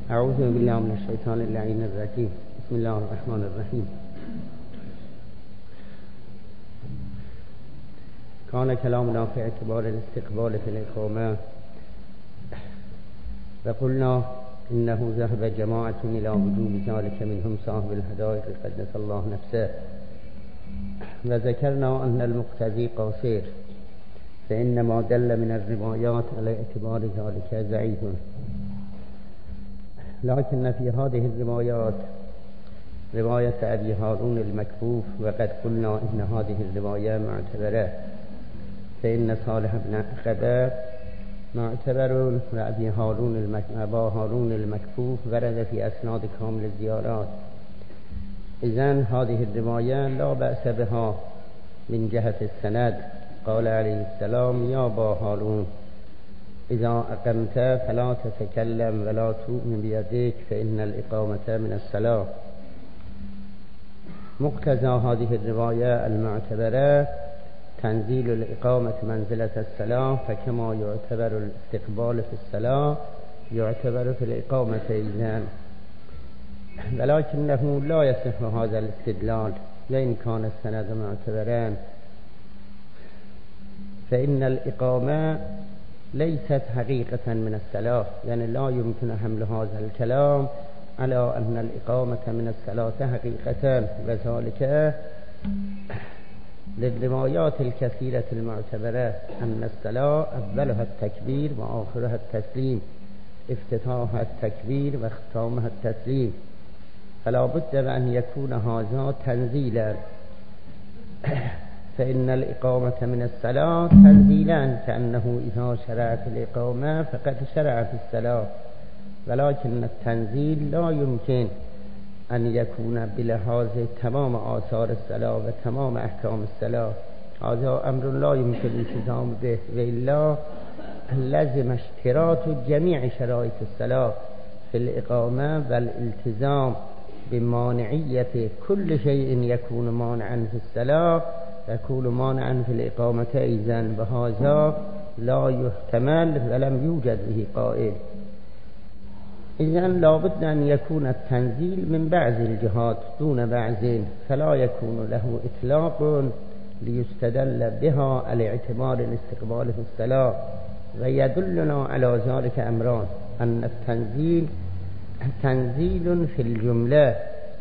أعوذ بالله من الشيطان اللعين الرجيم. بسم الله الرحمن الرحيم. كان كلامنا في اعتبار الاستقبال في الإقامة، وقلنا إنه ذهب جماعة إلى وجوب ذلك منهم صاحب الحدائق قدس الله نفسه، وذكرنا أن المقتضي قاصر، فإنما دل من الروايات على اعتبار ذلك ضعيف. لكن في هذه الروايات رواية أبي هارون المكفوف، وقد قلنا إن هذه الرواية معتبرة، فإن صالح بن عقبة معتبر، وأبي هارون المكفوف ورد في أسناد كامل الزيارات. إذن هذه الرواية لا بأس بها من جهة السند. قال عليه السلام: يا أبا هارون إذا أقمت فلا تتكلم ولا تؤمن بيديك فإن الإقامة من الصلاة. مقتضى هذه الرواية المعتبرة تنزيل الإقامة منزلة الصلاة، فكما يعتبر الاستقبال في الصلاة يعتبر في الإقامة إذن، ولكنه لا يصح هذا الاستدلال وإن كان السند معتبرا، فإن الإقامة ليست حقيقة من الصلاة، يعني لا يمكن حمل هذا الكلام على أن الإقامة من الصلاة حقيقة، وذلك للروايات الكثيرة المعتبرة أن الصلاة أولها التكبير وآخرها التسليم، افتتاحها التكبير واختتامها التسليم، فلا بد أن يكون هذا تنزيلا، فإن الإقامة من الصلاة تنزيلا، كأنه إذا شرع في الإقامة فقد شرع في الصلاة، ولكن التنزيل لا يمكن أن يكون بلحاظ تمام آثار الصلاة وتمام أحكام الصلاة. هذا أمر لا يمكن الالتزام به، وإلا لازم اشتراط جميع شرائط الصلاة في الإقامة والالتزام بمانعية كل شيء يكون مانعا في الصلاة يكون مانعا في الإقامة إذن، وهذا لا يحتمل ولم يوجد به قائل. إذن لابد أن يكون التنزيل من بعض الجهات دون بعض، فلا يكون له إطلاق ليستدل بها على اعتبار الاستقبال في الصلاة. ويدلنا على ذلك أمران: أن التنزيل تنزيل في الجملة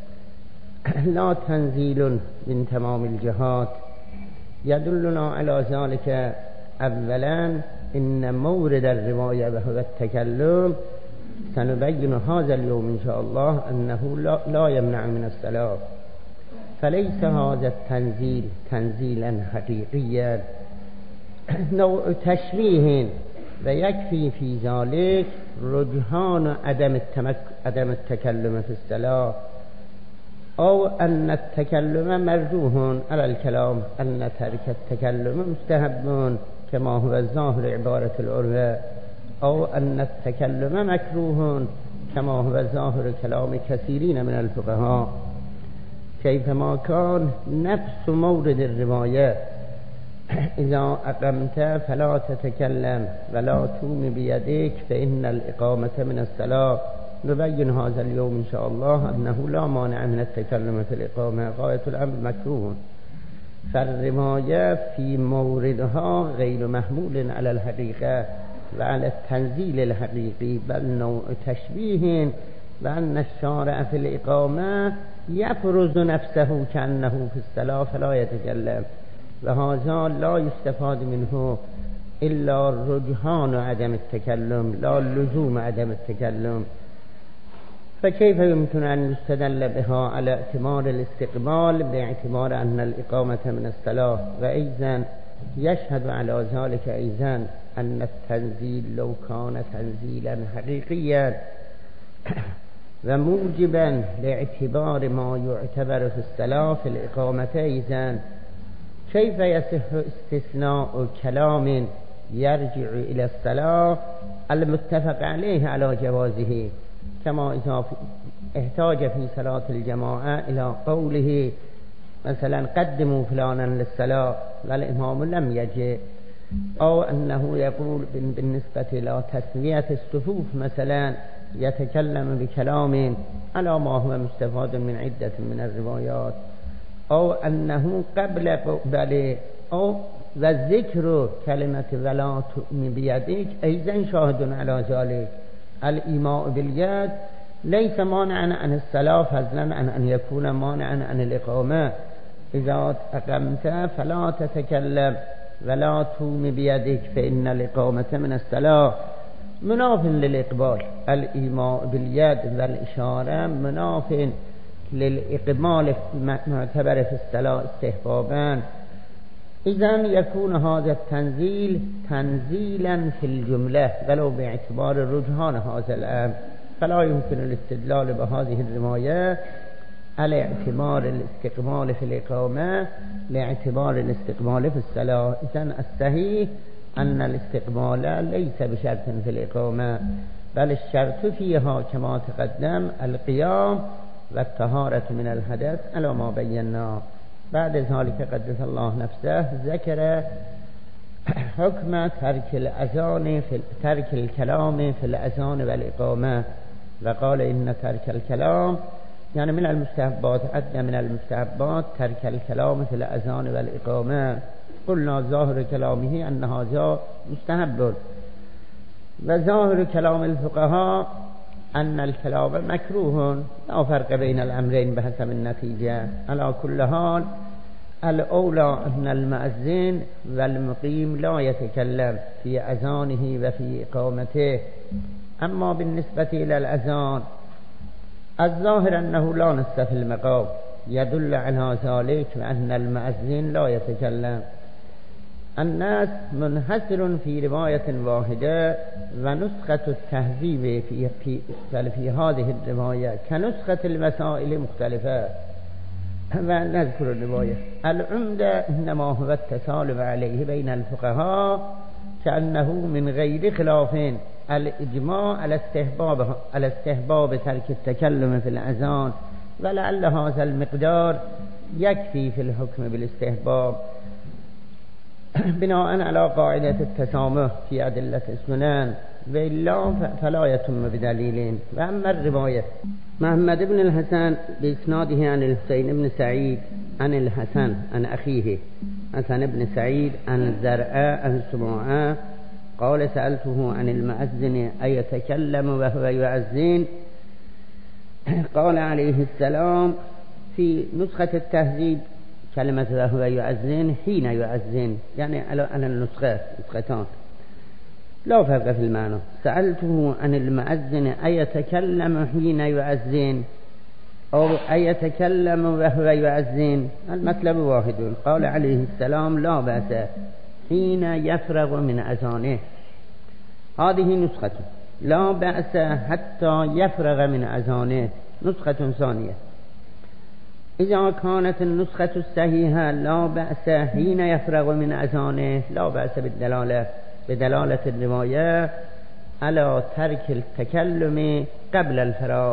لا تنزيل من تمام الجهات. يدلنا على ذلك أولا إن مورد الرواية وهو التكلم سنبين هذا اليوم إن شاء الله أنه لا يمنع من الصلاة، فليس هذا التنزيل تنزيلا حقيقيا، نوع تشبيه، ويكفي في ذلك رجحان عدم التكلم في الصلاة، أو أن التكلم مرجوح على الكلام، أن ترك التكلم مستحب كما هو الظاهر عبارة العرف، أو أن التكلم مكروه كما هو ظاهر كلام كثيرين من الفقهاء. كيفما كان نفس مورد الرواية إذا أقمت فلا تتكلم ولا توم بيديك فإن الإقامة من الصلاة. نبين هذا اليوم إن شاء الله أنه لا مانع من التكلم في الإقامة، غاية الأمر مكروه، فالرواية في موردها غير محمول على الحقيقة وعلى التنزيل الحقيقي، بل نوع تشبيه، وأن الشارع في الإقامة يفرز نفسه كأنه في الصلاة فلا يتكلم، وهذا لا يستفاد منه إلا رجحان عدم التكلم لا لزوم عدم التكلم. فكيف يمكن أن يستدل بها على اعتبار الاستقبال باعتبار أن الإقامة من الصلاة؟ وأيضا يشهد على ذلك أيضا أن التنزيل لو كان تنزيلا حقيقيا وموجبا لاعتبار ما يعتبر في الصلاة في الإقامة أيضا، كيف يصح استثناء كلام يرجع إلى الصلاة المتفق عليه على جوازه، كما إذا احتاج في صلاة الجماعة إلى قوله مثلا قدموا فلانا للصلاة والإمام لم يجئ، أو أنه يقول بالنسبة إلى تسوية الصفوف مثلا يتكلم بكلام على ما هو مستفاد من عدة من الروايات، أو أنه قبل أو وذكر كلمة ولا تؤم بيدك أيضا شاهد على ذلك. الإيماء باليد ليس مانعا عن الصلاة فضلا عن أن يكون مانعا عن الإقامة. إذا أقمت فلا تتكلم ولا تؤم بيدك فإن الإقامة من الصلاة. مناف للإقبال. الإيماء باليد والإشارة مناف للإقبال معتبر في الصلاة استحبابا. إذن يكون هذا التنزيل تنزيلا في الجملة ولو باعتبار رجحان هذا الأمر، فلا يمكن الاستدلال بهذه الرواية على اعتبار الاستقبال في الإقامة لاعتبار الاستقبال في الصلاة. إذن الصحيح أن الاستقبال ليس بشرط في الإقامة، بل الشرط فيها كما تقدم القيام والطهارة من الحدث على ما بينا. بعد ذلك قدس الله نفسه ذكر حكم ترك الكلام في الأذان والإقامة، وقال إن ترك الكلام يعني من المستحبات، أدنى من المستحبات ترك الكلام في الأذان والإقامة. قلنا ظاهر كلامه أن هذا مستحب، وظاهر كلام الفقهاء أن الكلام مكروه، لا فرق بين الأمرين بحسب النتيجة. على كل حال الأولى أن المؤذن والمقيم لا يتكلم في أذانه وفي إقامته. أما بالنسبة إلى الأذان الظاهر أنه لا نص في المقام يدل على ذلك وأن المؤذن لا يتكلم. الناس منحصر في رواية واحدة، ونسخة التهذيب في هذه الرواية كنسخة المسائل مختلفة. ونذكر الرواية. العمدة إنما هو التسالم عليه بين الفقهاء كأنه من غير خلاف الإجماع على استحباب ترك التكلم في الأذان، ولعل هذا المقدار يكفي في الحكم بالاستحباب بناء على قاعدة التسامح في أدلة السنن، وإلا فلا يتم بدليل. وأما الرواية محمد بن الحسن بإسناده عن الحسين بن سعيد عن الحسن عن أخيه حسن بن سعيد عن الزرعاء عن سماعة قال سألته عن المؤذن أيتكلم وهو يؤذن؟ قال عليه السلام في نسخة التهذيب كلمة وهو يؤذن حين يؤذن، يعني على النسختان لا فرق في المعنى. سألته عن المؤذن أيتكلم حين يؤذن أو أيتكلم وهو يؤذن، المطلب واحد. قال عليه السلام لا بأس حين يفرغ من أذانه. هذه نسخة لا بأس حتى يفرغ من أذانه، نسخة ثانية. إذا كانت النسخة الصحيحة لا بأس حين يفرغ من أذانه، لا بأس بدلالة الرواية على ترك التكلم قبل الفراغ،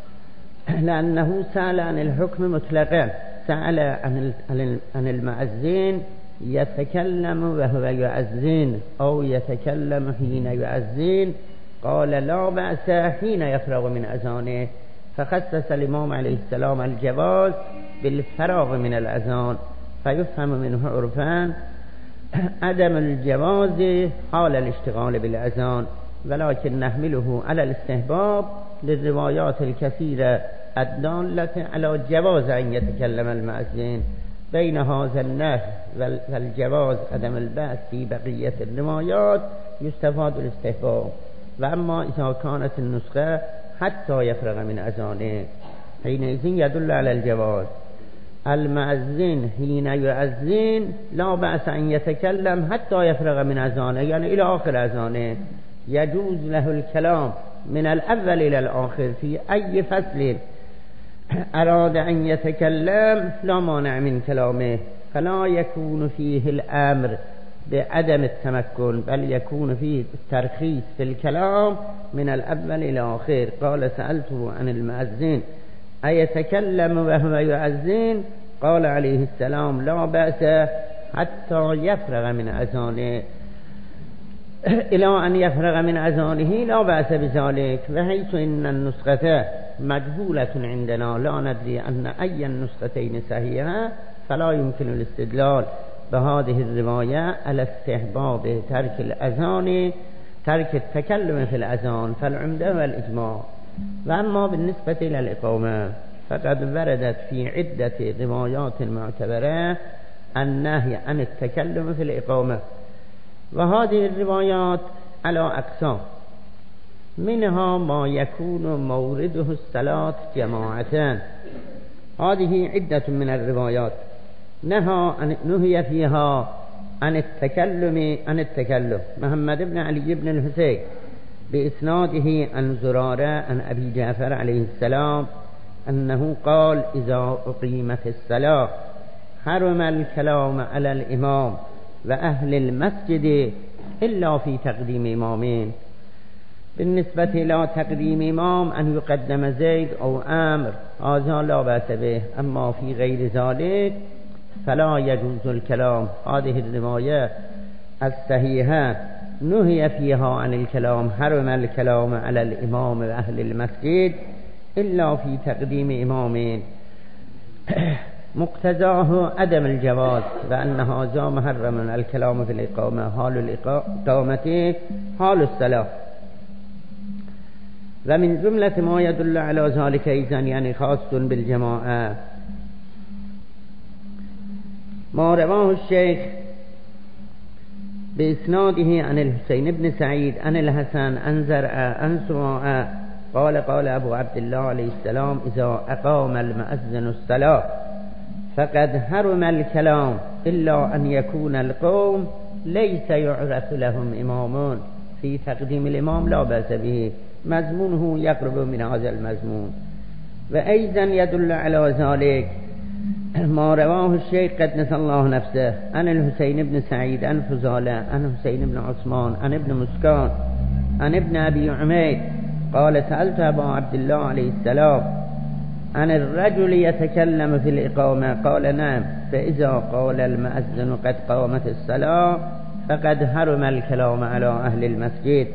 لأنه سأل عن الحكم مطلقا، سأل عن المؤذن يتكلم وهو يؤذن أو يتكلم حين يؤذن، قال لا بأس حين يفرغ من أذانه، فخصص الإمام عليه السلام الجواز بالفراغ من الأذان، فيفهم منه عرفان عدم الجواز حال الاشتغال بالأذان، ولكن نحمله على الاستحباب للروايات الكثيرة الدالة على جواز أن يتكلم المؤذن. بين هذا النهي والجواز عدم البأس في بقية الروايات يستفاد الاستحباب. وأما إذا كانت النسخة حتى يفرغ من أذانه حينئذ يدل على الجواز. المؤذن حين يؤذن لا بأس أن يتكلم حتى يفرغ من أذانه، يعني إلى آخر أذانه، يجوز له الكلام من الأول إلى الآخر في أي فصل أراد أن يتكلم لا مانع من كلامه، فلا يكون فيه الأمر بعدم التمكن، بل يكون فيه الترخيص في الكلام من الأول إلى آخر. قال سألته عن المؤذن أيتكلم وهو يؤذن؟ قال عليه السلام لا بأس حتى يفرغ من أذانه. الى ان يفرغ من اذانه لا بأس بذلك، وحيث ان النسخة مجهولة عندنا لا ندري ان اي النسختين صحيحة فلا يمكن الاستدلال بهذه الرواية على استحباب ترك التكلم في الأذان فالعمدة والإجماع. وأما بالنسبة إلى الإقامة فقد وردت في عدة روايات معتبرة النهي عن التكلم في الإقامة، وهذه الروايات على أقسام، منها ما يكون مورده الصلاة جماعة، هذه عدة من الروايات نهي فيها عن التكلم. محمد بن علي بن الحسين بإسناده عن زرارة عن أبي جعفر عليه السلام أنه قال: إذا أقيمت الصلاة حرم الكلام على الإمام وأهل المسجد إلا في تقديم إمامين. بالنسبة إلى تقديم إمام أن يقدم زيد أو عمرو هذا لا بأس به، أما في غير ذلك فلا يجوز الكلام. هذه الرواية الصحيحة نهي فيها عن الكلام، حرم الكلام على الإمام وأهل المسجد إلا في تقديم إمامين، مقتضاه عدم الجواز، وأن هذا محرم الكلام في الإقامة، حال الإقامة حال الصلاة. ومن جملة ما يدل على ذلك إذن يعني خاص بالجماعة ما رواه الشيخ بإسناده عن الحسين بن سعيد عن الحسن عن زرع عن سماء قال أبو عبد الله عليه السلام: إذا أقام المؤذن الصلاة فقد حرم الكلام إلا أن يكون القوم ليس يعرف لهم إمام. في تقديم الإمام لا بأس به، مضمونه يقرب من هذا المضمون. وأيضا يدل على ذلك ما رواه الشيخ قدس الله نفسه عن الحسين بن سعيد عن فضالة عن حسين بن عثمان عن ابن مسكان عن ابن أبي عمير قال: سألت أبا عبد الله عليه السلام عن الرجل يتكلم في الإقامة، قال: نعم، فإذا قال المؤذن قد قامت الصلاة فقد حرم الكلام على أهل المسجد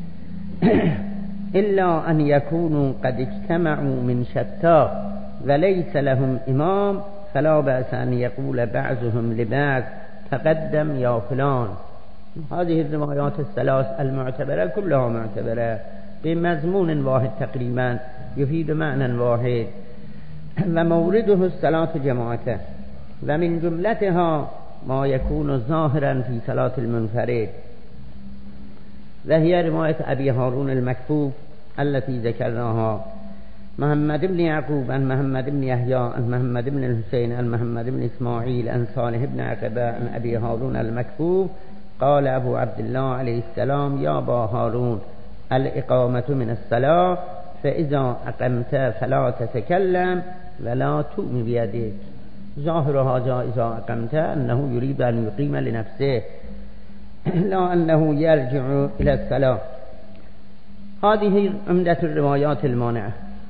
إلا أن يكونوا قد اجتمعوا من شتى وليس لهم إمام، فلا بأس أن يقول بعضهم لبعض: تقدم يا فلان. هذه الروايات الثلاث المعتبرة كلها معتبرة بمضمون واحد تقريبا، يفيد معنى واحد، ومورده الصلاة جماعة. ومن جملتها ما يكون ظاهرا في صلاة المنفرد، وهي رواية أبي هارون المكفوف التي ذكرناها: محمد بن يعقوب عن محمد بن يحيى عن محمد بن الحسين عن محمد بن إسماعيل عن صالح بن عقبة عن أبي هارون المكفوف قال أبو عبد الله عليه السلام: يا أبا هارون، الإقامة من الصلاة، فإذا أقمت فلا تتكلم ولا تؤم بيدك. ظاهر هذا إذا أقمت أنه يريد أن يقيم لنفسه لا أنه يرجع إلى الصلاة. هذه عمدة الروايات المانعة.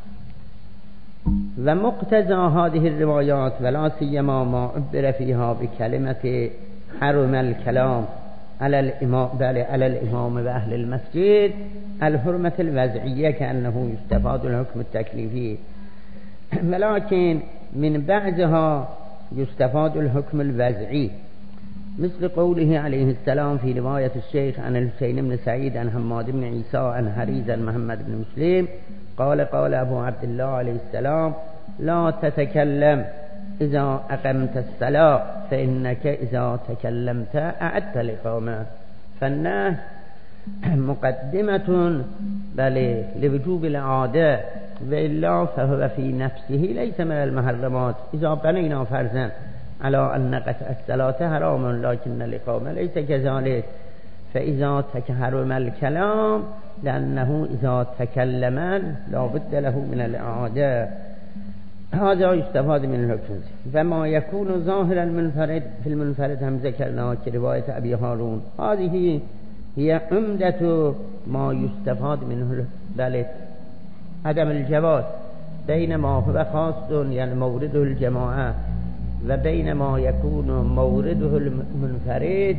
ومقتضى هذه الروايات ولا سيما ما عبر فيها بكلمة حرم الكلام على الإمام وأهل المسجد الحرمة الوضعية، كأنه يستفاد الحكم التكليفي، ولكن من بعدها يستفاد الحكم الوضعي، مثل قوله عليه السلام في رواية الشيخ عن الحسين بن سعيد عن حماد بن عيسى عن حريز عن محمد بن مسلم قال أبو عبد الله عليه السلام: لا تتكلم إذا أقمت الصلاة، فإنك إذا تكلمت أعدت الإقامة. فالنهي مقدمة لوجوب العادة، وإلا فهو في نفسه ليس من المحرمات. إذا بنينا فرضا على أن قطع الصلاة حرام لكن الإقامة ليس كذلك، فإذا حرم الكلام لأنه إذا تكلم لا بد له من الإعادة. هذا يستفاد من الحكم. فما يكون ظاهرا في المنفرد هم ذكرنا كرواية أبي هارون، هذه هي عمدة ما يستفاد منه عدم الجواز، بينما هو خاص يعني مورده الجماعة، وبينما يكون مورده المنفرد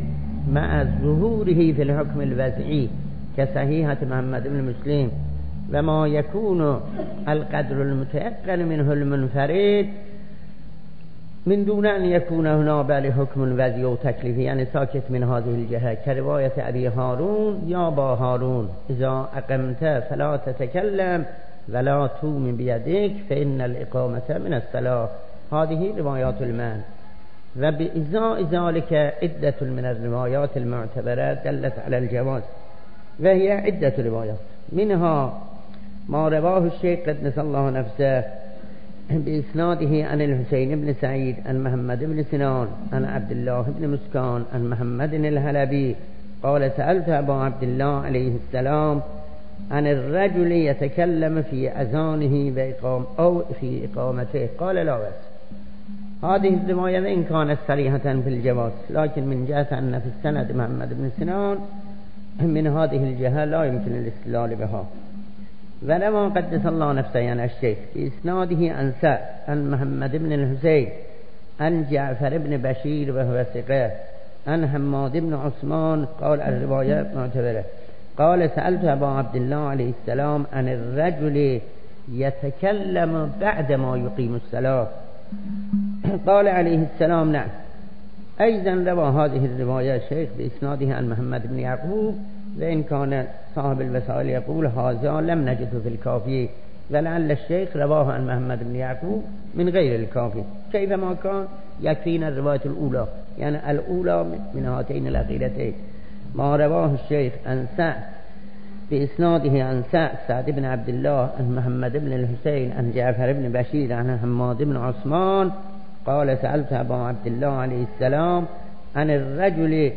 مع ظهوره في الحكم الوضعي كصحيحة محمد بن مسلم وما يكون القدر المتيقن منه المنفرد من دون أن يكون هنا بل حكم وضعي وتكليفي، يعني ساكت من هذه الجهة كرواية أبي هارون يا با هارون إذا أقمت فلا تتكلم ولا توم بيدك فإن الإقامة من الصلاة. هذه روايات المعنى. وبإزاء ذلك عدة من الروايات المعتبرة دلت على الجواز، وهي عدة روايات، منها ما رواه الشيخ قدس الله نفسه بإسناده عن الحسين بن سعيد عن محمد بن سنان عن عبد الله بن مسكان عن محمد الهلبي قال سألت أبا عبد الله عليه السلام عن الرجل يتكلم في أذانه أو في إقامته قال لا بأس. هذه الرواية وإن كانت صريحة في الجواز، لكن من جهة أن في السند محمد بن سنان من هذه الجهة لا يمكن الاستدلال بها. ولما قدس الله نفسه يعني الشيخ بإسناده عن سعد عن محمد بن الحسين عن جعفر بن بشير وهو ثقة عن حماد بن عثمان قال الرواية معتبرة. قال سألت أبا عبد الله عليه السلام عن الرجل يتكلم بعدما يقيم الصلاة قال عليه السلام نعم. أيضا روى هذه الرواية الشيخ بإسناده عن محمد بن يعقوب، وإن كان صاحب الوسائل يقول هذا لم نجده في الكافي، ولعل الشيخ رواه عن محمد بن يعقوب من غير الكافي. كيفما كان يكفينا الرواية الأولى، يعني الأولى من هاتين الأخيرتين. ما رواه الشيخ عن سعد بإسناده عن سعد بن عبد الله عن محمد بن الحسين عن جعفر بن بشير عن حماد بن عثمان قال سألت أبا عبد الله عليه السلام عن الرجل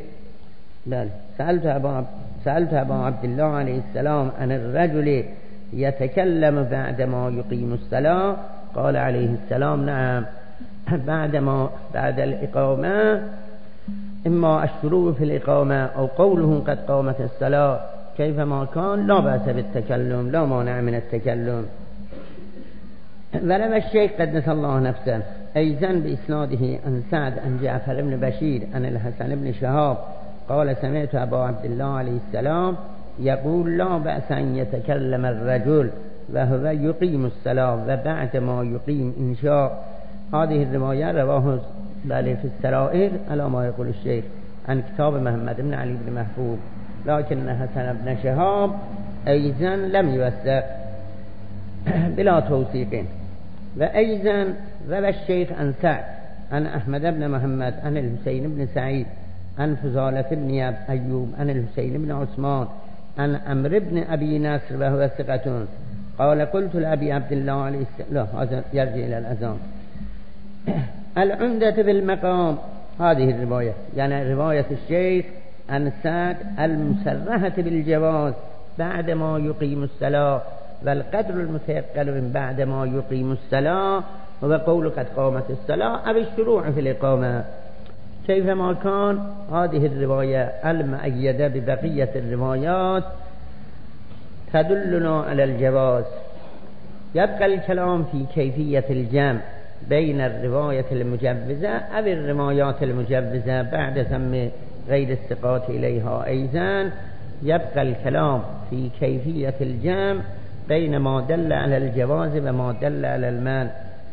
سألت أبا عبد الله عليه السلام عن الرجل يتكلم بعدما يقيم الصلاة قال عليه السلام نعم. بعد الإقامة إما الشروع في الإقامة أو قوله قد قامت الصلاة كيفما كان لا بأس بالتكلم، لا مانع من التكلم. ولما الشيخ قدس الله نفسه أيضا بإسناده عن سعد عن جعفر بن بشير عن الحسن بن شهاب قال سمعت أبا عبد الله عليه السلام يقول لا بأس أن يتكلم الرجل وهو يقيم الصلاة وبعد ما يقيم إن شاء. هذه الرواية رواه في السرائر على ما يقول الشيخ عن كتاب محمد بن علي بن محبوب، لكن حسن بن شهاب أيضا لم يوثق بلا توثيق. وأيضا روى الشيخ عن سعد عن أحمد بن محمد عن الحسين بن سعيد عن فضالة بن أيوب عن الحسين بن عثمان عن عمرو بن أبي نصر وهو ثقة قال قلت لأبي عبد الله عليه السلام لا هذا يرجع إلى الأذان. العمدة بالمقام هذه الرواية، يعني رواية الشيخ عن سعد المسرحة بالجواز بعد ما يقيم الصلاة، والقدر المتيقن من بعد ما يقيم الصلاة هو قول قد قامت الصلاة أو الشروع في الإقامة. كيفما كان هذه الرواية المؤيدة ببقية الروايات تدلنا على الجواز. يبقى الكلام في كيفية الجمع بين الرواية المجوزة أو الروايات المجوزة بعد ذم غير الثقات إليها. أيضا يبقى الكلام في كيفية الجمع بين ما دل على الجواز وما دل على المنع.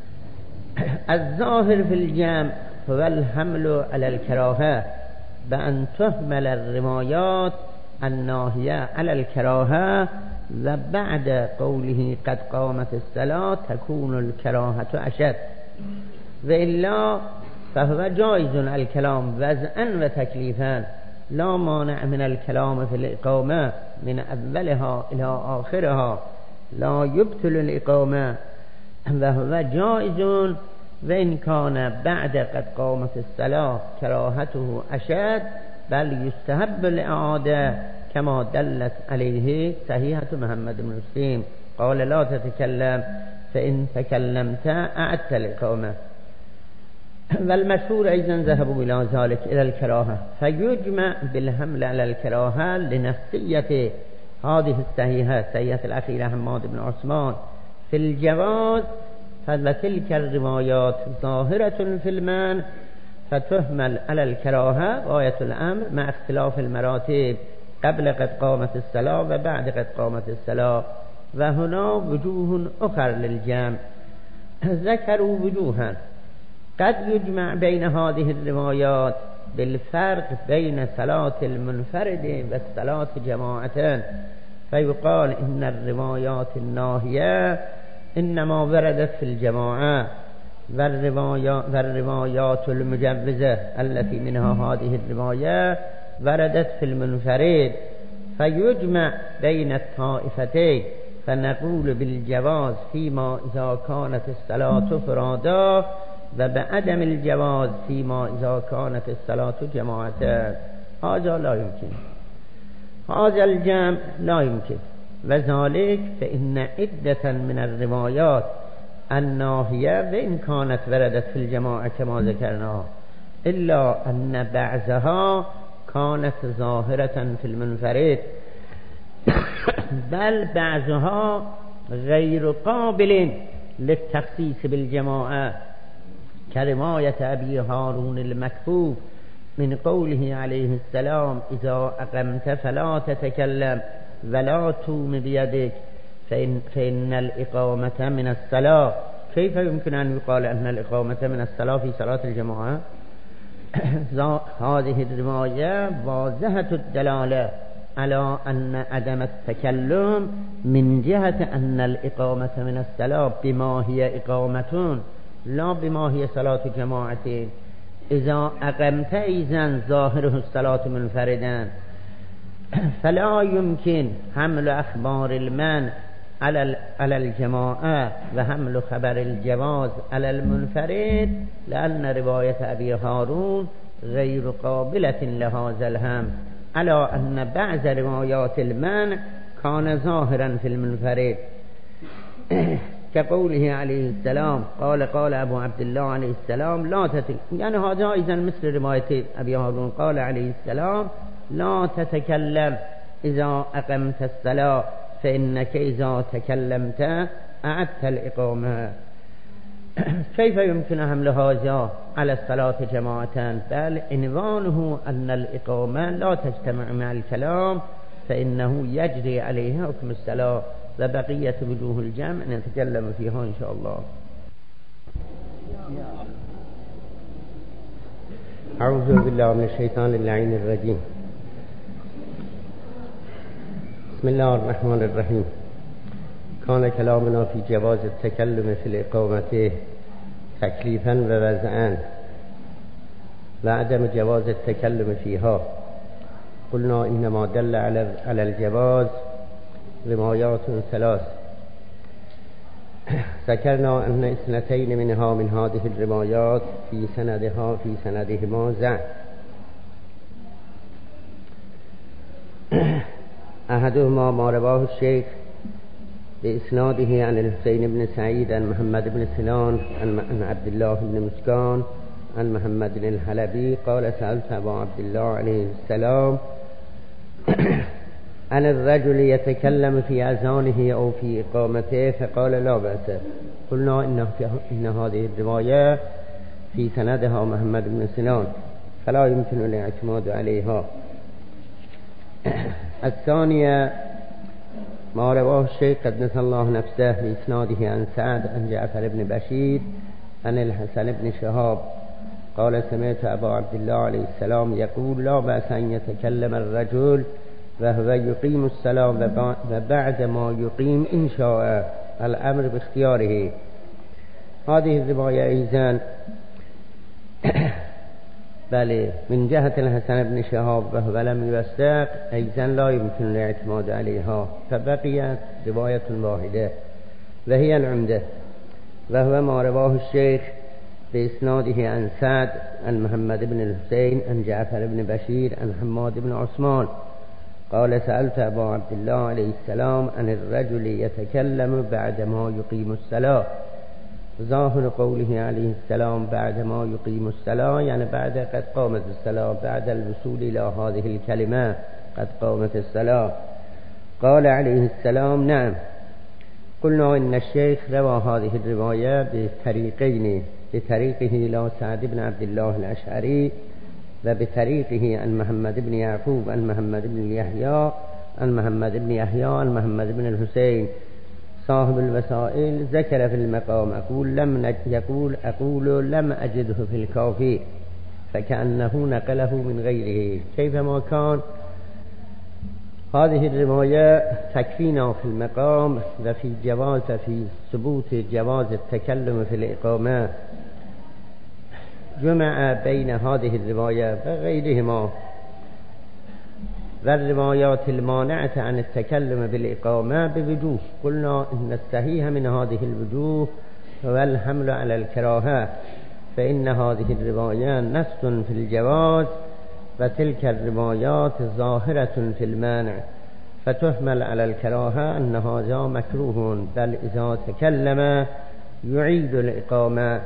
الظاهر في الجمع هو الحمل على الكراهة، بأن تهمل الروايات الناهية على الكراهة، وبعد قوله قد قامت الصلاة تكون الكراهة أشد، وإلا فهو جائز الكلام وضعا وتكليفا، لا مانع من الكلام في الإقامة من أولها إلى آخرها، لا يبطل الإقامة وهو جائز، وإن كان بعد قد قامت الصلاة كراهته أشد بل يستحب الإعادة كما دلت عليه صحيحة محمد بن مسلم قال لا تتكلم فإن تكلمت أعدت الإقامة. والمشهور أيضا ذهبوا إلى ذلك إلى الكراهة، فيجمع بالحمل على الكراهة لنفسية هذه الصحيحة الأخيرة حماد بن عثمان في الجواز، فتلك الروايات ظاهرة في المنع فتحمل على الكراهة غاية الأمر مع اختلاف المراتب قبل قد قامت الصلاة و بعد قد قامت الصلاة. و هنا وجوه أخر للجمع ذكروا وجوها قد يجمع بين هذه الروايات بالفرق بين صلاة المنفرد والصلاة جماعة، فيقال إن الروايات الناهية إنما وردت في الجماعة، والروايات المجوزة التي منها هذه الرواية وردت في المنفرد، فيجمع بين الطائفتين فنقول بالجواز فيما إذا كانت الصلاة فرادا و بعدم الجواز فيما إذا كانت الصلاة جماعة. هذا لا يمكن، هذا الجمع لا يمكن، وذلك فإن عدة من الروايات الناهية وإن كانت وردت في الجماعة كما ذكرنا إلا أن بعضها كانت ظاهرة في المنفرد، بل بعضها غير قابل للتخصيص بالجماعة، كرواية أبي هارون المكفوف من قوله عليه السلام إذا أقمت فلا تتكلم ولا توم بيدك فإن الإقامة من الصلاة. كيف يمكن أن يقال أن الإقامة من الصلاة في صلاة الجماعة؟ هذه الرواية واضحة الدلالة على أن عدم التكلم من جهة أن الإقامة من الصلاة بما هي إقامة لا بما هي صلاة جماعة. إذا أقمت إذن ظاهره الصلاة منفردا، فلا يمكن حمل أخبار المنع على الجماعة وحمل خبر الجواز على المنفرد، لأن رواية أبي هارون غير قابلة لهذا الهم، على أن بعض روايات المنع كان ظاهرا في المنفرد كقوله عليه السلام قال أبو عبد الله عليه السلام لا يعني هذا إذن مثل رواية أبي هارون قال عليه السلام لا تتكلم إذا أقمت الصلاة فإنك إذا تكلمت أعدت الإقامة. كيف يمكن حمل هذا على الصلاة جماعة؟ بل عنوانه أن الإقامة لا تجتمع مع الكلام فإنه يجري عليها حكم الصلاة، وبقية وجوه الجمع نتكلم فيها إن شاء الله. أعوذ بالله من الشيطان اللعين الرجيم. بسم الله الرحمن الرحيم. كان كلامنا في جواز التكلم في الإقامة تكليفا ووضعا وعدم جواز التكلم فيها. قلنا إنما دل على الجواز روايات ثلاث، ذكرنا أن اثنتين منها من هذه الروايات في سندهما ضعف. أحدهما ما رواه الشيخ بإسناده عن الحسين بن سعيد عن محمد بن سنان عن عبد الله بن مسكان عن محمد بن الحلبي قال سألت أبا عبد الله عليه السلام عن الرجل يتكلم في أذانه أو في إقامته فقال لا بأس. قلنا إن هذه الرواية في سندها محمد بن سنان فلا يمكن الاعتماد عليها. الثانية ما رواه الشيخ قدس الله نفسه بإسناده عن سعد عن جعفر بن بشير عن الحسن بن شهاب قال سمعت أبا عبد الله عليه السلام يقول لا بأس أن يتكلم الرجل وهو يقيم الصلاة وبعد ما يقيم إن شاء الأمر باختياره. هذه الرواية أيضا بل من جهة الحسن بن شهاب وهو لم يوثق أيضا لا يمكن الاعتماد عليها، فبقيت رواية واحدة وهي العمدة، وهو ما رواه الشيخ بإسناده عن سعد عن محمد بن الحسين عن جعفر بن بشير عن حماد بن عثمان قال سألت أبا عبد الله عليه السلام عن الرجل يتكلم بعد ما يقيم الصلاة. ظاهر قوله عليه السلام بعد ما يقيم الصلاة يعني بعد قد قامت الصلاة، بعد الوصول إلى هذه الكلمة قد قامت الصلاة. قال عليه السلام نعم. قلنا إن الشيخ روى هذه الرواية بطريقين، بطريقه إلى سعد بن عبد الله الأشعري وبطريقه عن محمد بن يعقوب عن محمد بن يحيى عن محمد بن يحيى عن محمد بن الحسين صاحب الوسائل ذكر في المقام أقول لم أجده في الكافي فكأنه نقله من غيره. كيفما كان هذه الرواية تكفينا في المقام وفي ثبوت جواز التكلم في الإقامة. جمع بين هذه الرواية وغيرهما والروايات المانعة عن التكلم بالإقامة بوجوه. قلنا إن الصحيح من هذه الوجوه هو الحمل على الكراهة، فإن هذه الرواية نص في الجواز وتلك الروايات ظاهرة في المانع، فتحمل على الكراهة أن هذا مكروه، بل إذا تكلم يعيد الإقامة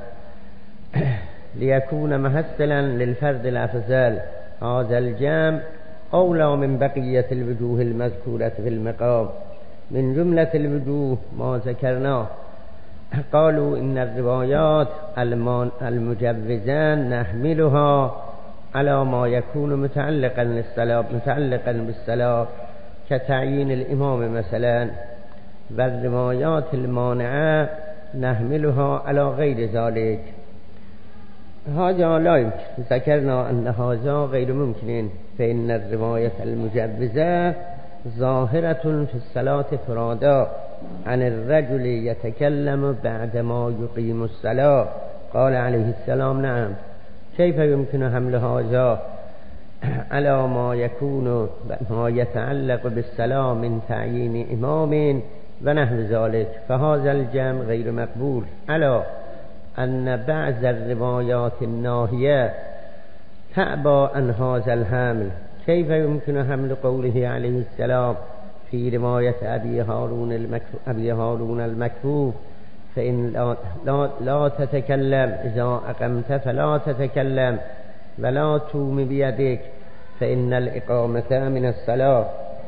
ليكون مهسلا للفرد الأفضل. هذا الجمع أولى من بقية الوجوه المذكورة في المقام. من جملة الوجوه ما ذكرناه، قالوا إن الروايات المجوزان نحملها على ما يكون متعلقا بالصلاة كتعيين الإمام مثلا، والروايات المانعة نحملها على غير ذلك. هذا لا يمكن، ذكرنا أن هذا غير ممكن، فإن الرواية المجوزة ظاهرة في الصلاة فرادا عن الرجل يتكلم بعدما يقيم الصلاة. قال عليه السلام نعم. كيف يمكن حمل هذا على ما يتعلق بالصلاة من تعيين إمام ونحو ذلك؟ فهذا الجمع غير مقبول، على أن بعض الروايات الناهية تعبى عن هذا الحمل. كيف يمكن حمل قوله عليه السلام في رواية أبي هارون المكفوف فإن لا تتكلم إذا أقمت فلا تتكلم ولا توم بيدك فإن الإقامة من الصلاة.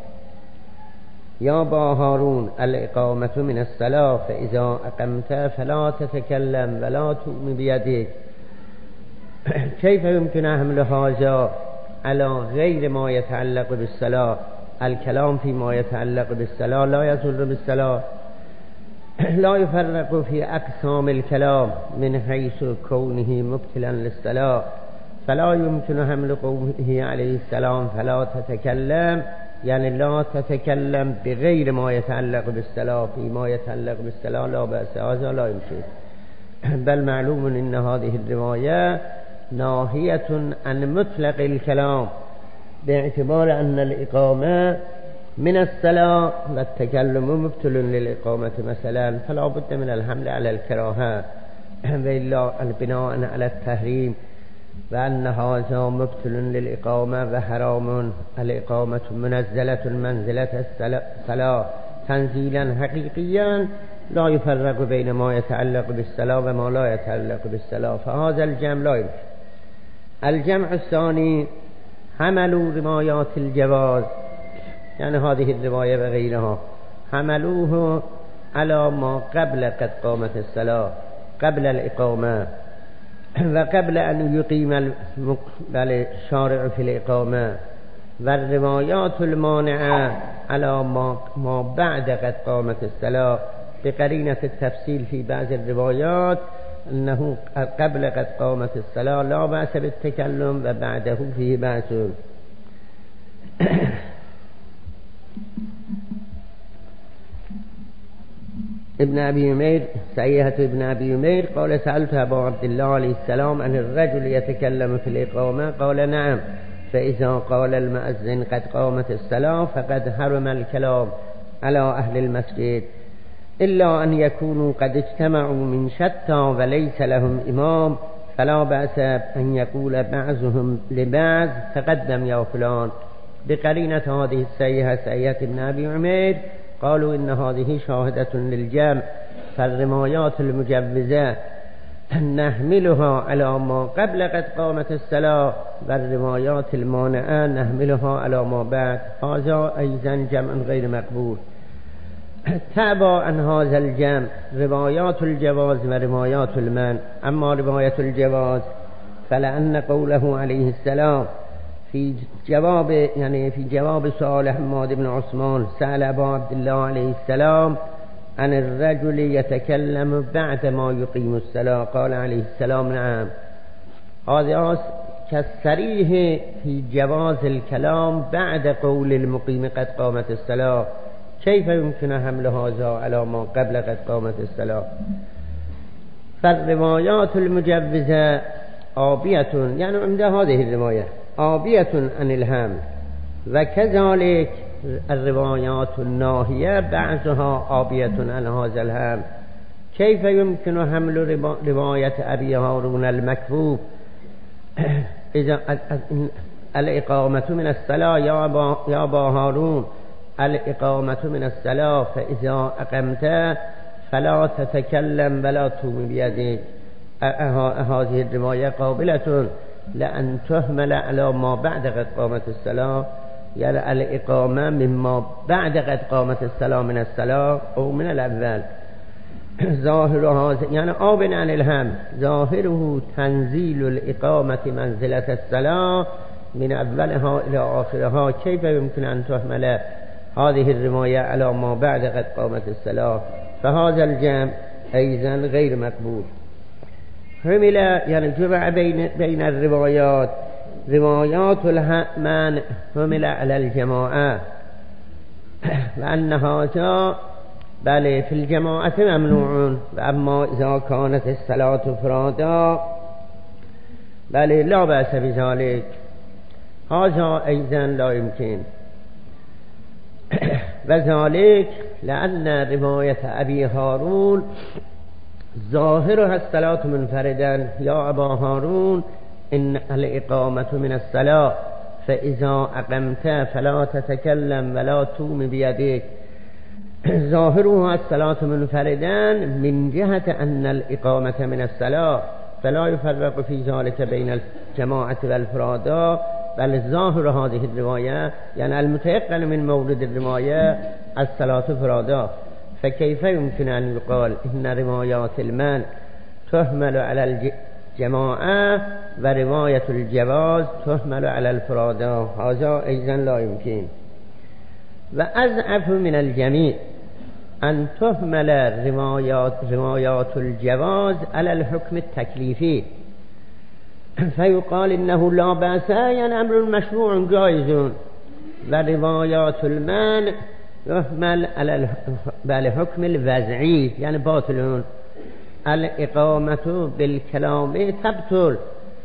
يا أبا هارون الإقامة من الصلاة فإذا أقمت فلا تتكلم ولا توم بيدك. كيف يمكن حمل هذا على غير ما يتعلق بالصلاة؟ الكلام فيما يتعلق بالصلاة لا يضر بالصلاة، لا يفرق في أقسام الكلام من حيث كونه مبتلا للصلاة، فلا يمكن حمل قوله عليه السلام فلا تتكلم يعني لا تتكلم بغير ما يتعلق بالصلاة. فيما يتعلق بالصلاة لا بأس، هذا لا يمكن. بل معلوم إن هذه الرواية ناهية عن مطلق الكلام باعتبار أن الإقامة من الصلاة والتكلم مبتل للإقامة مثلا، فلا بد من الحمل على الكراهة وإلا البناء على التحريم، وأن هذا مبتل للإقامة وحرام. الإقامة منزلة منزلة الصلاة تنزيلا حقيقيا لا يفرق بين ما يتعلق بالصلاة وما لا يتعلق بالصلاة، فهذا الجمع لا يمكن. الجمع الثاني حملوا روايات الجواز، يعني هذه الرواية وغيرها حملوه على ما قبل قد قامت الصلاة، قبل الإقامة وقبل أن يقيم الشارع في الإقامة، والروايات المانعة على ما بعد قد قامت الصلاة، بقرينة التفصيل في بعض الروايات أنه قبل قد قامت الصلاة لا بأس بالتكلم وبعده فيه بأس. ابن أبي يمير سيئة ابن أبي يمير قال سألت أبا عبد الله عليه السلام عن الرجل يتكلم في الإقامة قال نعم، فإذا قال المؤذن قد قامت الصلاة فقد حرم الكلام على أهل المسجد إلا أن يكونوا قد اجتمعوا من شتى وليس لهم إمام، فلا بأس أن يقول بعضهم لبعض تقدم يا فلان. بقرينة هذه السيئة سيئة ابن أبي عمير قالوا إن هذه شاهدة للجمع، فالروايات المجوزة نحملها على ما قبل قد قامت الصلاة، والروايات المانعة نحملها على ما بعد. هذا أيضا جمع غير مقبول. تابع عن هذا الجمع روايات الجواز وروايات المنع. أما رواية الجواز فلأن قوله عليه السلام في جواب سؤال حماد بن عثمان سأل أبا عبد الله عليه السلام عن الرجل يتكلم بعد ما يقيم الصلاة قال عليه السلام نعم. هذا كالصريح في جواز الكلام بعد قول المقيم قد قامت الصلاة. كيف يمكن حمل هذا على ما قبل قد قامت الصلاة؟ فالروايات المجوزة آبية، يعني عند هذه الرواية آبية عن الحمل، وكذلك الروايات الناهية بعضها آبية عن هذا الحمل. كيف يمكن حمل رواية أبي هارون المكفوف إذا الإقامة من الصلاة يا أبا هارون الإقامة من الصلاة فإذا أقمت فلا تتكلم ولا توم بيدك. هذه الرواية قابلة لأن تهمل على ما بعد قد قامت الصلاة، يعني الإقامة مما بعد قد قامت الصلاة من الصلاة أو من الأول. ظاهر هذا يعني آب عن الهم، ظاهره تنزيل الإقامة منزلة الصلاة من أولها إلى آخرها. كيف يمكن أن تحمل هذه الرواية على ما بعد قد قامت الصلاة؟ فهذا الجمع أيضا غير مقبول. حمل يعني جمع بين الروايات. روايات الهأمان حمل على الجماعة، وأن هذا بل في الجماعة ممنوع، وأما إذا كانت الصلاة فرادا بل لا بأس بذلك. هذا أيضا لا يمكن، وذلك لأن رواية أبي هارون ظاهرها الصلاة منفردا يا أبا هارون إن الإقامة من الصلاة فإذا أقمت فلا تتكلم ولا توم بيدك. ظاهرها الصلاة منفردا من جهة أن الإقامة من الصلاة، فلا يفرق في ذلك بين الجماعة والفرادا، بل ظاهر هذه الرواية يعني المتيقن من مورد الرواية الصلاة فرادا. فكيف يمكن أن يقال إن روايات المنع تحمل على الجماعة ورواية الجواز تحمل على الفرادا؟ هذا أيضا لا يمكن. وأضعف من الجميع أن تحمل روايات الجواز على الحكم التكليفي، فيقال إنه لا بأس يعني أمر مشروع جائز، وروايات المنع يحمل على حكم الوضعي يعني باطل. الإقامة بالكلام تبطل،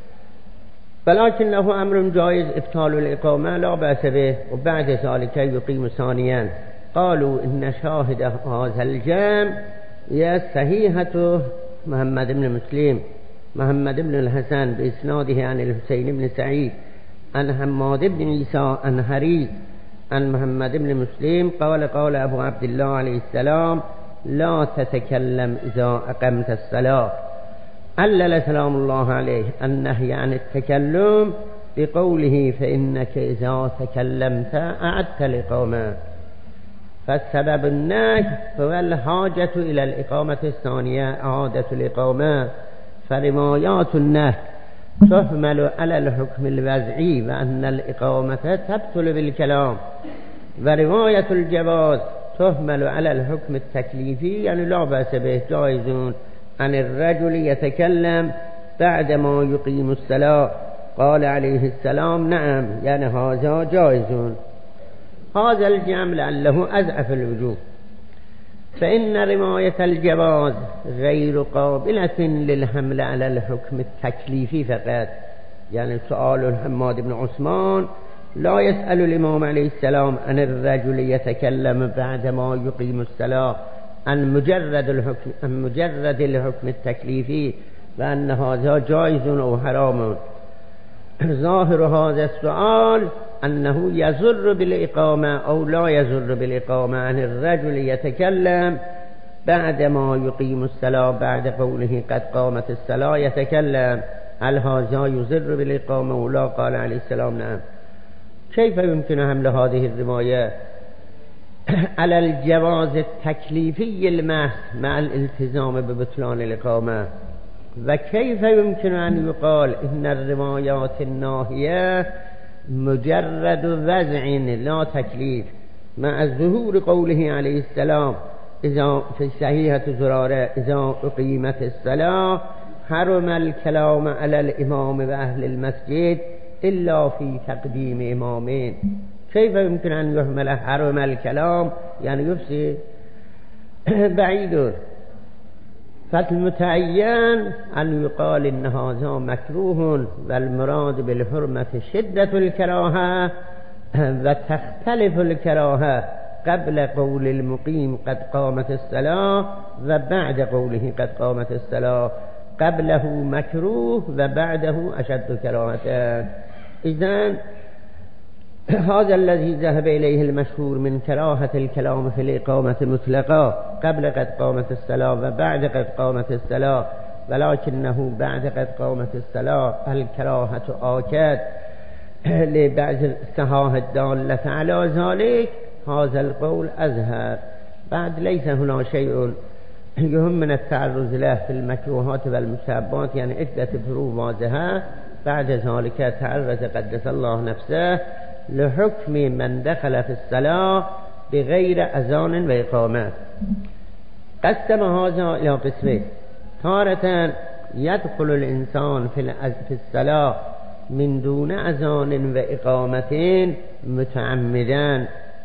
ولكنه أمر جائز إبطال الإقامة لا بأس به، وبعد ذلك يقيم ثانيا. قالوا إن شاهد هذا الجمع هي صحيحة محمد بن مسلم محمد بن الحسن بإسناده عن الحسين بن سعيد عن حماد بن عيسى عن هري عن محمد بن مسلم قال أبو عبد الله عليه السلام لا تتكلم إذا أقمت الصلاة. علل سلام الله عليه النهي عن التكلم بقوله فإنك إذا تكلمت أعدت الإقامة، فالسبب النهي هو الحاجة إلى الإقامة الثانية إعادة الإقامة. فروايات النهي تحمل على الحكم الوضعي وأن الإقامة تبطل بالكلام، ورواية الجواز تحمل على الحكم التكليفي يعني لا بأس به جائز عن الرجل يتكلم بعدما يقيم الصلاة. قال عليه السلام نعم يعني هذا جائز. هذا الجمع لعله أضعف الوجوه، فإن رواية الجواز غير قابلة للحمل على الحكم التكليفي فقط. يعني سؤال حماد بن عثمان لا يسأل الإمام عليه السلام عن الرجل يتكلم بعدما يقيم الصلاة عن مجرد الحكم التكليفي وأن هذا جائز أو حرام. ظاهر هذا السؤال أنه يزر بالإقامة أو لا يزر بالإقامة عن الرجل يتكلم بعدما يقيم الصلاة بعد قوله قد قامت الصلاة يتكلم، هل هذا يزر بالإقامة ولا؟ قال عليه السلام نعم. كيف يمكن حمل هذه الرواية على الجواز التكليفي المحض مع الالتزام ببطلان الإقامة. وكيف يمكن أن يقال إن الروايات الناهية مجرد وضع لا تكليف مع ظهور قوله عليه السلام إذا في صحيحة زرارة إذا أقيمت الصلاة حرم الكلام على الإمام وأهل المسجد إلا في تقديم إمامين؟ كيف يمكن أن يحمل حرم الكلام يعني يفسد؟ بعيد. فالمتعين أن يقال إن هذا مكروه والمراد بالحرمة شدة الكراهة، وتختلف الكراهة قبل قول المقيم قد قامت الصلاة وبعد قوله قد قامت الصلاة، قبله مكروه وبعده أشد كراهة. إذن هذا الذي ذهب إليه المشهور من كراهة الكلام في الإقامة مطلقة قبل قد قامت الصلاة وبعد قد قامت الصلاة، ولكنه بعد قد قامت الصلاة الكراهة آكد لبعض الصحاح الدالة على ذلك. هذا القول أظهر. بعد ليس هنا شيء يهم من التعرض له في المكروهات والمستحبات، يعني عدة فروع واضحة. بعد ذلك تعرض قدس الله نفسه لحكم من دخل في الصلاة بغير أذان وإقامة. قسم هذا إلى قسمين: تارة يدخل الإنسان في الصلاة من دون أذان وإقامة متعمدا،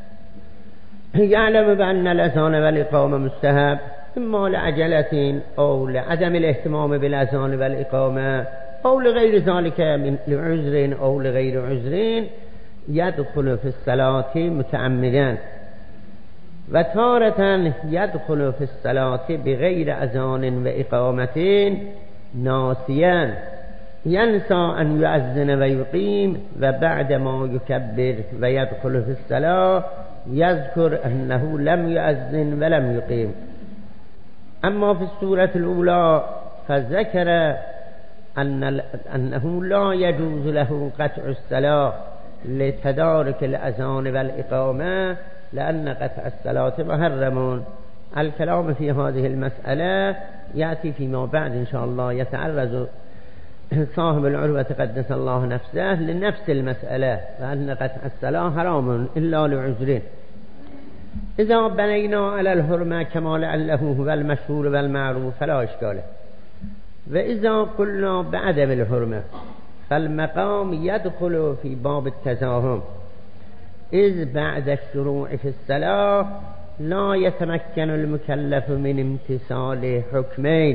يعلم بأن الأذان والإقامة مستحب إما لعجلة أو لعدم الاهتمام بالأذان والإقامة أو لغير ذلك من لعذر أو لغير عذر، يدخل في الصلاة متعمدا. وتارة يدخل في الصلاة بغير أذان وإقامة ناسيا، ينسى أن يؤذن ويقيم، وبعد ما يكبر ويدخل في الصلاة يذكر أنه لم يؤذن ولم يقيم. أما في السورة الأولى فذكر أنه لا يجوز له قطع الصلاة لتدارك الأذان والإقامة لأن قطع الصلاة محرم. الكلام في هذه المسألة يأتي فيما بعد إن شاء الله. يتعرض صاحب العروة قدس الله نفسه لنفس المسألة، وأن قطع الصلاة حرام إلا لعذر. إذا بنينا على الحرمة كما لعله هو المشهور والمعروف فلا إشكال، وإذا قلنا بعدم الحرمة فالمقام يدخل في باب التزاحم، إذ بعد الشروع في الصلاة لا يتمكن المكلف من امتثال حكمين: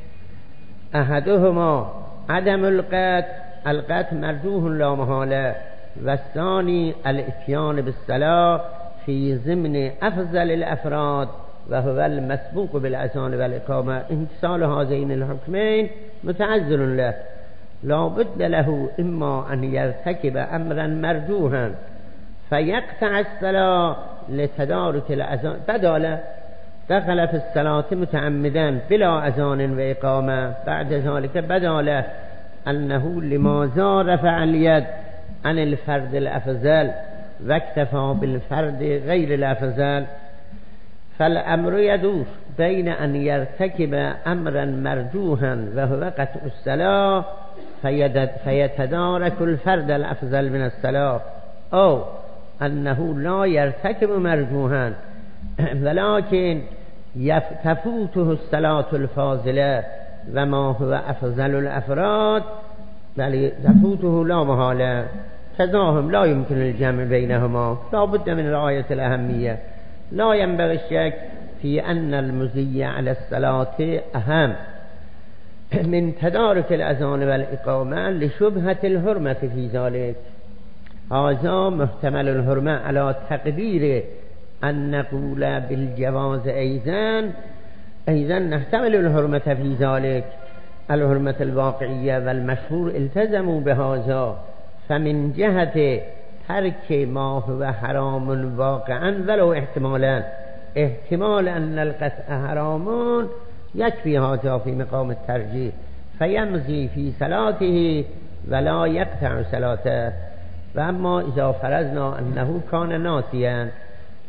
أحدهما عدم القطع مرجوه لا محالة، والثاني الاتيان بالصلاة في ضمن أفضل الأفراد وهو المسبوق بالأذان والإقامة. امتثال هذين الحكمين متعذر له، لا بد له إما أن يرتكب أمرا مرجوها فيقطع الصلاة لتدارك الأذان، بدل دخل في الصلاة متعمدا بلا أذان وإقامة، بعد ذلك بدل أنه لماذا رفع اليد عن الفرد الأفضل واكتفى بالفرد غير الأفضل، فالأمر يدور بين أن يرتكب أمرا مرجوها وهو قطع الصلاة فيتدارك الفرد الأفضل من الصلاة، أو أنه لا يرتكب مرجوها ولكن تفوته الصلاة الفاضلة وما هو أفضل الأفراد بل تفوته لا محالة. تزاحم لا يمكن الجمع بينهما، لا بد من رعاية الأهمية. لا ينبغي الشك في أن المزي على الصلاة أهم من تدارك الأذان والإقامة لشبهة الحرمة في ذلك. هذا محتمل الحرمة على تقدير أن نقول بالجواز أيضا نحتمل الحرمة في ذلك، الحرمة الواقعية، والمشهور التزموا بهذا. فمن جهة ترك ما هو حرام واقعا ولو احتمال أن القطع حرام يكفي هذا في مقام الترجيح، فيمضي في صلاته ولا يقطع صلاته. وأما إذا فرضنا أنه كان ناسيا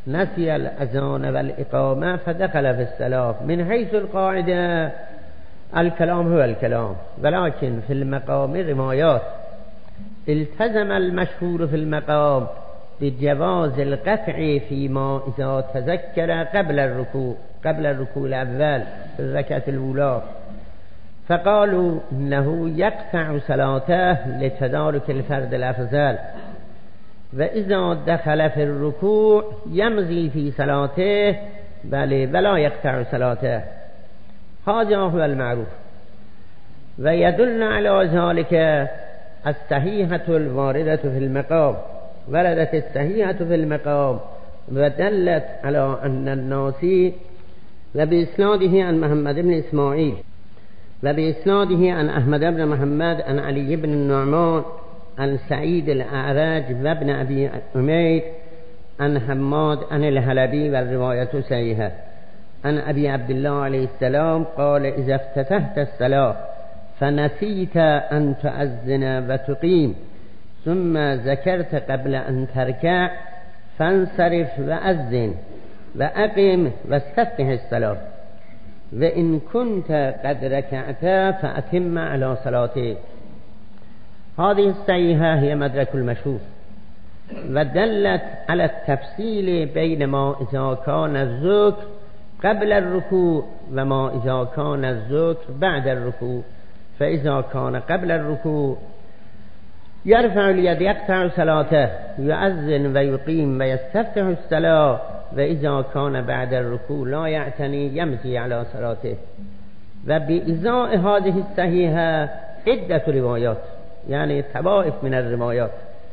نسي الأذان والإقامة فدخل في الصلاة. من حيث القاعدة الكلام هو الكلام، ولكن في المقام روايات. التزم المشهور في المقام بجواز القطع فيما إذا تذكر قبل الركوع الأول في الركعة الأولى، فقالوا إنه يقطع صلاته لتدارك الفرد الأفضل، وإذا دخل في الركوع يمضي في صلاته ولا يقطع صلاته. هذا هو المعروف. ويدل على ذلك الصحيحة الواردة في المقام. وردت الصحيحة في المقام ودلت على أن الناسي وبإسناده عن محمد بن إسماعيل وبإسناده عن أحمد بن محمد عن علي بن النعمان عن سعيد الأعرج وابن أبي عمير عن حماد عن الحلبي، والرواية صحيحة، عن أبي عبد الله عليه السلام قال: إذا افتتحت الصلاة فنسيت أن تؤذن وتقيم ثم ذكرت قبل أن تركع فانصرف وأذن وأقم واستفتح الصلاة، وإن كنت قد ركعت فأتم على صلاتك. هذه الصحيحة هي مدرك المشهور، ودلت على التفصيل بين ما إذا كان الذكر قبل الركوع وما إذا كان الذكر بعد الركوع. فإذا كان قبل الركوع يرفع اليد يقطع صلاته، يؤذن ويقيم ويستفتح الصلاة، وإذا كان بعد الركوع لا يعتني يمضي على صلاته. وبإزاء هذه الصحيحة عدة روايات، يعني طوائف من الروايات.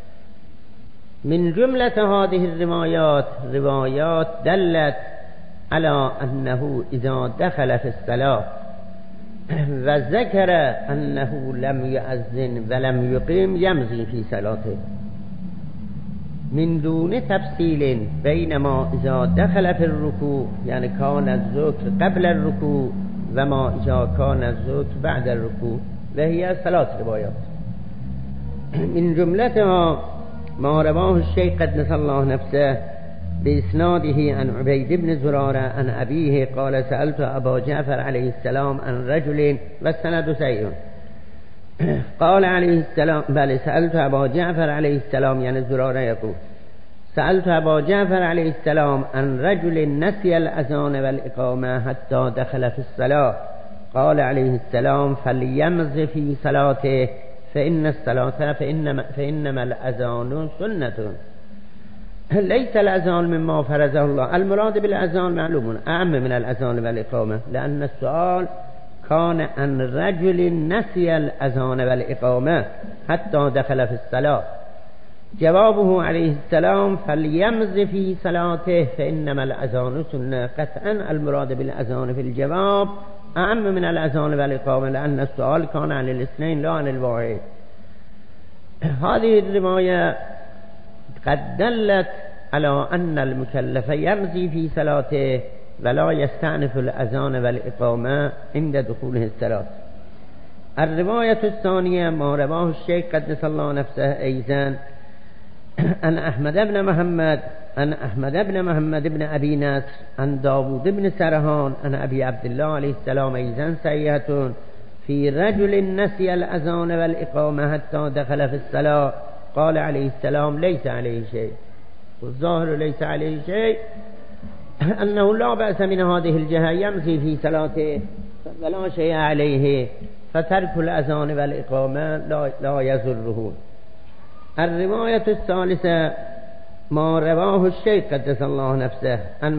من جملة هذه الروايات روايات دلت على أنه إذا دخل في الصلاة وذكر أنه لم يؤذن ولم يقيم يمضي في صلاته، من دون تفصيل بينما إذا دخل في الركوع يعني كان الذكر قبل الركوع وما إذا كان الذكر بعد الركوع، وهي 3 روايات. من جملتها ما رواه الشيخ قدس الله نفسه بإسناده عن عبيد بن زرارة عن أبيه قال: سألت أبا جعفر عليه السلام عن رجل، والسند سيء. قال عليه السلام سألت أبا جعفر عليه السلام، يعني زرارة يقول: سألت أبا جعفر عليه السلام عن رجل نسي الأذان والإقامة حتى دخل في الصلاة. قال عليه السلام: فليمض في صلاته فإن الصلاة فإنما الأذان سنة. ليس الأذان مما فرضه الله. المراد بالأذان معلوم أعم من الأذان والإقامة، لأن السؤال كان عن رجل نسي الأذان والإقامة حتى دخل في الصلاة. جوابه عليه السلام: فليمض في صلاته فإنما الأذان سنة. قطعا المراد بالأذان في الجواب أعم من الأذان والإقامة، لأن السؤال كان عن الاثنين لا عن الواحد. هذه الرواية قد دلت على أن المكلف يمضي في صلاته ولا يستأنف الأذان والإقامة عند دخوله الصلاة. الرواية الثانية ما رواه الشيخ قدس الله نفسه أيضا عن أحمد بن محمد بن أبي نصر عن داود بن سرهان عن أبي عبد الله عليه السلام أيضا صحيحة في رجل نسي الأذان والإقامة حتى دخل في الصلاة. قال عليه السلام: ليس عليه شيء. والظاهر ليس عليه شيء أنه لا بأس من هذه الجهة، يمضي في صلاته ولا شيء عليه، فترك الأذان والإقامة لا يضره. الرواية الثالثة ما رواه الشيخ قدس الله نفسه عن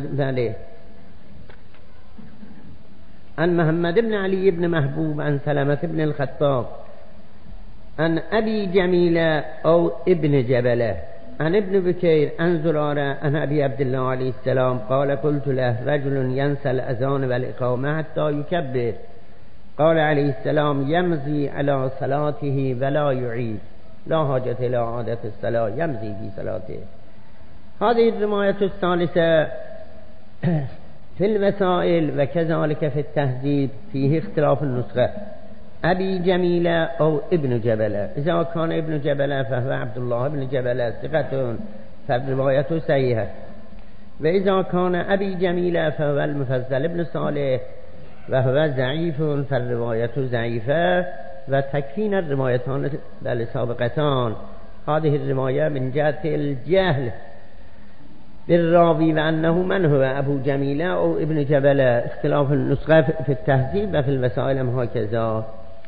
محمد بن علي بن محبوب عن سلمة بن الخطاب عن أبي جميلة أو ابن جبلة عن ابن بكير عن زرارة عن أبي عبد الله عليه السلام قال: قلت له: رجل ينسى الأذان والإقامة حتى يكبر. قال عليه السلام: يمضي على صلاته ولا يعيد، لا حاجة إلى إعادة الصلاة، يمضي في صلاته. هذه الرواية الثالثة في المسائل وكذلك في التهذيب فيه اختلاف النسخة: أبي جميلة أو ابن جبلة. إذا كان ابن جبلة فهو عبد الله بن جبلة ثقة، فالرواية صحيحة. و اذا کان ابی جمیل فهو المفضل ابن صالح و هو ضعیف فالروایت ضعیفه و تکفین الروایتان سابقتان. هذه الرواية من جهة الجهل بالراوي وأنه من هو أبو جميلة أو ابن جبل، اختلاف النسخة في التهذيب وفي الوسائل هكذا.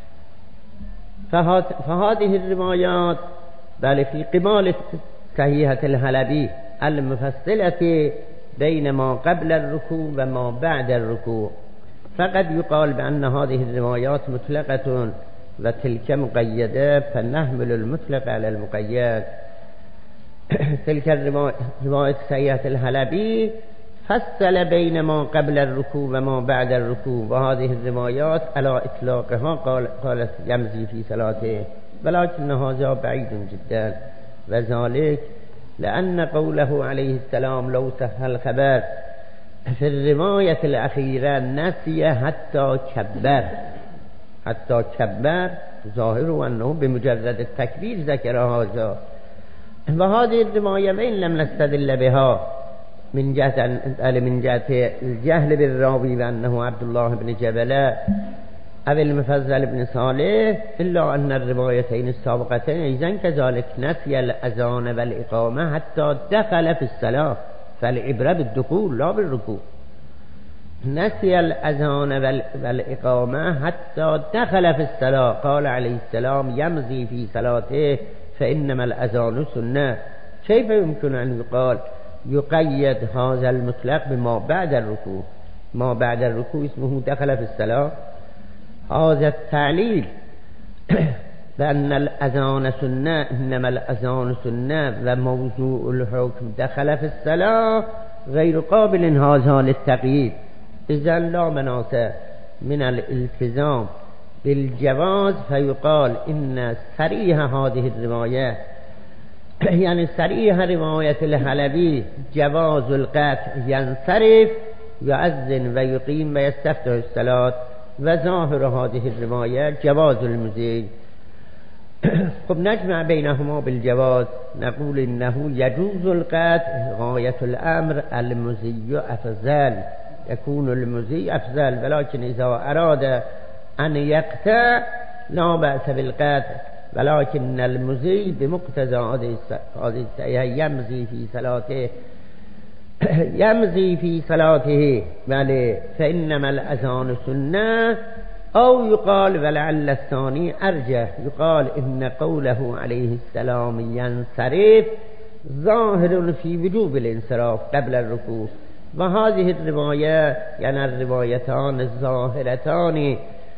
فهذه الروايات بل في قبال صحيحة الحلبي المفصلة بين ما قبل الركوع وما بعد الركوع، فقد يقال بأن هذه الروايات مطلقة وتلك مقيدة، فنحمل المطلق على المقيد. تلك الرواية صحيحة الحلبي فصل بين ما قبل الركوع وما بعد الركوع، وهذه الروايات على إطلاقها قالت يمضي في صلاته، ولكن هذا بعيد جدا، وذلك لأن قوله عليه السلام لو صح الخبر في الرواية الأخيرة نسي حتى كبر ظاهر أنه بمجرد التكبير ذكر هذا. وهذه الرواية وإن لم نستدل بها من جهة الجهل بالراوي وأنه عبد الله بن جبل أو المفضل بن صالح، إلا أن الروايتين السابقتين أيضا كذلك نسي الأذان والإقامة حتى دخل في الصلاة، فالعبرة بالدخول لا بالركوع. نسي الأذان والإقامة حتى دخل في الصلاة، قال عليه السلام يمضي في صلاته فإنما الأذان سنة. كيف يمكن أن يقيد هذا المطلق بما بعد الركوع؟ ما بعد الركوع اسمه دخل في الصلاة. هذا التعليل بأن الأذان سنة، إنما الأذان سنة، وموضوع الحكم دخل في الصلاة غير قابل هذا للتقييد، إذا لا مناص من الالتزام بالجواز، فيقال إن صريح هذه الرواية يعني صريح رواية الحلبي جواز القطع، ينصرف يؤذن ويقيم ويستفتح الصلاة، وظاهر هذه الرواية جواز المزي. خب نجمع بينهما بالجواز، نقول إنه يجوز القطع غاية الأمر، المزي أفضل، يكون المزي أفضل، ولكن إذا أراد أن يقطع لا بأس بالقطع، ولكن المزي بمقتضى هذه يمضي في صلاته بله، فإنما الأذان سنة. أو يقال ولعل الثاني أرجح، يقال إن قوله عليه السلام ينصرف ظاهر في وجوب الانصراف قبل الركوع، وهذه الرواية يعني الروايتان الظاهرتان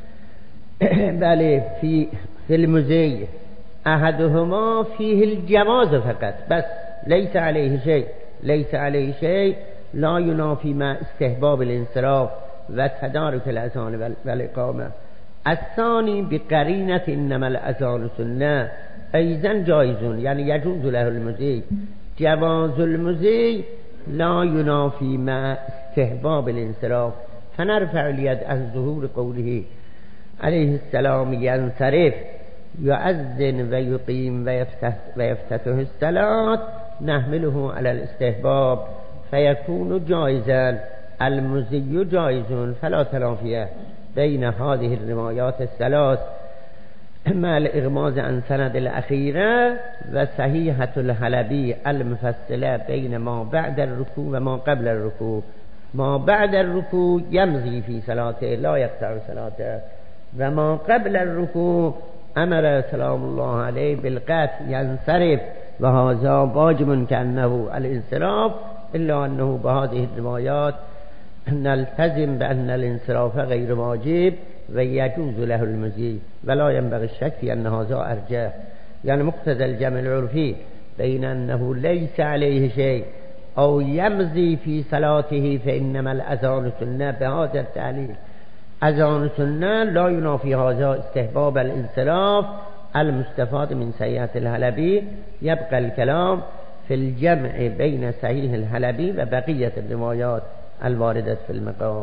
بله في المزي أحدهما فيه الجواز فقط بس، ليس عليه شيء لا ينافي ما استحباب الانصراف وتدارك الأذان والإقامة. الثاني بقرينة إنما الأذان سنة أيضا جائز، يعني يجوز له المزي، جواز المزي لا ينافي ما استحباب الانصراف، فنرفع اليد عن ظهور قوله عليه السلام ينصرف يؤذن ويقيم ويفتتح الصلاة، نحمله على الاستحباب فيكون جائزا، المزي جائز، فلا تنافي بين هذه الروايات الثلاث مع الإغماز عن سند الأخيرة وصحيحة الحلبي المفصلة بين ما بعد الركوع وما قبل الركوع. ما بعد الركوع يمضي في صلاته لا يقطع صلاته، وما قبل الركوع أمر سلام الله عليه بالقطع ينصرف، وهذا واجب كأنه الانصراف، إلا أنه بهذه الروايات نلتزم بأن الانصراف غير واجب ويجوز له المزي، ولا ينبغي الشك في أن هذا أرجح، يعني مقتضى الجمع العرفي بين أنه ليس عليه شيء أو يمضي في صلاته فإنما الأذان سنة، بهذا التعليل أذان سنة لا ينافي هذا استحباب الانصراف المستفاد من صحيحة الحلبي. يبقى الكلام في الجمع بين صحيح الحلبي وبقية الروايات الواردة في المقام.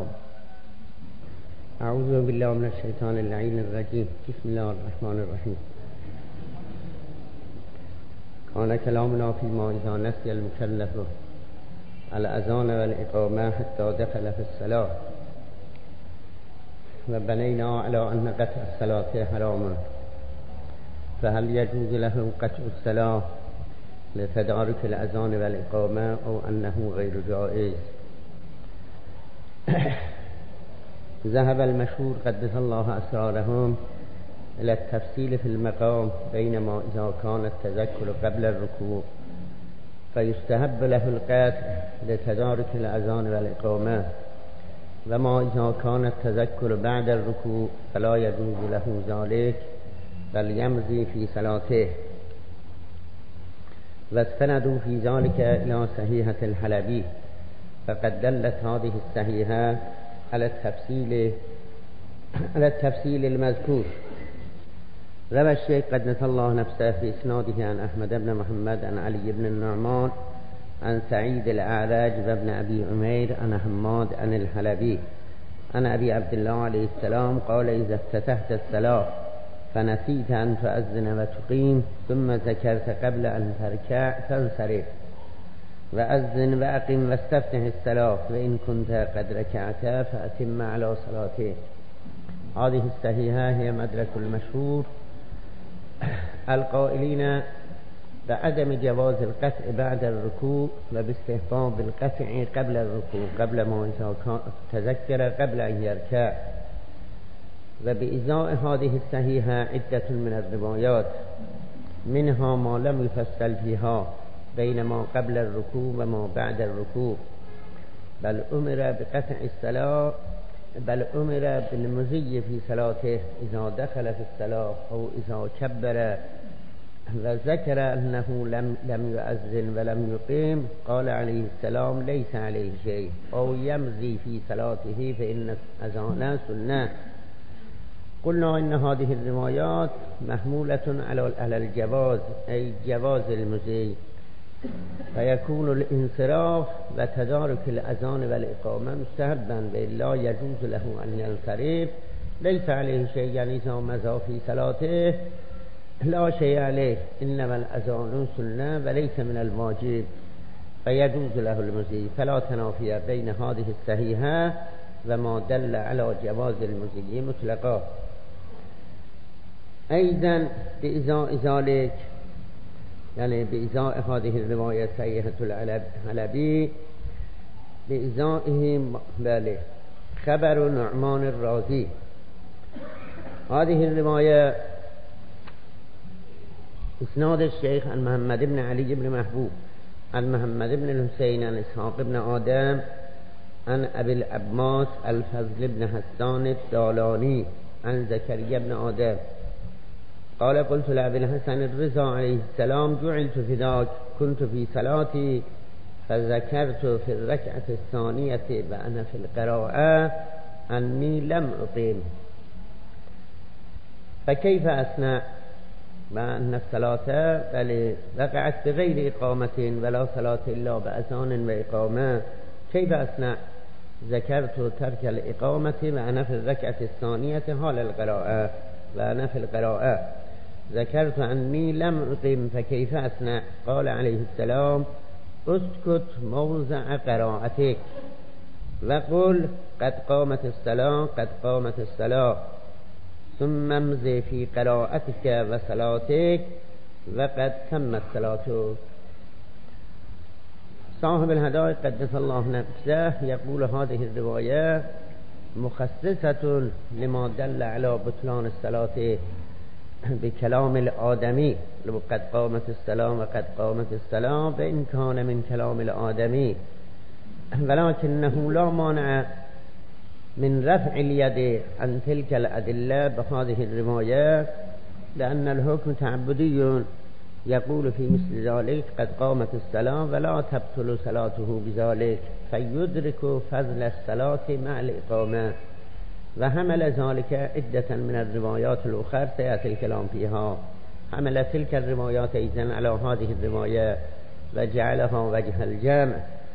أعوذ بالله من الشيطان اللعين الرجيم، بسم الله الرحمن الرحيم. كان كلامنا فيما إذا نسي المكلف الأذان والإقامة حتى دخل في الصلاة، وبنينا على أن قطع الصلاة حرام، فهل يجوز له قطع الصلاة لتدارك الأذان والإقامة أو أنه غير جائز؟ ذهب المشهور قدس الله أسرارهم إلى التفصيل في المقام بينما إذا كان التذكر قبل الركوع فيستحب له القطع لتدارك الأذان والإقامة، وما إذا كان التذكر بعد الركوع فلا يجوز له ذلك بل يمضي في صلاته. واستندوا في ذلك إلى صحيحة الحلبي، فقد دلت هذه الصحيحة على التفصيل المذكور. روى الشيخ قدس الله نفسه في إسناده عن أحمد بن محمد عن علي بن النعمان عن سعيد الأعرج وابن أبي عمير عن حماد عن الحلبي عن أبي عبد الله عليه السلام قال: إذا افتتحت الصلاة فنسيت أن تؤذن وتقيم ثم ذكرت قبل أن تركع فانصرف وأذن وأقم واستفتح الصلاة، وإن كنت قد ركعت فأتم على صلاته. هذه الصحيحة هي مدرك المشهور القائلين بعدم جواز القطع بعد الركوع وباستحباب القطع قبل الركوع قبل ما تذكر قبل أن يركع. وبإزاء هذه الصحيحة عدة من الروايات، منها ما لم يفصل فيها بين ما قبل الركوع وما بعد الركوع، بل أمر بالمزي في صلاته إذا دخل في الصلاة أو إذا كبر وذكر أنه لم يؤذن ولم يقيم قال عليه السلام: ليس عليه شيء، أو يمضي في صلاته فإن الأذان سنة. قلنا إن هذه الروايات محمولة على الجواز، أي جواز المزي، فيكون الانصراف وتدارك الأذان والإقامة مستحبا، لا يجوز له أن ينصرف. ليس عليه شيء يعني إذا مضى في صلاته لا شيء عليه، إنما الأذان سنة وليس من الواجب، فيجوز له المزي. فلا تنافي بين هذه الصحيحة وما دل على جواز المزي مطلقا. أيضا بإزاء ذلك، يعني بإزاء هذه الرواية صحيحة الحلبي، بإزائه خبر نعمان الرازي. هذه الرواية إسناد الشيخ عن محمد بن علي بن محبوب عن محمد بن الحسين عن إسحاق بن آدم عن أبي العباس الفضل بن حسان الدالاني عن زكريا بن آدم قال: قلت لأبي الحسن الرضا عليه السلام: جعلت فداك، كنت في صلاتي فذكرت في الركعة الثانية وأنا في القراءة أني لم أقيم، فكيف أصنع مع أن الصلاة وقعت بغير إقامة ولا صلاة إلا بأذان وإقامة؟ كيف أصنع؟ ذكرت ترك الإقامة وأنا في الركعة الثانية حال القراءة وأنا في القراءة، ذكرت أني لم أقيم، فكيف أصنع؟ قال عليه السلام: اسكت موضع قراءتك وقل قد قامت الصلاة قد قامت الصلاة، ثم امضي في قراءتك وصلاتك وقد تمت صلاتك. صاحب الهداية قدس الله نفسه يقول: هذه الرواية مخصصة لما دل على بطلان الصلاة بكلام الآدمي، قد قامت الصلاة وقد قامت الصلاة، فإن كان من كلام الآدمي، ولكنه لا مانع من رفع اليد عن تلك الأدلة بهذه الرواية، لأن الحكم تعبدي يقول في مثل ذلك قد قامت الصلاة ولا تبطل صلاته بذلك، فيدرك فضل الصلاة مع الإقامة. وحمل ذلك عدة من الروايات الأخرى سيأتي الكلام فيها. حمل تلك الروايات أيضا على هذه الرواية وجعلها وجه الجمع.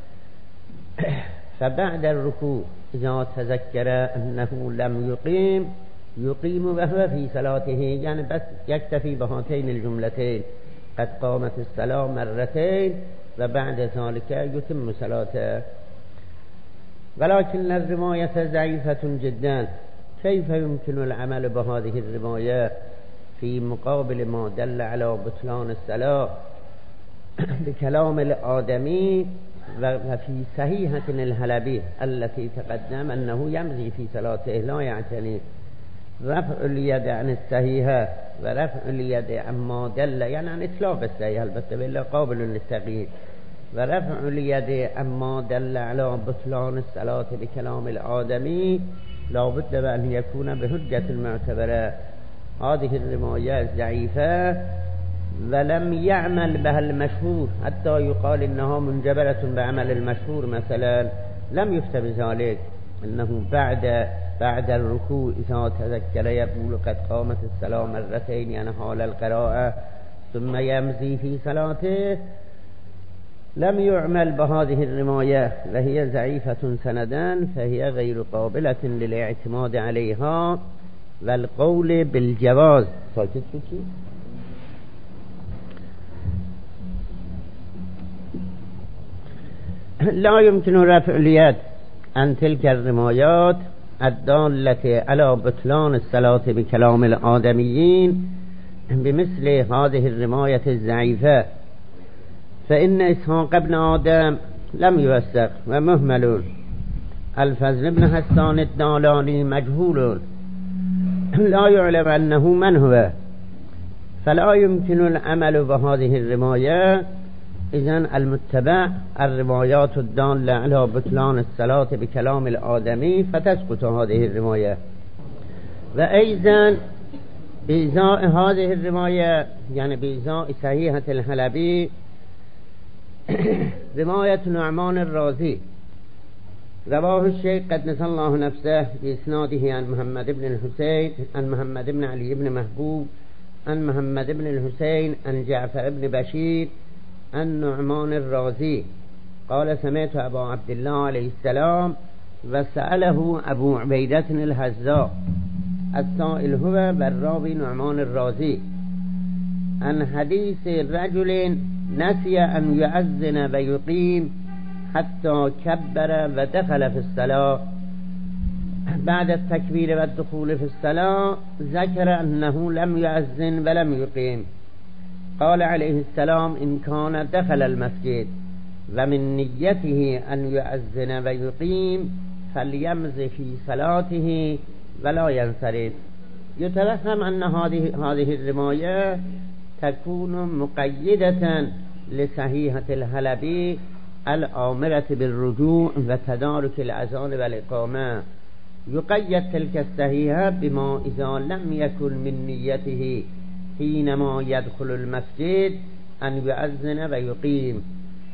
فبعد الركوع إذا تذكر أنه لم يقيم وهو في صلاته، يعني بس يكتفي بهاتين الجملتين: قد قامت الصلاة مرتين وبعد ذلك يتم صلاته. ولكن الرواية ضعيفة جدا. كيف يمكن العمل بهذه الرواية في مقابل ما دل على بطلان الصلاة بكلام الآدمي وفي صحيحة الحلبي التي تقدم أنه يمضي في صلاته لا يعتني رفع اليد عن الصحيحة ورفع اليد عما دل يعني عن إطلاق الصحيحة البته بالله قابل للتغيير ورفع اليد عما دل على بطلان الصلاة بكلام الآدمي لا بد أن يكون بحجة المعتبرة. هذه الرواية ضعيفة ولم يعمل بها المشهور حتى يقال إنها منجبرة بعمل المشهور مثلا، لم يفتى بذلك إنه بعد الركوع إذا تذكر يقول قد قامت الصلاة مرتين يعني حال القراءة ثم يمضي في صلاته. لم يعمل بهذه الرواية وهي ضعيفة سندا، فهي غير قابلة للاعتماد عليها والقول بالجواز. لا يمكن رفع اليد عن تلك الروايات الدالة على بطلان الصلاة بكلام الآدميين بمثل هذه الرواية الضعيفة، فإن إسحاق بن آدم لم يوثق ومهمل. الفضل بن حسان الدالاني مجهول لا يعلم أنه من هو، فلا يمكن العمل بهذه الرواية. إذن المتبع الروايات الدالة على بطلان الصلاة بكلام الآدمي فتسقط هذه الرواية. وأيضا بإزاء هذه الرواية يعني بإزاء صحيحة الحلبي رواية نعمان الرازي رواه الشيخ قدس الله نفسه بإسناده عن محمد بن الحسين عن محمد بن علي بن محبوب عن محمد بن الحسين عن جعفر بن بشير عن نعمان الرازي قال سمعت أبا عبد الله عليه السلام وسأله أبو عبيدة الحذاء السائل هو والراوي نعمان الرازي عن حديث رجل نسي أن يؤذن ويقيم حتى كبر ودخل في الصلاة. بعد التكبير والدخول في الصلاة ذكر أنه لم يؤذن ولم يقيم. قال عليه السلام إن كان دخل المسجد ومن نيته أن يؤذن ويقيم فليمض في صلاته ولا ينصرف. يتوهم أن هذه الرواية تكون مقيدة لصحيحة الحلبي الآمرة بالرجوع وتدارك الأذان والإقامة. يقيد تلك الصحيحة بما إذا لم يكن من نيته حينما يدخل المسجد أن يؤذن ويقيم.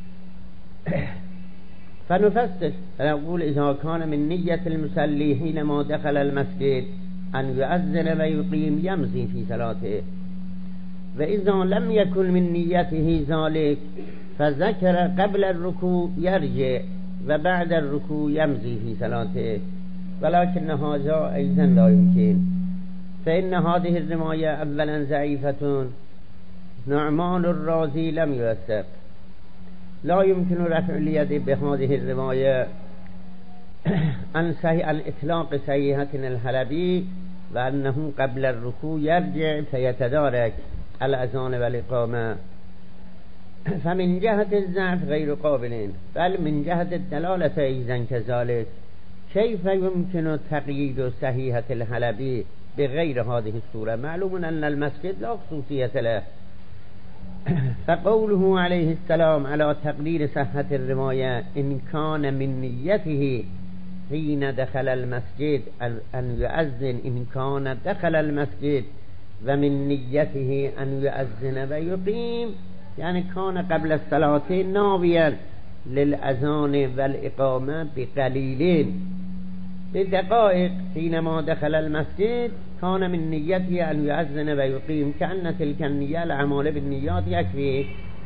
فنفسر فنقول إذا كان من نية المصلي حينما دخل المسجد أن يؤذن ويقيم يمضي في صلاته، وإذا لم يكن من نيته ذلك فذكر قبل الركوع يرجع وبعد الركوع يمضي في صلاته. ولكن هذا أيضا لا يمكن، فإن هذه الرواية أولا ضعيفة. نعمان الرازي لم يوثق. لا يمكن رفع اليد بهذه الرواية عن إطلاق صحيحة الحلبي وأنه قبل الركوع يرجع فيتدارك الأذان والإقامة. فمن جهة الضعف غير قابلين، بل من جهة الدلالة أيضا كذلك. كيف يمكن تقييد صحيحة الحلبي بغير هذه الصورة؟ معلوم أن المسجد لا خصوصية له. فقوله عليه السلام على تقدير صحة الرواية إن كان من نيته حين دخل المسجد أن يؤذن، إن كان دخل المسجد ومن نيته أن يؤذن ويقيم، يعني كان قبل الصلاة ناويا للأذان والإقامة بقليلين بدقائق. حينما دخل المسجد كان من نيته أن يؤذن ويقيم، كأن تلك النية العمل بالنيات يكفي.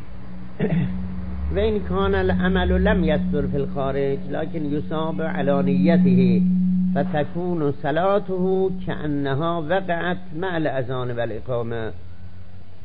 وإن كان العمل لم يصدر في الخارج لكن يصاب على نيته فتكون صلاته كأنها وقعت مع الأذان والإقامة.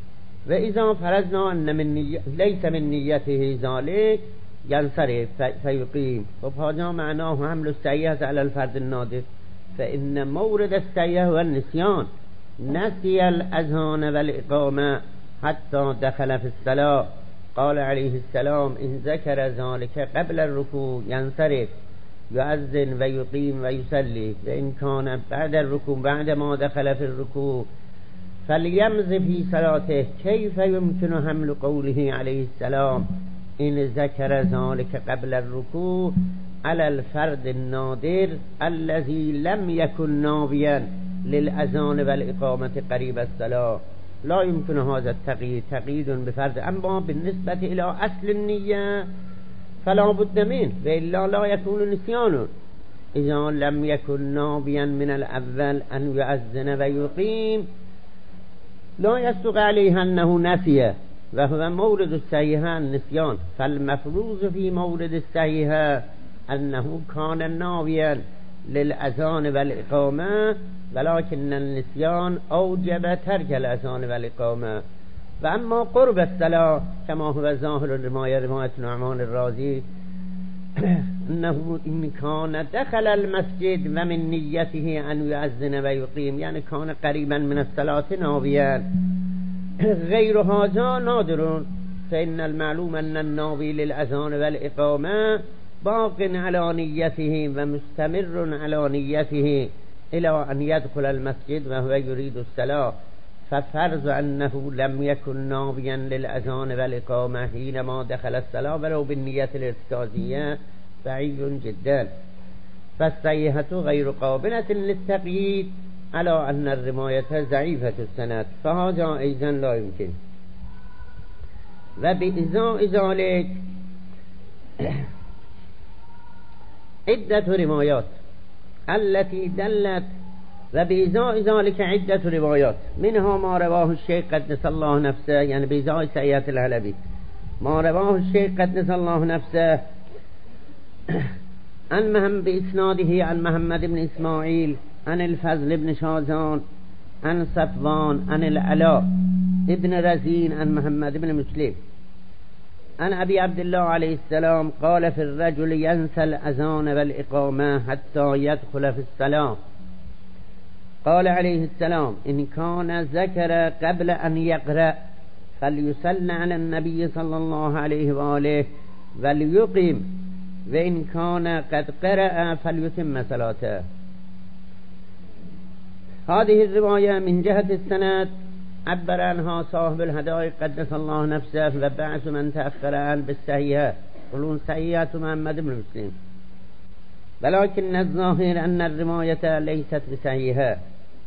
و اذا فرضنا ان لیس من نیته ذلك ينصرف فيقيم. خب هذا معناه حمل السیئة على الفرد النادر، فإن مورد السیئة هو النسيان، نسي الأذان والإقامة حتى دخل في الصلاة. قال عليه السلام إن ذكر ذلك قبل الركوع ينصرف يؤذن ويقيم ويصلي، وإن كان بعد الركوع بعد ما دخل في الركوع فليمض في صلاته. كيف يمكن حمل قوله عليه السلام إن ذكر ذلك قبل الركوع على الفرد النادر الذي لم يكن ناويا للأذان والإقامة قريب الصلاة؟ لا يمكن هذا التقييد، تقييد بفرد. أما بالنسبة إلى أصل النية فلا بد منه، وإلا لا يكون نسيان. إذا لم يكن ناويا من الأول أن يؤذن ويقيم لا يصدق عليه أنه نسي، وهو مورد السيئة النسيان. فالمفروض في مورد السيئة أنه كان ناويا للأذان والإقامة، ولكن النسيان أوجب ترك الأذان والإقامة. وأما قرب الصلاة كما هو ظاهر رواية نعمان الرازي أنه إن كان دخل المسجد ومن نيته أن يؤذن ويقيم، يعني كان قريبا من الصلاة ناويا، غير هذا نادر. فإن المعلوم أن الناوي للأذان والإقامة باق على نيته ومستمر على نيته إلى أن يدخل المسجد وهو يريد الصلاة، ففرض أنه لم يكن ناويا للأذان والإقامة حينما دخل الصلاة ولو بالنية الارتكازية بعيد جدا. فالصيحة غير قابلة للتقييد على أن الرواية ضعيفة السند، فهذا أيضا لا يمكن. وبإزاء ذلك عدة روايات التي دلت، وبإزاء ذلك عدة روايات، منها ما رواه الشيخ قدس الله نفسه، يعني بإزاء سيئة العلبي، ما رواه الشيخ قدس الله نفسه بإسناده عن محمد بن إسماعيل عن الفضل بن شازان عن صفوان عن العلاء ابن رزين عن محمد بن مسلم عن أبي عبد الله عليه السلام قال في الرجل ينسى الأذان والإقامة حتى يدخل في الصلاة. قال عليه السلام إن كان ذكر قبل أن يقرأ فليصلي على النبي صلى الله عليه وآله وليقيم، وإن كان قد قرأ فليتم صلاته. هذه الرواية من جهة السند عبر عنها صاحب الهدايا قدس الله نفسه وبعث من تأخر عنه بالصحيحة، قلون صحيحة محمد بن مسلم، ولكن الظاهر أن الرواية ليست بصحيحة.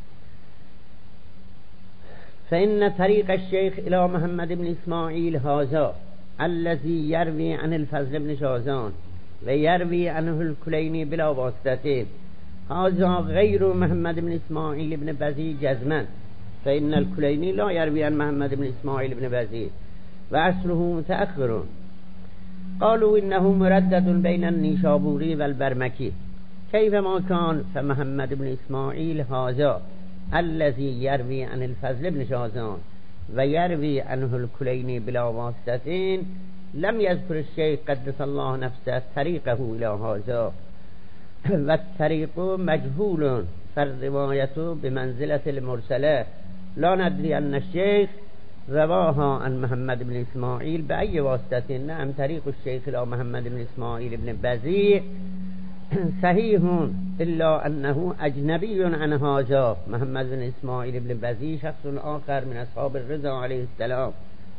فإن طريق الشيخ إلى محمد بن إسماعيل هذا الذي يروي عن الفضل بن شازان ويروي عنه الكليني بلا واسطة، هذا غير محمد بن إسماعيل بن بزي جزما، فإن الكليني لا يروي عن محمد بن إسماعيل بن بزي وأصله متأخر. قالوا إنه مردد بين النيشابوري والبرمكي، كيفما كان فمحمد بن إسماعيل هذا الذي يروي عن الفضل بن شازان ويروي عنه الكليني بلا واسطة لم يذكر الشيخ قدس الله نفسه طريقه إلى هذا، والطريق مجهول، فالرواية بمنزلة المرسلة، لا ندري أن الشيخ رواها عن محمد بن إسماعيل بأي واسطة. نعم طريق الشيخ إلى محمد بن إسماعيل بن بزي صحيح، إلا أنه أجنبي عن هذا. محمد بن إسماعيل بن بزي شخص آخر من أصحاب الرضا عليه السلام،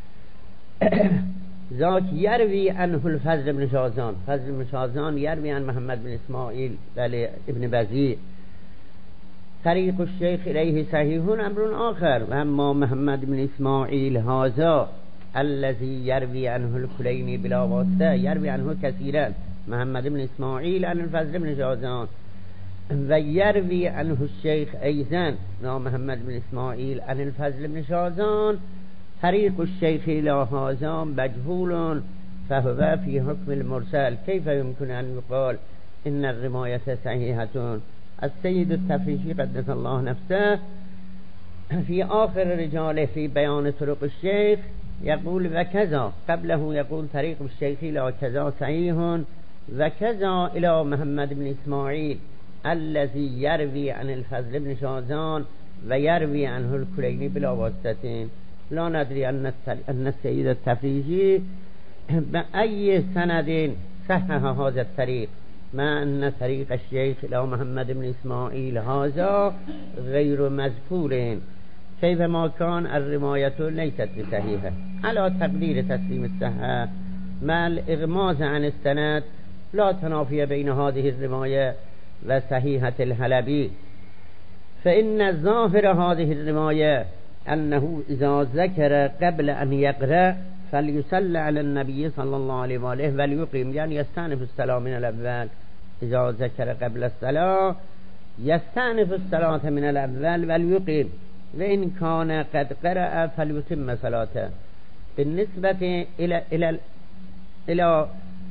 ذاك يروي عنه الفضل بن شازان، فضل بن شازان يروي عن محمد بن إسماعيل ابن بزي. طريق الشيخ إليه صحيح أمر آخر. وأما محمد بن إسماعيل هذا الذي يروي عنه الكليني بلا واسطة، يروي عنه كثيرا محمد بن إسماعيل عن الفضل بن شازان، ويروي عنه الشيخ أيضا محمد بن إسماعيل عن الفضل بن شازان. طريق الشيخ إلى هذا مجهول، فهو في حكم المرسل. كيف يمكن أن يقال إن الرواية صحيحة؟ السيد التفريشي قدس الله نفسه في آخر رجاله في بيان طرق الشيخ يقول وكذا قبله يقول طريق الشيخ إلى كذا صحيح وكذا إلى محمد بن إسماعيل الذي يروي عن الفضل بن شازان ويروي عنه الكليني بلا واسطة لا ندري أن السيد التفريجي بأي سند صحح هذا الطريق مع أن طريق الشيخ إلى محمد بن إسماعيل هذا غير مذكور كيفما كان الرواية ليست بصحيحة على تقدير تسليم الصحة مع الإغماز عن السند لا تنافي بين هذه الرواية وصحيحة الحلبي فإن ظاهر هذه الرواية أنه إذا ذكر قبل أن يقرأ فليصلي على النبي صلى الله عليه وآله وليقيم يعني يستأنف الصلاة من الأول إذا ذكر قبل الصلاة يستأنف الصلاة من الأول وليقيم وإن كان قد قرأ فليتم صلاته بالنسبة إلى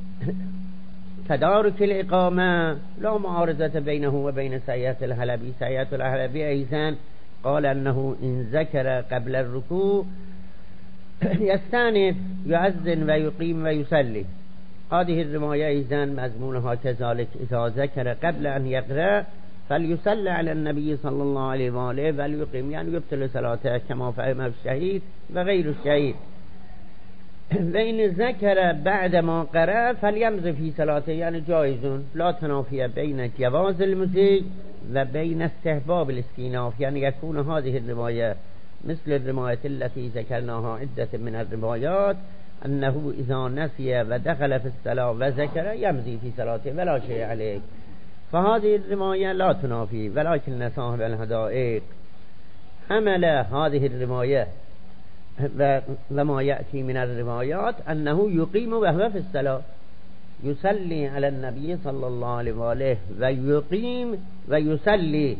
تدارك الإقامة لا معارضة بينه وبين سيئة الحلبي سيئة الحلبي أيضا قال أنه إن ذكر قبل الركوع يستأنف يؤذن ويقيم ويصلي هذه الرواية أيضا مضمونها كذلك إذا ذكر قبل أن يقرأ فليصلي على النبي صلى الله عليه وآله وليقيم يعني يبطل صلاته كما فهم الشهيد وغير الشهيد وإن ذكر بعد ما قرأ فليمضي في صلاته يعني جائز لا تنافي بين جواز المزي وبين استحباب الاستئناف يعني يكون هذه الرواية مثل الرواية التي ذكرناها عدة من الروايات أنه إذا نسي ودخل في الصلاة وذكر يمضي في صلاته ولا شيء عليه فهذه الرواية لا تنافي ولكن صاحب الحدائق حمل هذه الرواية وما يأتي من الروايات أنه يقيم وهو في الصلاة يصلي على النبي صلى الله عليه وآله ويقيم ويصلي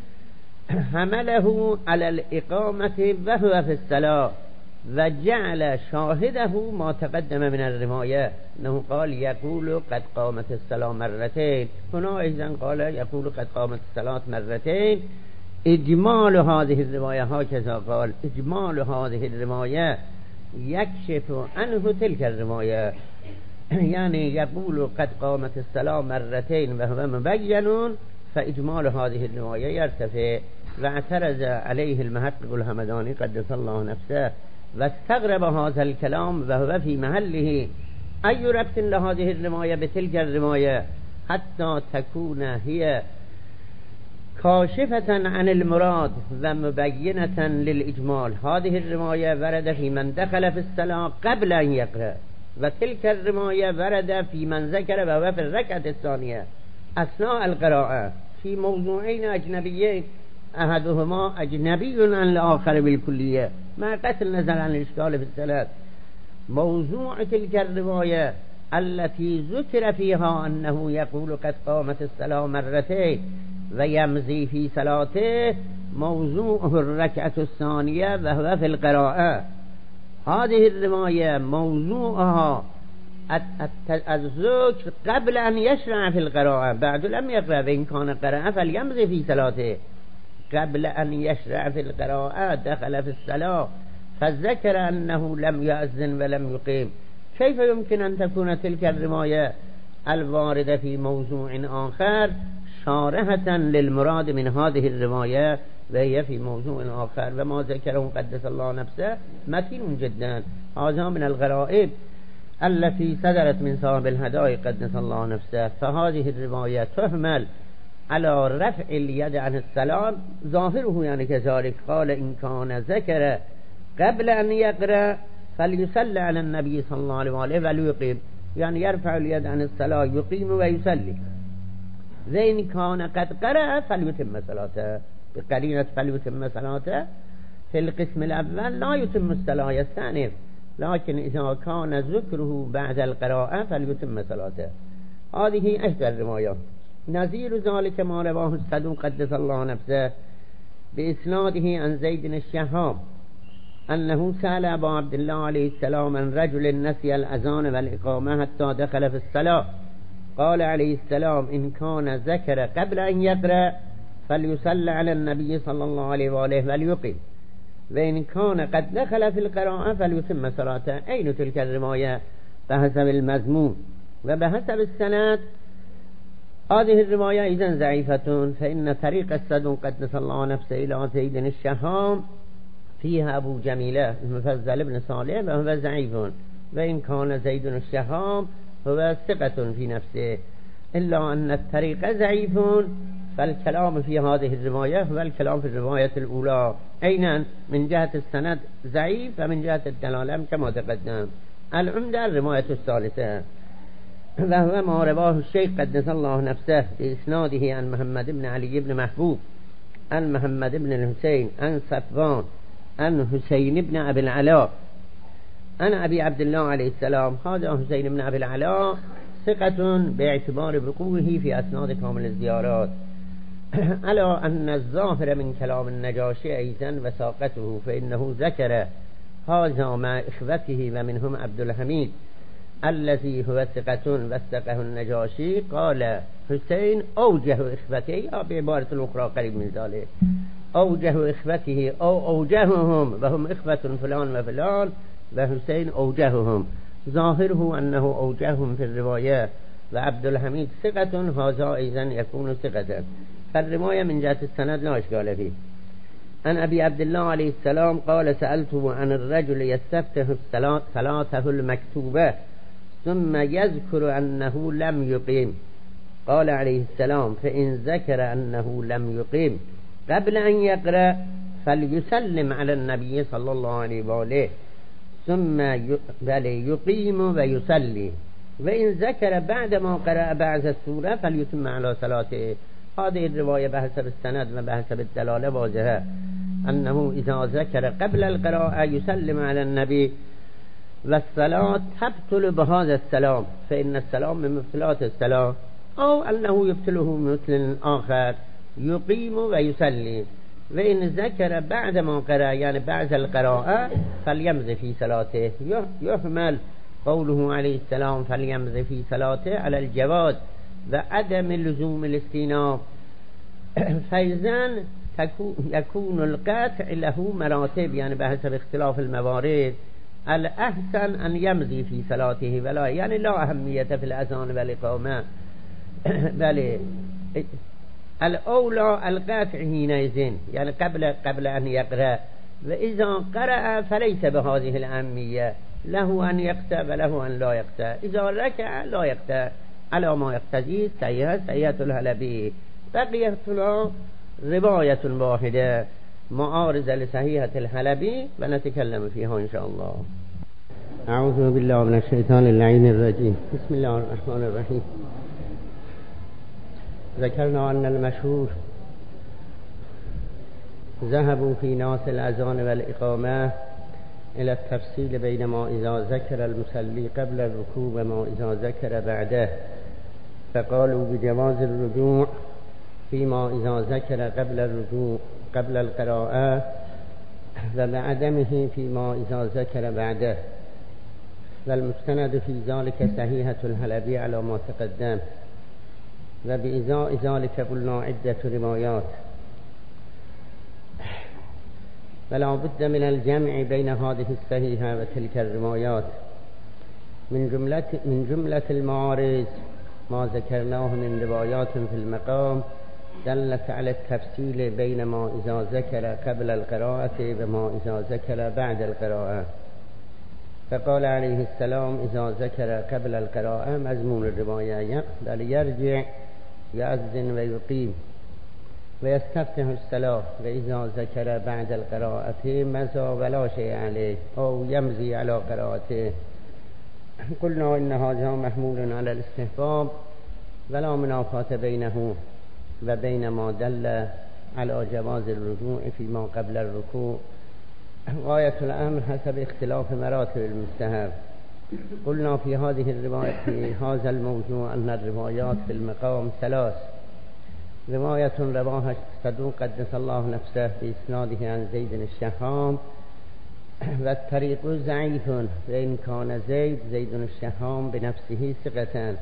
حمله على الإقامة وهو في الصلاة وجعل شاهده ما تقدم من الرواية أنه قال يقول قد قامت الصلاة مرتين هنا أيضا قال يقول قد قامت الصلاة مرتين إجمال هذه الرواية هكذا قال إجمال هذه الرواية يكشف عنه تلك الرواية يعني يقول قد قامت الصلاة مرتين وهو مبين فإجمال هذه الرواية يرتفع واعترض عليه المحقق الهمداني قدس الله نفسه واستغرب هذا الكلام وهو في محله أي ربط لهذه الرواية بتلك الرواية حتى تكون هي كاشفة عن المراد ومبينة للإجمال هذه الرواية ورد في من دخل في الصلاة قبل أن يقرأ وتلك الرواية ورد في من ذكر وهو في الركعة الثانية أثناء القراءة في موضوعين أجنبيين أحدهما أجنبي عن الآخر بالكلية ما قتل نزل عن الإشكال في الصلاة موضوع تلك الرواية التي ذكر فيها أنه يقول قد قامت الصلاة مرتين ويمضي في صلاته موضوعه الركعة الثانية وهو في القراءة هذه الرواية موضوعها الذكر قبل أن يشرع في القراءة بعد لم يقرأ وإن كان قرأ فليمضي في صلاته قبل أن يشرع في القراءة دخل في الصلاة فذكر أنه لم يأذن ولم يقيم كيف يمكن أن تكون تلك الرواية الواردة في موضوع آخر شارحة للمراد من هذه الرواية وهي في موضوع آخر وما ذكره قدس الله نفسه متين جدا هذا من الغرائب التي صدرت من صاحب الهدايا قدس الله نفسه فهذه الرواية تحمل على رفع اليد عن السلام ظاهره يعني كذلك قال إن كان ذكر قبل أن يقرأ فليصلي على النبي صلى الله عليه وآله وليقيم يعني يرفع اليد عن الصلاة يقيم ويصلي وإن كان قد قرأ فليتم صلاته بقرينة فليتم صلاته في القسم الأول لا يتم الصلاة يستأنف لكن إذا كان ذكره بعد القراءة فليتم صلاته هذه إحدى الروايات نظير ذلك ما رواه الصدوق قدس الله نفسه بإسناده عن زيد الشهاب أنه سأل أبا عبد الله عليه السلام عن رجل نسي الأذان والإقامة حتى دخل في الصلاة قال عليه السلام إن كان ذكر قبل أن يقرأ فليصلي على النبي صلى الله عليه وآله وليقيم و این کان قد دخل فی القراءه فلیتم صلاته. عین تلك الروايه بحسب المضمون و بحسب السند. هذه الرواية إذن ضعيفة، فإن طريق الصدوق قدس الله نفسه إلى زيد الشهام فيها أبو جميلة المفضل بن صالح وهو ضعيف، وإن كان زيد الشهام هو ثقة في نفسه، إلا أن الطريق ضعيف، فالكلام في هذه الرواية هو الكلام في الرواية الأولى عينا من جهة السند ضعيف ومن جهة الدلالة كما تقدم. العمدة الرواية الثالثة وهو ما رواه الشيخ قدس الله نفسه بإسناده عن محمد بن علي بن محبوب عن محمد بن الحسين عن صفوان عن حسين بن أبي العلاء عن أبي عبد الله عليه السلام. هذا حسين بن أبي العلاء ثقة باعتبار وقوعه في أسناد كامل الزيارات، على أن الظاهر من كلام النجاشي أيضا وساقته، فإنه ذكر هذا مع إخوته ومنهم عبد الحميد الذي هو ثقة وثقه النجاشي. قال حسين أوجه إخوته، بعبارة الأخرى قريب من ذلك، أوجه إخوته أو أوجههم، وهم إخوة فلان وفلان، وحسين أوجههم، ظاهره أنه أوجههم في الرواية. وعبد الحميد ثقة، هذا أيضا يكون ثقة، فالرواية من جهة السند لا إشكال فيه. عن أبي عبد الله عليه السلام قال سألته عن الرجل يستفتح صلاته المكتوبة ثم يذكر أنه لم يقيم. قال عليه السلام فإن ذكر أنه لم يقيم قبل أن يقرأ فليسلم على النبي صلى الله عليه وآله ثم يقيم ويصلي، وإن ذكر بعد ما قرأ بعض السورة فليتم على صلاته. هذه الرواية بحسب السند وبحسب الدلالة واضحة أنه إذا ذكر قبل القراءة يسلم على النبي، والصلاة تبطل بهذا السلام، فإن السلام من مبطلات الصلاة، أو أنه يبطله مثل آخر يقيم ويصلي. وإن ذكر بعد ما قرأ يعني بعد القراءة فليمض في صلاته. يحمل قوله عليه السلام فليمض في صلاته على الجواز وعدم لزوم الاستئناف، فإذن يكون القطع له مراتب، يعني بحسب اختلاف الموارد. الأحسن أن يمضي في صلاته ولا يعني لا أهمية في الأذان والإقامة، بل الأولى القطع حينئذ، يعني قبل أن يقرأ. وإذا قرأ فليس بهذه الأهمية، له أن يقطع وله أن لا يقطع. إذا ركع لا يقطع على ما يقتضي سيئة الحلبي. بقيت رواية واحدة معارضة لصحيحة الحلبي ونتكلم فيها إن شاء الله. أعوذ بالله من الشيطان اللعين الرجيم. بسم الله الرحمن الرحيم. ذكرنا أن المشهور ذهبوا في ناس الأذان والإقامة إلى التفصيل بين ما إذا ذكر المصلي قبل الركوع وما إذا ذكر بعده، فقالوا بجواز الرجوع فيما إذا ذكر قبل الرجوع قبل القراءة، وبعدمه فيما إذا ذكر بعده. والمستند في ذلك صحيحة الحلبي على ما تقدم، وبإزاء ذلك قلنا عدة روايات، فلا بد من الجمع بين هذه الصحيحة وتلك الروايات. من جملة المعارض ما ذكرناه من روايات في المقام دلت على التفصيل بين ما إذا ذكر قبل القراءة وما إذا ذكر بعد القراءة. فقال عليه السلام إذا ذكر قبل القراءة مضمون الرواية بل يرجع يأذن ويقيم ويستفتح الصلاة، وإذا ذكر بعد القراءة مضى ولا شيء عليه أو يمضي على قراءته. قلنا إن هذا محمول على الاستحباب ولا منافاة بينه وبين ما دل على جواز الرجوع فيما قبل الركوع. غاية الأمر حسب اختلاف مراتب المستحب. قلنا في هذه الرواية في هذا الموضوع أن الروايات في المقام ثلاث: رواية رواها الصدوق قدس الله نفسه بإسناده عن زيد الشهام، والطريق ضعيف، وإن كان زيد الشهام بنفسه ثقة.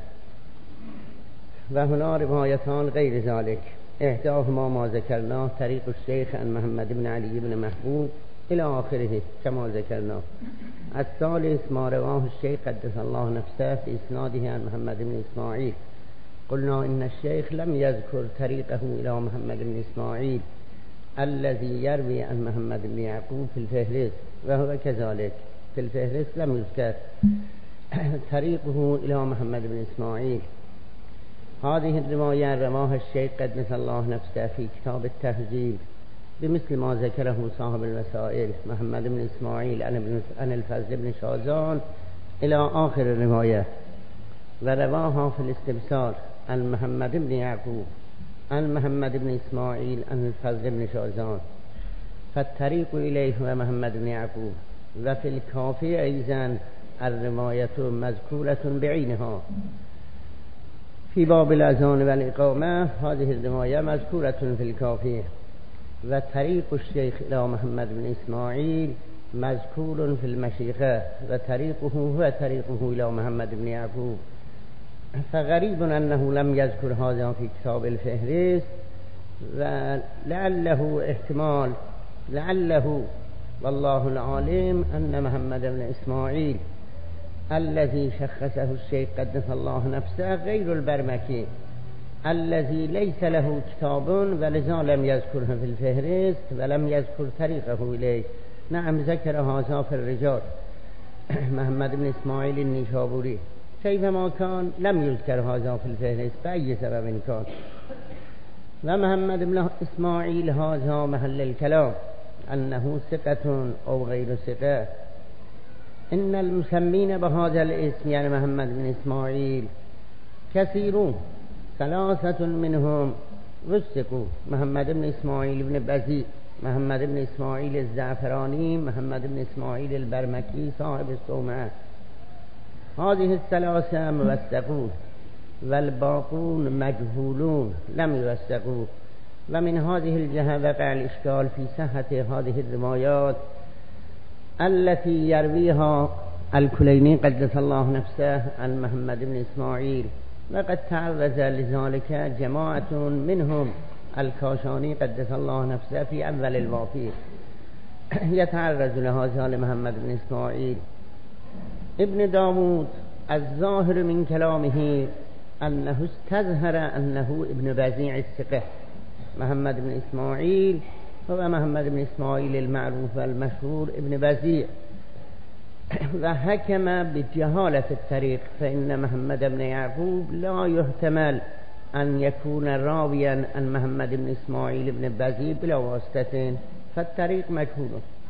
وهنا روايتان غير ذلك، إحداهما ما ذكرناه طريق الشيخ عن محمد بن علي بن محبوب إلى آخره كما ذكرنا. الثالث ما رواه الشيخ قدس الله نفسه في إسناده عن محمد بن إسماعيل. قلنا إن الشيخ لم يذكر طريقه إلى محمد بن إسماعيل الذي يروي عن محمد بن يعقوب في الفهرست، وهو كذلك في الفهرست لم يذكر طريقه إلى محمد بن إسماعيل. هذه الرواية رواها الشيخ قدس الله نفسه في كتاب التهذيب بمثل ما ذكره صاحب الوسائل محمد بن إسماعيل عن الفضل بن شازان إلى آخر الرواية، ورواها في الاستبصار عن محمد بن يعقوب عن محمد بن إسماعيل عن الفضل بن شازان، فالطريق إليه هو محمد بن يعقوب. وفي الكافي أيضا الرواية مذكورة بعينها في باب الأذان والإقامة، هذه الرواية مذكورة في الكافي. وطريق الشيخ إلى محمد بن إسماعيل مذكور في المشيخة، وطريقه هو طريقه إلى محمد بن يعقوب. فغريب أنه لم يذكر هذا في كتاب الفهرست، ولعله احتمال لعله والله العالم أن محمد بن إسماعيل الذي شخصه الشيخ قدس الله نفسه غير البرمكي الذي ليس له كتاب، ولذا لم يذكره في الفهرست ولم يذكر طريقه إليه. نعم ذكر هذا في الرجال محمد بن إسماعيل النيشابوري، كيفما كان لم يذكر هذا في الفهرست بأي سبب كان. ومحمد بن إسماعيل هذا محل الكلام أنه ثقة أو غير ثقة. إن المسمين بهذا الاسم يعني محمد بن إسماعيل كثيرون، 3 منهم وثقوا: محمد بن إسماعيل بن بزيع، محمد بن إسماعيل الزعفراني، محمد بن إسماعيل البرمكي صاحب الصومعة. هذه 3 موثقون، والباقون مجهولون لم يوثقوا. ومن هذه الجهة وقع الإشكال في صحة هذه الروايات التي يرويها الكليني قدس الله نفسه عن محمد بن إسماعيل، وقد تعرض لذلك جماعة منهم الكاشاني قدس الله نفسه في أول الوافي يتعرض لهذا لمحمد بن إسماعيل. ابن داود الظاهر من كلامه أنه استظهر أنه ابن بزيع الثقة. محمد بن إسماعيل هو محمد بن إسماعيل المعروف والمشهور ابن بزيع، وحكم بجهالة الطريق، فإن محمد بن يعقوب لا يحتمل أن يكون راويا عن محمد بن إسماعيل بن بزيع بلا واسطة، فالطريق مجهول.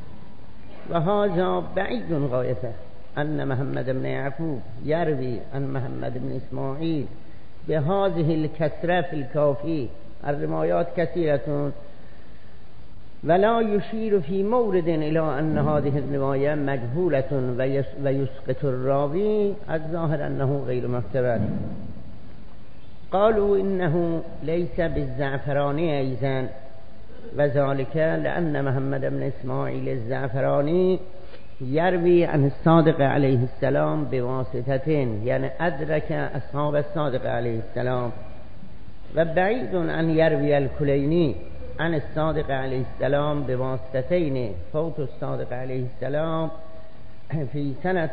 وهذا بعيد غايته أن محمد بن يعقوب يروي عن محمد بن إسماعيل بهذه الكثرة في الكافي، الروايات كثيرة، ولا يشير في مورد إلى أن هذه الرواية مجهولة ويسقط الراوي، الظاهر أنه غير محتمل. قالوا إنه ليس بالزعفراني أيضا، وذلك لأن محمد بن إسماعيل الزعفراني يروي عن الصادق عليه السلام بواسطتين، يعني أدرك أصحاب الصادق عليه السلام، وبعيد أن يروي الكليني عن الصادق عليه السلام بواسطتين. فوت الصادق عليه السلام في سنة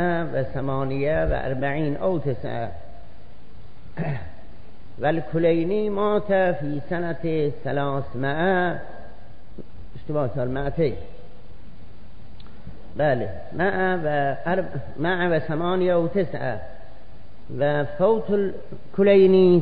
148 أو 9، والكليني مات في سنة 300 200 بله 108 و9، وفوت الكليني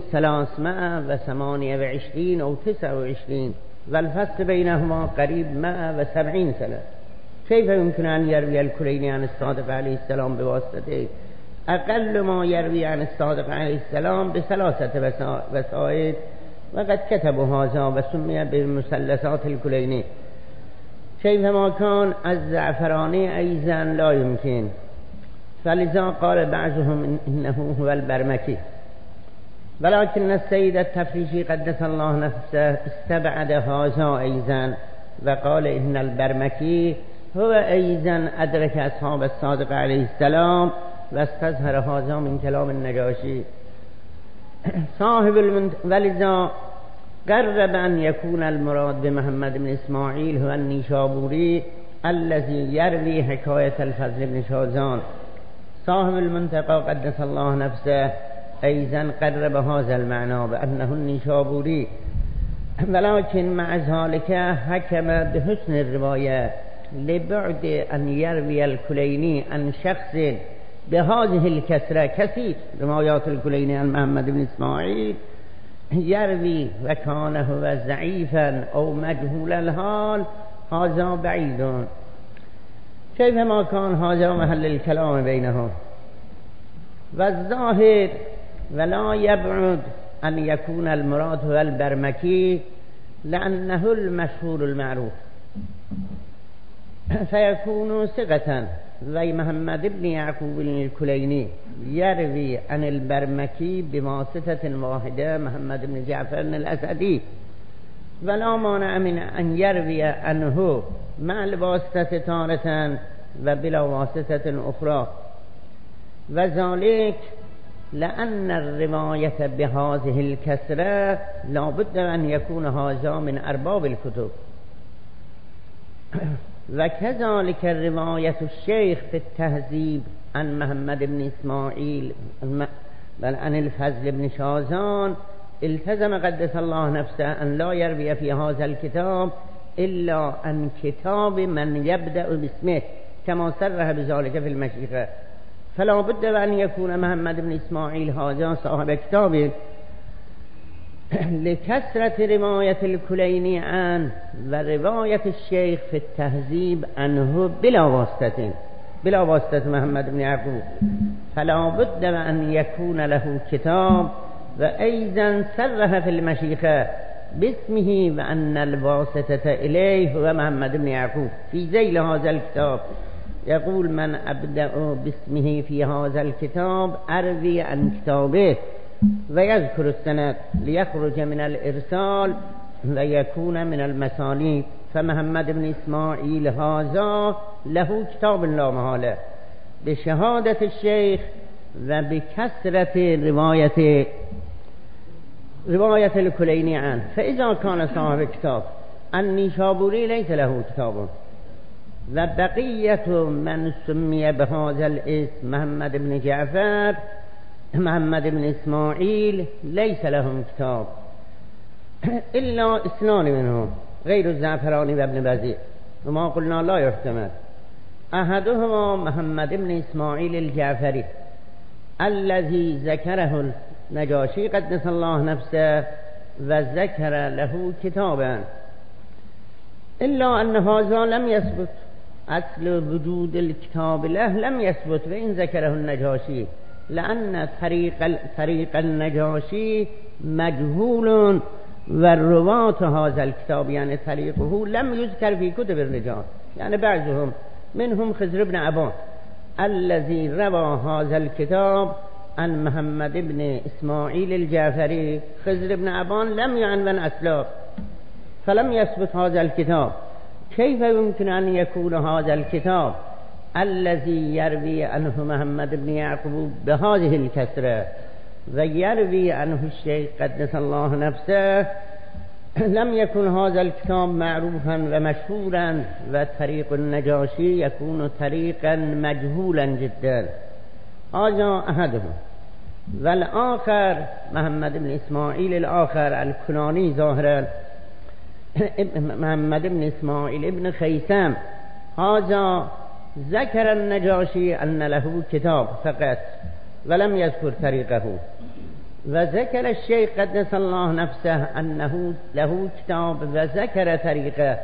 328 أو 29، والفصل بينهما قريب 170 سنة. كيف يمكن أن يروي الكليني عن الصادق عليه السلام بواسطته؟ أقل ما يروي عن الصادق عليه السلام ب3 وسائد، وقد كتبوا هذا وسمي بمثلثات الكليني. كيفما كان الزعفراني أيضا لا يمكن، فلذا قال بعضهم إنه هو البرمكي. ولكن السيد التفريشي قدس الله نفسه استبعد هذا أيضا، وقال إن البرمكي هو أيضا أدرك أصحاب الصادق عليه السلام، واستظهر هذا من كلام النجاشي صاحب ولذا قرب أن يكون المراد بمحمد بن إسماعيل هو النيشابوري الذي يروي حكاية الفضل بن شازان صاحب المنتقى قدس الله نفسه أيضا قرب هذا المعنى بأنه النيشابوري، ولكن مع ذلك حكم بحسن الرواية لبعد أن يروي الكليني عن شخص بهذه الكثرة. كثير روايات الكليني عن محمد بن إسماعيل يروي وكان هو ضعيفا أو مجهول الحال، هذا بعيد. كيفما كان هذا محل الكلام بينهم، والظاهر ولا يبعد أن يكون المراد هو البرمكي لأنه المشهور المعروف، فيكون ثقة. زي محمد بن يعقوب الكليني يروي عن البرمكي بواسطة واحدة محمد بن جعفر الأسدي، ولا مانع من أن يروي عنه مع الواسطة تارة وبلا واسطة أخرى، وذلك لأن الرواية بهذه الكثرة لا بد أن يكون هذا من أرباب الكتب. وكذلك رواية الشيخ في التهذيب عن محمد بن إسماعيل بل عن الفضل بن شازان التزم قدس الله نفسه أن لا يروي في هذا الكتاب إلا عن كتاب من يبدأ باسمه كما صرح بذلك في المشيخة، فلا بد أن يكون محمد بن إسماعيل هذا صاحب كتاب لكثرة رواية الكليني عنه ورواية الشيخ في التهذيب عنه بلا واسطة محمد بن يعقوب، فلا بد أن يكون له كتاب. وأيضا صرح في المشيخة باسمه وأن الواسطة إليه هو محمد بن يعقوب في ذيل هذا الكتاب. يقول من أبدأ باسمه في هذا الكتاب أروي عن كتابه، ويذكر السند ليخرج من الإرسال ويكون من المسانيد. فمحمد بن إسماعيل هذا له كتاب لا محالة بشهادة الشيخ وبكثرة رواية الكليني عنه. فإذا كان صاحب كتاب النيشابوري ليس له كتاب، وبقية من سمي بهذا الاسم محمد بن جعفر محمد بن إسماعيل ليس لهم كتاب إلا اثنان منهم غير الزعفراني وابن بزيع، وما قلنا لا يحتمل. أحدهما محمد بن إسماعيل الجعفري الذي ذكره النجاشي قدس الله نفسه وذكر له كتابا، إلا أن هذا لم يثبت. أصل وجود الكتاب له لم يثبت وإن ذكره النجاشي، لأن طريق النجاشي مجهول، والرواة هذا الكتاب يعني طريقه لم يذكر في كتب الرجال، يعني بعضهم منهم خضر بن عبان الذي روى هذا الكتاب عن محمد بن إسماعيل الجعفري. خضر بن عبان لم يعنون أصلا، فلم يثبت هذا الكتاب. كيف يمكن أن يكون هذا الكتاب الذي يروي عنه محمد بن يعقوب بهذه الكثرة ويروي عنه الشيخ قدس الله نفسه لم يكن هذا الكتاب معروفا ومشهورا، وطريق النجاشي يكون طريقا مجهولا جدا؟ هذا أحدهم. والآخر محمد بن إسماعيل الآخر الكناني ظاهرا محمد بن إسماعيل ابن خيثم، هذا ذكر النجاشي أن له كتاب فقط ولم يذكر طريقه، وذكر الشيخ قدس الله نفسه أنه له كتاب وذكر طريقه،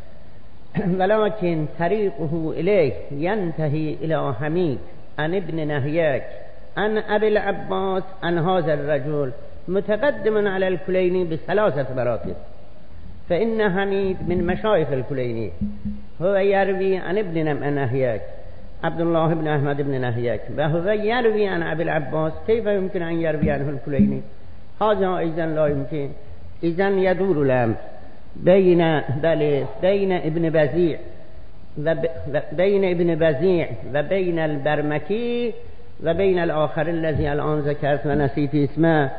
ولكن طريقه إليه ينتهي إلى حميد عن ابن نهيك عن أبي العباس عن هذا الرجل متقدم على الكليني بثلاثة مراتب. فإن حميد من مشايخ الكليني، هو يروي عن ابن نهيك عبد الله بن أحمد بن نهيك، وهو يروي عن أبي العباس. كيف يمكن أن يروي عنه الكليني؟ هذا إذن لا يمكن. إذن يدور الأمر بين ابن بزيع وبين البرمكي وبين الآخر الذي الآن ذكرت ونسيت اسمه،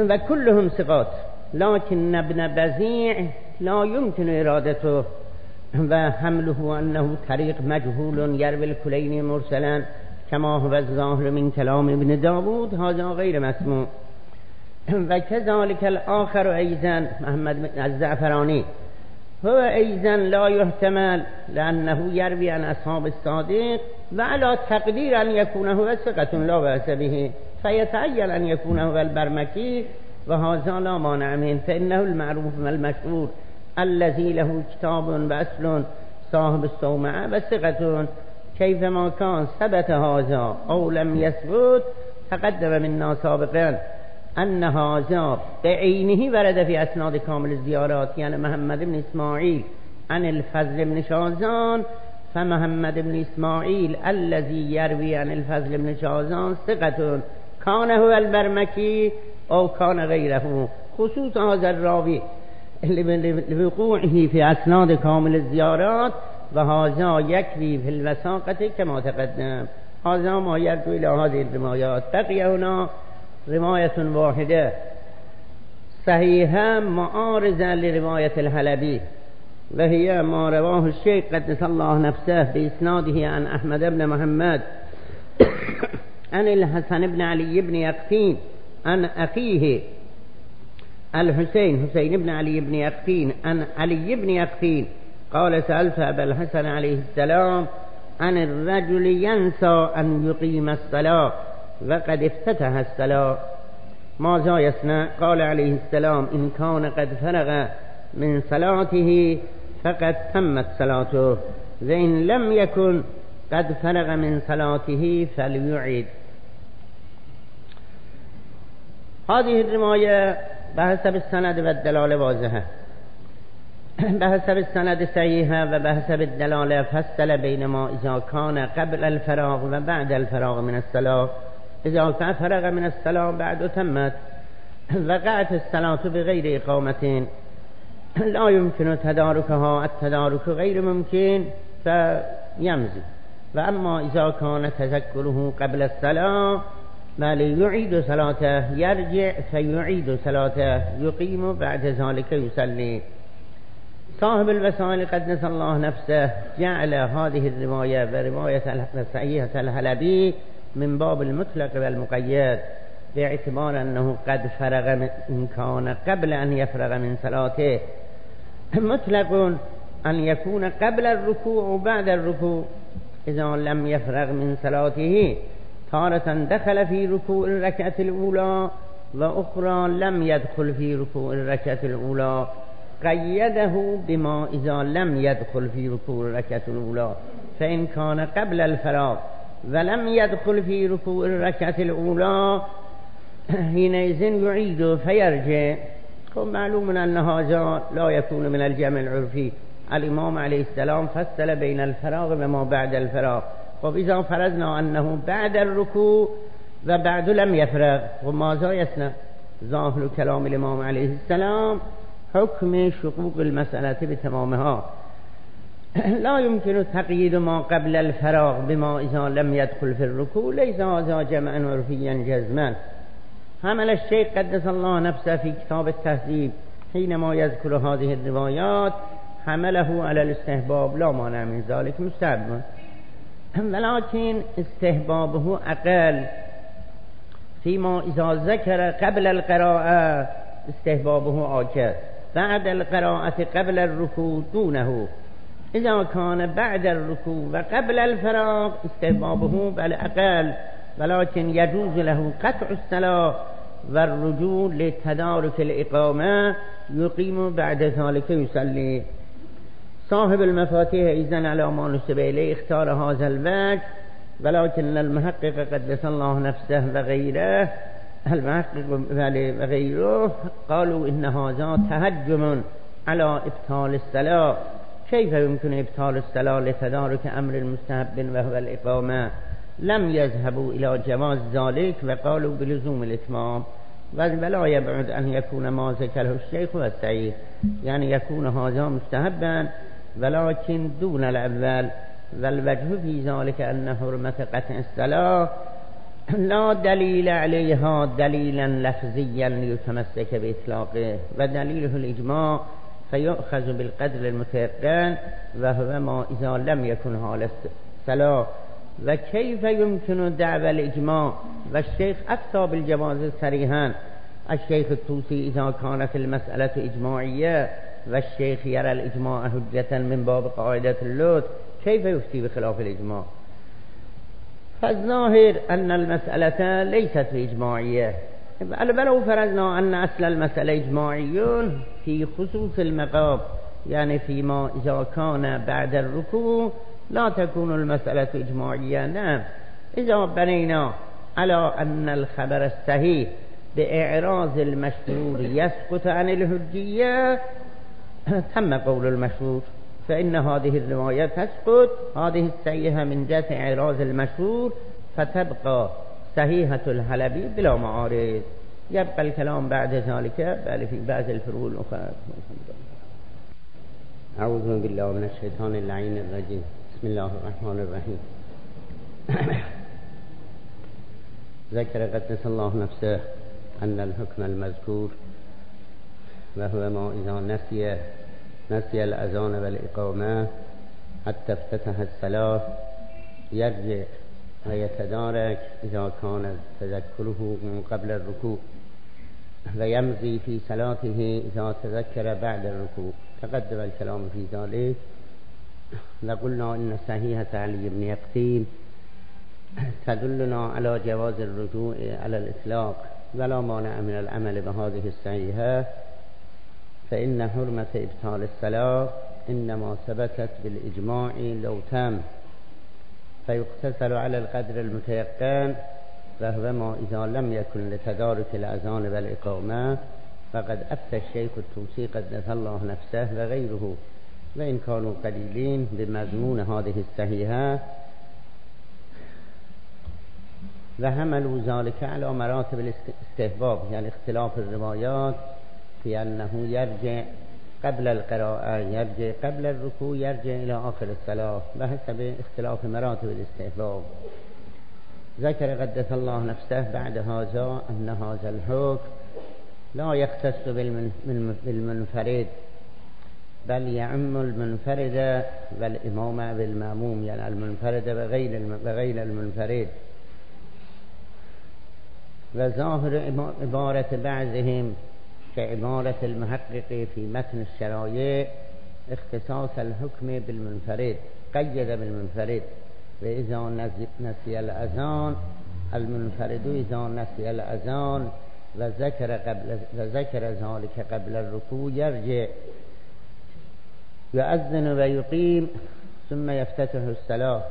وكلهم ثقات، لكن ابن بزيع لا يمكن إرادته و حمله انه طریق مجهول یروی الکلین مرسلا کما هو الظاهر من کلام ابن داود هذا غیر مسموع. و كذلك الآخر ایضا محمد الزعفرانی هو ایضا لا يحتمل لأنه يروي عن أصحاب الصادق وعلى تقدير أن يكون هو ثقة لا بأس به فيتعين أن يكون هو البرمكي وهذا لا مانع منه فإنه المعروف والمشهور الذي له كتاب وأصل صاحب الصومعة وثقة كيفما كان ثبت هذا أو لم يثبت تقدم منا سابقا أن هذا بعينه ورد في أسناد كامل الزيارات يعني محمد بن إسماعيل عن الفضل بن شازان فمحمد بن إسماعيل الذي يروي عن الفضل بن شازان ثقة كان هو البرمكي أو كان غيره خصوص هذا الراوي لوقوعه في أسناد كامل الزيارات وهذا يكفي في الوثاقة كما تقدم. هذا ما يرجو إلى هذه الروايات. بقي هنا رواية واحدة صحيحة معارضة لرواية الحلبي وهي ما رواه الشيخ قدس الله نفسه بإسناده عن أحمد بن محمد عن الحسن بن علي بن يقطين عن أخيه الحسين بن علي بن يقطين عن علي بن يقطين قال سألت أبا الحسن عليه السلام عن الرجل ينسى أن يقيم الصلاة وقد افتتح الصلاة ماذا يصنع؟ قال عليه السلام إن كان قد فرغ من صلاته فقد تمت صلاته وإن لم يكن قد فرغ من صلاته فليعيد. هذه الرواية بحسب السند والدلالة واضحة بحسب السند صحيحة وبحسب الدلالة فصل بينما إذا كان قبل الفراغ وبعد الفراغ من الصلاة. إذا كان فرغ من الصلاة بعد تمت وقعت الصلاة بغير إقامة لا يمكن تداركها التدارك غير ممكن فيمزي. وأما إذا كان تذكره قبل الصلاة فليعيد صلاته يرجع فيعيد صلاته يقيم بعد ذلك يصلي. صاحب الوسائل قدس الله نفسه جعل هذه الرواية ورواية صحيحة الحلبي من باب المطلق والمقيد باعتبار أنه قد فرغ إن كان قبل أن يفرغ من صلاته. مطلق أن يكون قبل الركوع وبعد الركوع. إذا لم يفرغ من صلاته تارة دخل في ركوع الركعة الأولى وأخرى لم يدخل في ركوع الركعة الأولى قيده بما إذا لم يدخل في ركوع الركعة الأولى فإن كان قبل الفراغ ولم يدخل في ركوع الركعة الأولى حينئذ يعيد فيرجع. معلوم أن هذا لا يكون من الجمع العرفي. الإمام عليه السلام فصل بين الفراغ وما بعد الفراغ. وإذا فرضنا أنه بعد الركوع وبعد لم يفرغ وماذا يصنع؟ ظاهر كلام الإمام عليه السلام حكم شقوق المسألة بتمامها. لا يمكن تقييد ما قبل الفراغ بما إذا لم يدخل في الركوع ليس هذا جمعا عرفيا جزما. حمل الشيخ قدس الله نفسه في كتاب التهذيب حينما يذكر هذه الروايات حمله على الاستحباب لا مانع من ذلك مستحب ولكن استحبابه أقل فيما إذا ذكر قبل القراءة استحبابه آكد بعد القراءة قبل الركوع دونه. إذا كان بعد الركوع وقبل الفراغ استحبابه بل أقل ولكن يجوز له قطع الصلاة والرجوع لتدارك الإقامة يقيم بعد ذلك يصلي. صاحب المفاتيح إذن على ما نسب إليه اختار هذا الوجه ولكن المحقق قدس الله نفسه وغيره المحقق وغيره قالوا إن هذا تهجم على إبطال الصلاة. كيف يمكن إبطال الصلاة لتدارك أمر المستحب وهو الإقامة؟ لم يذهبوا إلى جواز ذلك وقالوا بلزوم الإتمام ولا يبعد أن يكون ما ذكره الشيخ والسعيد يعني يكون هذا مستحبا ولكن دون الأول. والوجه في ذلك أن حرمة قطع الصلاة لا دليل عليها دليلا لفظيا ليتمسك بإطلاقه ودليله الإجماع فيؤخذ بالقدر المتيقن وهو ما إذا لم يكن حال الصلاة. وكيف يمكن دعوى الإجماع والشيخ أفتى بالجواز صريحا. الشيخ الطوسي إذا كانت المسألة إجماعية والشيخ يرى الإجماع حجة من باب قاعدة اللطف، كيف يفتي بخلاف الإجماع؟ فالظاهر أن المسألة ليست إجماعية، ولو فرضنا أن أصل المسألة إجماعي في خصوص المقام، يعني فيما إذا كان بعد الركوع لا تكون المسألة إجماعية. نعم، إذا بنينا على أن الخبر الصحيح بإعراض المشهور يسقط عن الحجية تم قول المشهور، فإن هذه الرواية تسقط، هذه الصحيحة من جهة إعراض المشهور، فتبقى صحيحة الحلبي بلا معارض. يبقى الكلام بعد ذلك بل في بعض الفروع الأخرى. أعوذ بالله من الشيطان اللعين الرجيم. بسم الله الرحمن الرحيم. ذكر قدس الله نفسه أن الحكم المذكور وهو ما إذا نسي الأذان والإقامة حتى افتتح الصلاة يرجع ويتدارك إذا كان تذكره قبل الركوع، ويمضي في صلاته إذا تذكر بعد الركوع. تقدم الكلام في ذلك، وقلنا إن صحيحة علي بن يقطين تدلنا على جواز الرجوع على الإطلاق، ولا مانع من العمل بهذه الصحيحة، فإن حرمة إبطال الصلاة إنما ثبتت بالإجماع لو تم، فيقتصر على القدر المتيقن، وهو ما إذا لم يكن لتدارك الأذان والإقامة. فقد أفتى الشيخ الطوسي قدس الله نفسه وغيره، وإن كانوا قليلين، بمضمون هذه الصحيحة، وحملوا ذلك على مراتب الاستحباب، يعني اختلاف الروايات في أنه يرجع قبل القراءة، يرجع قبل الركوع، يرجع إلى آخر الصلاة، بحسب اختلاف مراتب الاستحباب. ذكر قدس الله نفسه بعد هذا أن هذا الحكم لا يختص بالمنفرد، بل يعم المنفرد والإمام بالمأموم، يعني المنفرد وغير المنفرد. وظاهر عبارة بعضهم كعبارة المحقق في متن الشرايع اختصاص الحكم بالمنفرد، قيد بالمنفرد. وإذا نسي الأذان المنفرد إذا نسي الأذان وذكر ذلك قبل الركوع يرجع يؤذن ويقيم ثم يفتتح الصلاة.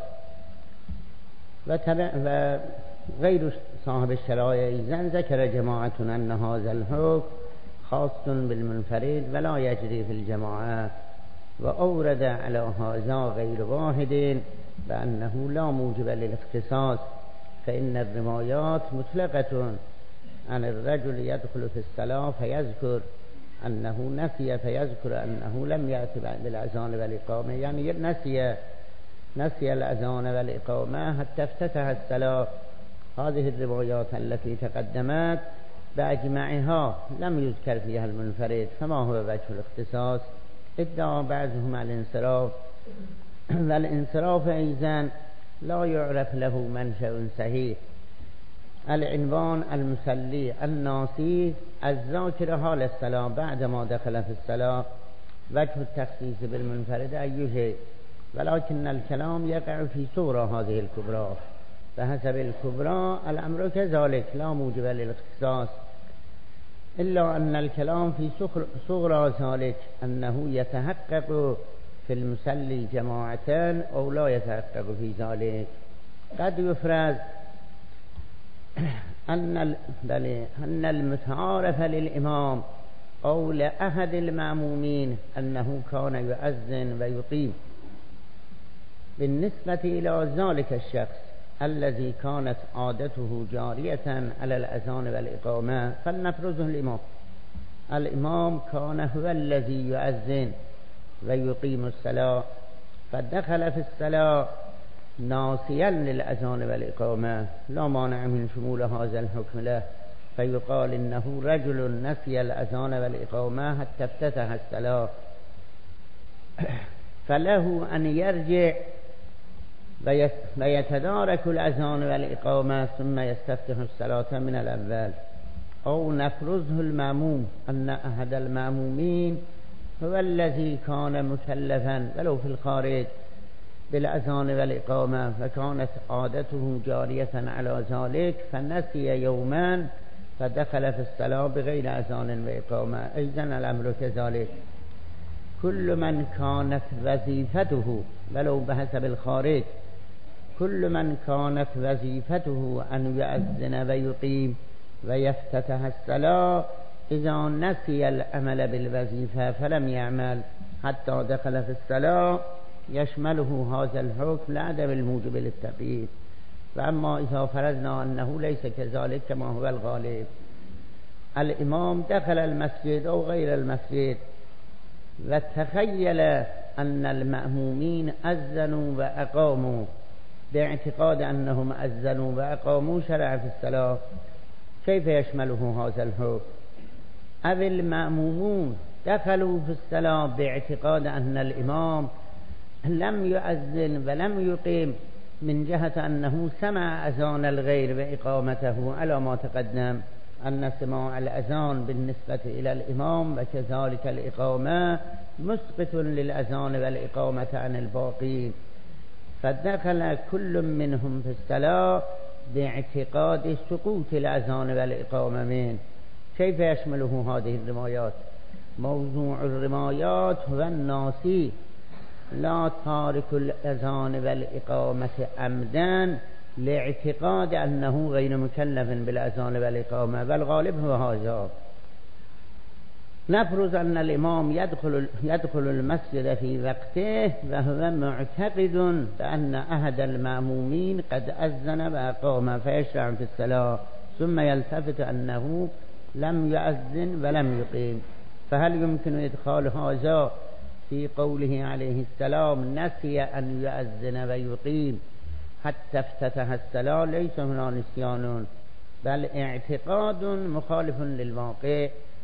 وغير صاحب الشرائع إذن ذكر جماعة أن هذا الحكم خاص بالمنفرد ولا يجري في الجماعة، وأورد على هذا غير واحد بأنه لا موجب للاختصاص، فإن الروايات مطلقة عن الرجل يدخل في الصلاة فيذكر أنه نسي، فيذكر أنه لم يأتي بالأذان والإقامة، يعني نسي الأذان والإقامة حتى افتتح الصلاة. هذه الروايات التي تقدمت بأجمعها لم يذكر فيها المنفرد، فما هو وجه الاختصاص؟ ادعى بعضهم الانصراف، والانصراف أيضا لا يعرف له منشأ صحيح. العنوان المصلي الناسي الذاكر حال الصلاة بعدما دخل في الصلاة، وجه التخصيص بالمنفرد أي شيء، ولكن الكلام يقع في صورة هذه الكبرى، فحسب الكبرى الأمر كذلك لا موجب للاختصاص، إلا أن الكلام في صغرى ذلك أنه يتحقق في المصلي جماعة أو لا يتحقق في ذلك. قد يفرض أن المتعارف للإمام أو لأحد المأمومين أنه كان يؤذن ويقيم بالنسبة إلى ذلك الشخص الذي كانت عادته جارية على الأذان والإقامة، فلنفرضه الإمام كان هو الذي يؤذن ويقيم الصلاة، فدخل في الصلاة ناسيا للأذان والإقامة، لا مانع من شمول هذا الحكم له، فيقال إنه رجل نسي الأذان والإقامة حتى افتتح الصلاة، فله أن يرجع ويتدارك الأذان والإقامة ثم يستفتح الصلاة من الأول، أو نفرضه المأموم أن أحد المأمومين هو الذي كان مكلفا ولو في الخارج بالأذان والإقامة فكانت عادته جارية على ذلك فنسي يوما فدخل في الصلاة بغير أذان وإقامة، أيضا الأمر كذلك. كل من كانت وظيفته ولو بحسب الخارج، كل من كانت وظيفته أن يؤذن ويقيم ويفتتح الصلاة إذا نسي العمل بالوظيفة فلم يعمل حتى دخل في الصلاة يشمله هذا الحكم لعدم الموجب للتقييد. وأما إذا فرضنا أنه ليس كذلك كما هو الغالب، الإمام دخل المسجد أو غير المسجد وتخيل أن المأمومين أذنوا وأقاموا باعتقاد أنهم أذنوا وأقاموا شرع في الصلاة، كيف يشمله هذا الحكم؟ أو المأمومون دخلوا في الصلاة باعتقاد أن الإمام لم يؤذن ولم يقيم من جهة أنه سمع أذان الغير وإقامته، على ما تقدم أن سماع الأذان بالنسبة إلى الإمام وكذلك الإقامة مسقط للأذان والإقامة عن الباقين، فدخل كل منهم في الصلاة باعتقاد سقوط الأذان والإقامة منه. كيف يشمله هذه الروايات؟ موضوع الروايات هو الناسي لا تارك الأذان والإقامة عمدا لاعتقاد أنه غير مكلف بالأذان والإقامة، والغالب هو هذا. نفرض أن الإمام يدخل المسجد في وقته وهو معتقد بأن أحد المأمومين قد أذن وأقام فيشرع في الصلاة، ثم يلتفت أنه لم يؤذن ولم يقيم، فهل يمكن إدخال هذا في قوله عليه السلام نسي أن يؤذن ويقيم حتى افتتح الصلاة؟ ليس هنا نسيان بل اعتقاد مخالف للواقع،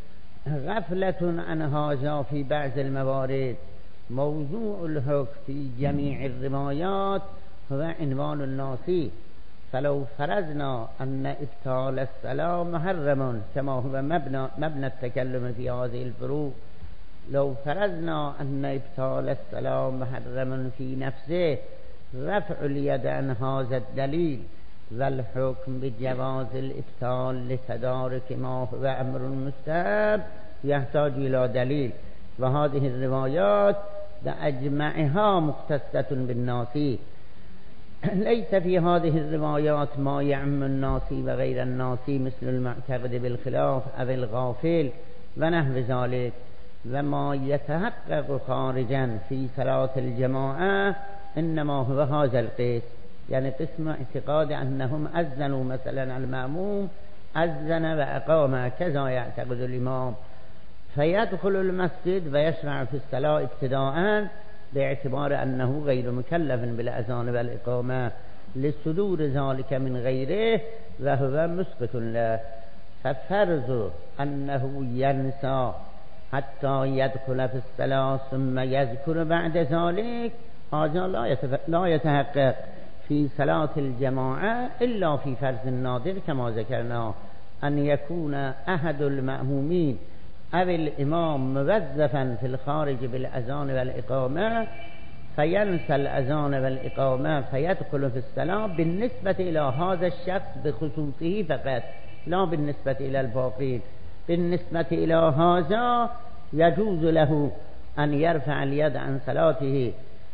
غفلة عن هذا في بعض الموارد. موضوع الحكم في جميع الروايات هو عنوان الناسي، فلو فرضنا أن إبطال الصلاة محرم كما هو مبنى التكلم في هذه الفروع، لو فرضنا أن إبطال الصلاة محرم في نفسه رفع اليد عن هذا الدليل والحكم بجواز الإبطال لتدارك ما هو أمر مستحب يحتاج إلى دليل، وهذه الروايات بأجمعها مختصة بالناسي. ليس في هذه الروايات ما يعم الناسي وغير الناسي مثل المعتقد بالخلاف أو الغافل ونحو ذلك. وما يتحقق خارجا في صلاة الجماعة إنما هو هذا القسم، يعني قسم اعتقاد أنهم أذنوا، مثلا المأموم أذن وأقام كذا يعتقد الإمام، فيدخل المسجد ويشرع في الصلاة ابتداء باعتبار أنه غير مكلف بالأذان والإقامة لصدور ذلك من غيره وهو مسقط له، ففرض أنه ينسى حتى يدخل في الصلاة ثم يذكر بعد ذلك هذا لا يتحقق في صلاة الجماعة إلا في فرض النادر كما ذكرنا، أن يكون أحد المأمومين أو الإمام موظفا في الخارج بالأذان والإقامة فينسى الأذان والإقامة فيدخل في الصلاة بالنسبة إلى هذا الشخص بخصوصه فقط، لا بالنسبة إلى الباقين. بالنسبة إلى هذا يجوز له أن يرفع اليد عن صلاته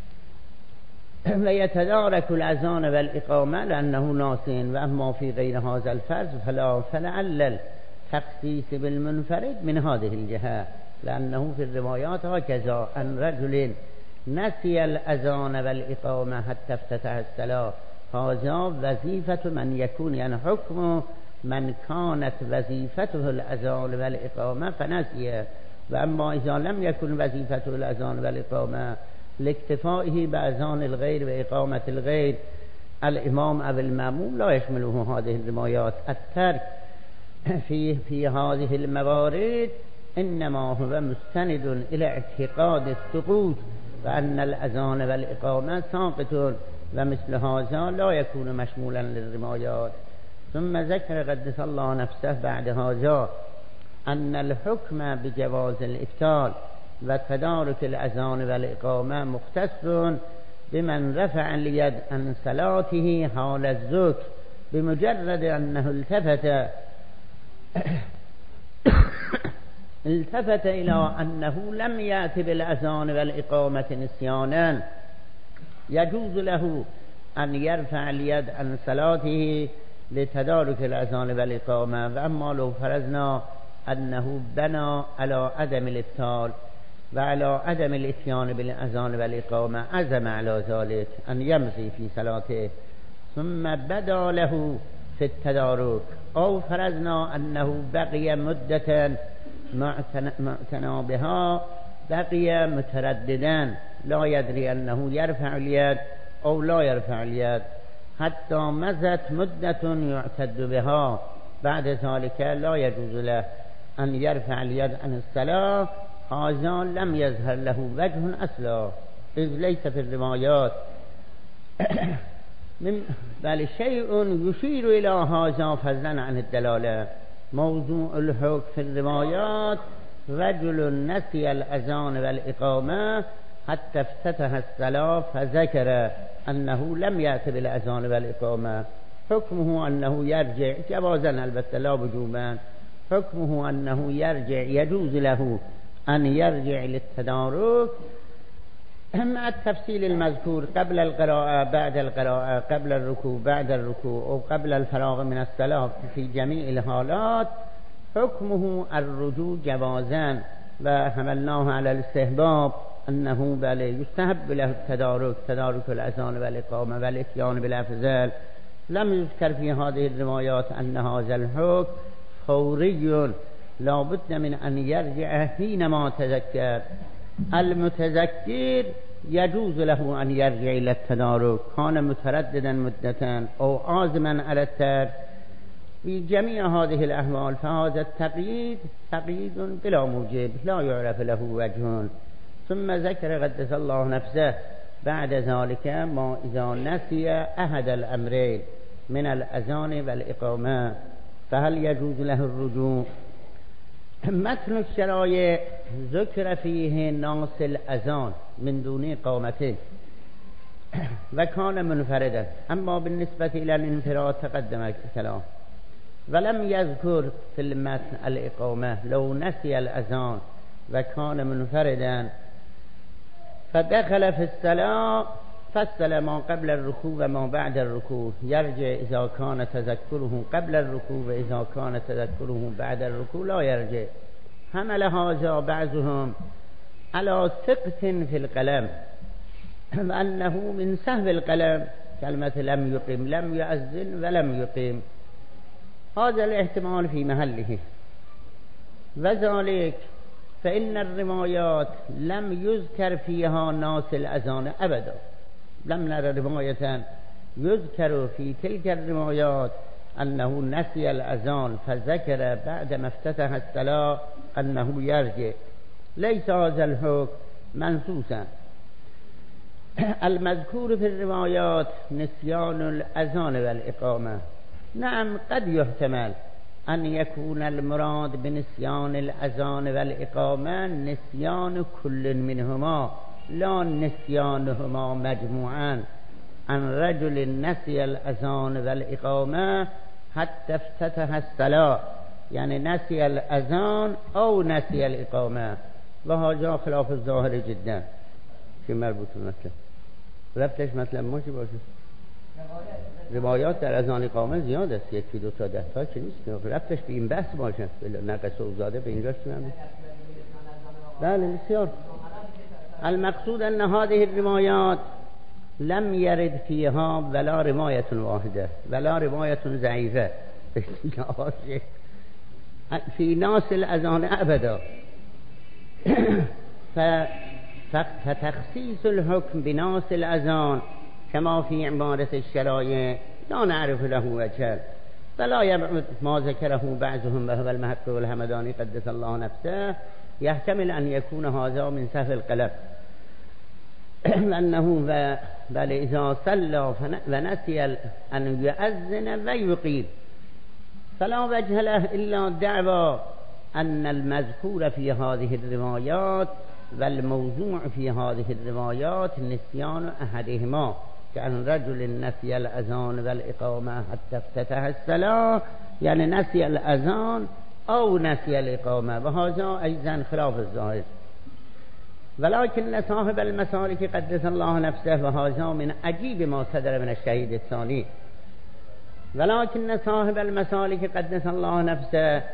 ويتدارك الأذان والإقامة لأنه ناسين، وأما في غير هذا الفرض فلعل التخصيص بالمنفرد من هذه الجهة، لأنه في الروايات هكذا أن رجل نسي الأذان والإقامة حتى افتتح الصلاة، هذا وظيفة من يكون، يعني حكم من كانت وظيفته الأذان والإقامة فنسيه. وأما إذا لم يكن وظيفته الأذان والإقامة لاكتفائه بأذان الغير وإقامة الغير الإمام أو المأموم لا يشمله هذه الروايات. الترك في هذه الموارد إنما هو مستند إلى اعتقاد السقوط وأن الأذان والإقامة ساقط ومثل هذا لا يكون مشمولا للرمايات. ثم ذكر قدس الله نفسه بعد هذا أن الحكم بجواز الإبطال وتدارك الأذان والإقامة مختص بمن رفع اليد عن صلاته حال الذكر بمجرد أنه التفت إلى أنه لم يأت بالأذان والإقامة نسيانا، يجوز له أن يرفع اليد عن صلاته لتدارك الأذان والإقامة. وأما لو فرضنا أنه بنى على عدم الإبطال وعلى عدم الإتيان بالأذان والإقامة، عزم على ذلك أن يمضي في صلاته ثم بدا له في التدارك، أو فرضنا أنه بقي مدة معتنى بها، بقي مترددا لا يدري أنه يرفع اليد أو لا يرفع اليد حتى مضت مدة يعتد بها، بعد ذلك لا يجوز له أن يرفع اليد عن الصلاة. هذا لم يظهر له وجه أصلا، إذ ليس في الروايات بل شيء يشير إلى هذا فضلا عن الدلالة. موضوع الحكم في الروايات رجل نسي الأذان والإقامة حتى افتتح الصلاة فذكر أنه لم يأت بالأذان والإقامة، حكمه أنه يرجع جوازا البتة لا وجوبا، حكمه أنه يرجع، يجوز له أن يرجع للتدارك مع التفصيل المذكور قبل القراءة بعد القراءة، قبل الركوع بعد الركوع، أو قبل الفراغ من الصلاة. في جميع الحالات حكمه الرجوع جوازا، وحملناه على الاستحباب أنه بل يستحب له التدارك، تدارك الأذان والإقامة والإتيان بالأفضل. لم يذكر في هذه الروايات أن هذا الحكم فوري، لا بد من أن يرجع حينما تذكر. المتذكر يجوز له أن يرجع إلى التدارك، كان مترددا مدة أو عازما على الترك. في جميع هذه الأحوال فهذا التقييد تقييد بلا موجب لا يعرف له وجه. ثم ذكر قدس الله نفسه بعد ذلك ما إذا نسي أحد الأمرين من الأذان والإقامة فهل يجوز له الرجوع. متن الشرائع ذكر فيه ناس الأذان من دون إقامته وكان منفردا، أما بالنسبة إلى الانفراد تقدم الكلام، ولم يذكر في المتن الإقامة. لو نسي الأذان وكان منفردا فدخل في الصلاة فصل ما قبل الركوع وما بعد الركوع، يرجع إذا كان تذكره قبل الركوع وإذا كان تذكره بعد الركوع لا يرجع. حمل هذا بعضهم على ثقة في القلم، وأنه من سهو القلم كلمة لم يقم، لم يؤذن ولم يقم، هذا الاحتمال في محله. وذلك فإن الروايات لم يذكر فيها ناس الأذان أبدا، لم نرى رواية يذكر في تلك الروايات أنه نسي الأذان فذكر بعد ما افتتح الصلاة أنه يرجع. ليس هذا الحكم منصوصا. المذكور في الروايات نسيان الأذان والإقامة. نعم قد يحتمل أن يكون المراد بنسيان الأذان والإقامة نسيان كل منهما لا نسيانهما مجموعا. عن رجل نسي الأذان والإقامة حتى افتتح الصلاة، يعني نسي الأذان أو نسي الإقامة، وهذا خلاف الظاهر جدا في مربوط المثل. رفتش مطلب ما چی باشه؟ روایات در اذان اقامه زیاد است، یکی دو تا ده تا چه نیست، رفتش به این بحث باشه. نقص اوزاده به اینجاش میاد. بله بسیار. المقصود ان هذه الروايات لم يرد فيها ولا رواية واحدة ولا رواية ضعيفة في ناس الأذان أبدا. فتخصيص الحكم بناس الأذان كما في عبارة الشرائع لا نعرف له وجها، فلا يبعد ما ذكره بعضهم وهو المحق والهمداني قدس الله نفسه، يحتمل أن يكون هذا من سهو القلب أنه بل إذا صلى ونسي أن يؤذن ويقيم فلا وجه له إلا دعوى أن المذكور في هذه الروايات والموضوع في هذه الروايات نسيان أحدهما، كأن رجل نسي الأذان والإقامة حتى افتتح الصلاة، يعني نسي الأذان أو نسي الإقامة، وهذا أيضا خلاف الظاهر. ولكن صاحب المسالك قدس الله نفسه، وهذا من عجيب ما صدر من الشهيد الثاني، ولكن صاحب المسالك قدس الله نفسه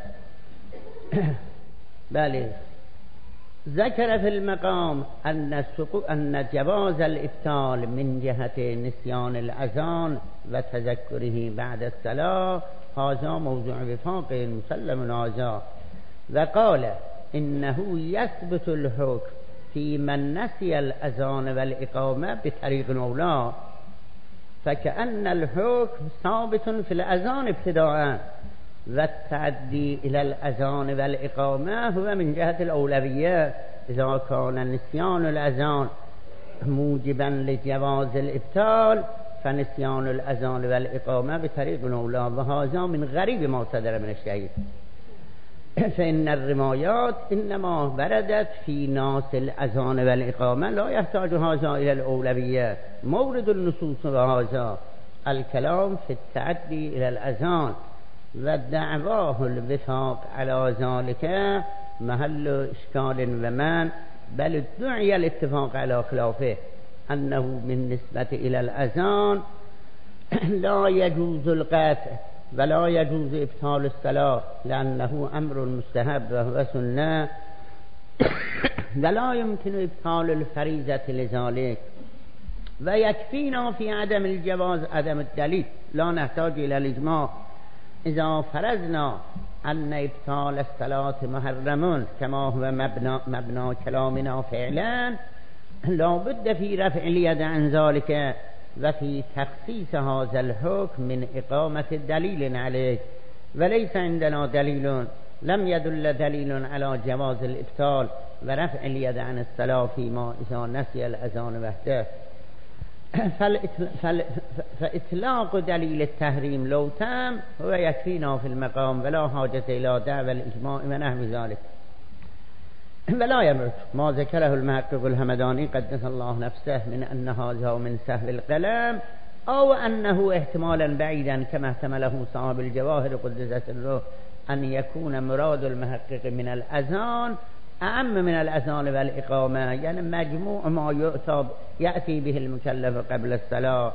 بله ذكر في المقام أن جواز الإبطال من جهة نسيان الأذان وتذكره بعد الصلاة هذا موضوع وفاق مسلم هذا، وقال إنه يثبت الحكم في من نسي الأذان والإقامة بطريق أولى، فكأن الحكم ثابت في الأذان ابتداء، والتعدي إلى الأذان والإقامة هو من جهة الأولوية، إذا كان نسيان الأذان موجبا لجواز الإبطال فنسيان الأذان والإقامة بطريق أولى، وهذا من غريب ما صدر من الشهيد. فإن الروايات إنما وردت في ناس الأذان والإقامة، لا يحتاج هذا إلى الأولوية. مورد النصوص وهذا الكلام في التعدي إلى الأذان، ودعواه الوفاق على ذلك محل إشكال ومن، بل ادعي الاتفاق على خلافه، أنه بالنسبة إلى الأذان لا يجوز القطع ولا يجوز إبطال الصلاة، لأنه أمر مستحب وهو سنة، ولا يمكن إبطال الفريضة لذلك، ويكفينا في عدم الجواز عدم الدليل، لا نحتاج إلى الإجماع. إذا فرضنا أن إبطال الصلاة محرم كما هو مبنى كلامنا فعلا، لا بد في رفع اليد عن ذلك وفي تخصيص هذا الحكم من إقامة دليل عليه، وليس عندنا دليل، لم يدل دليل على جواز الإبطال ورفع اليد عن الصلاة فيما إذا نسي الأذان وحده. فإطلاق دليل التحريم لو تام هو يكفينا في المقام، ولا حاجة إلى دعوى الإجماع ونحو ذلك. ولا يمرض ما ذكره المحقق الهمداني قدس الله نفسه من أن هذا من سهل القلم، أو أنه احتمالا بعيدا كما احتمله صاحب الجواهر قدس سره أن يكون مراد المحقق من الأذان أعم من الأذان والإقامة، يعني مجموع ما يأتي به المكلف قبل الصلاة.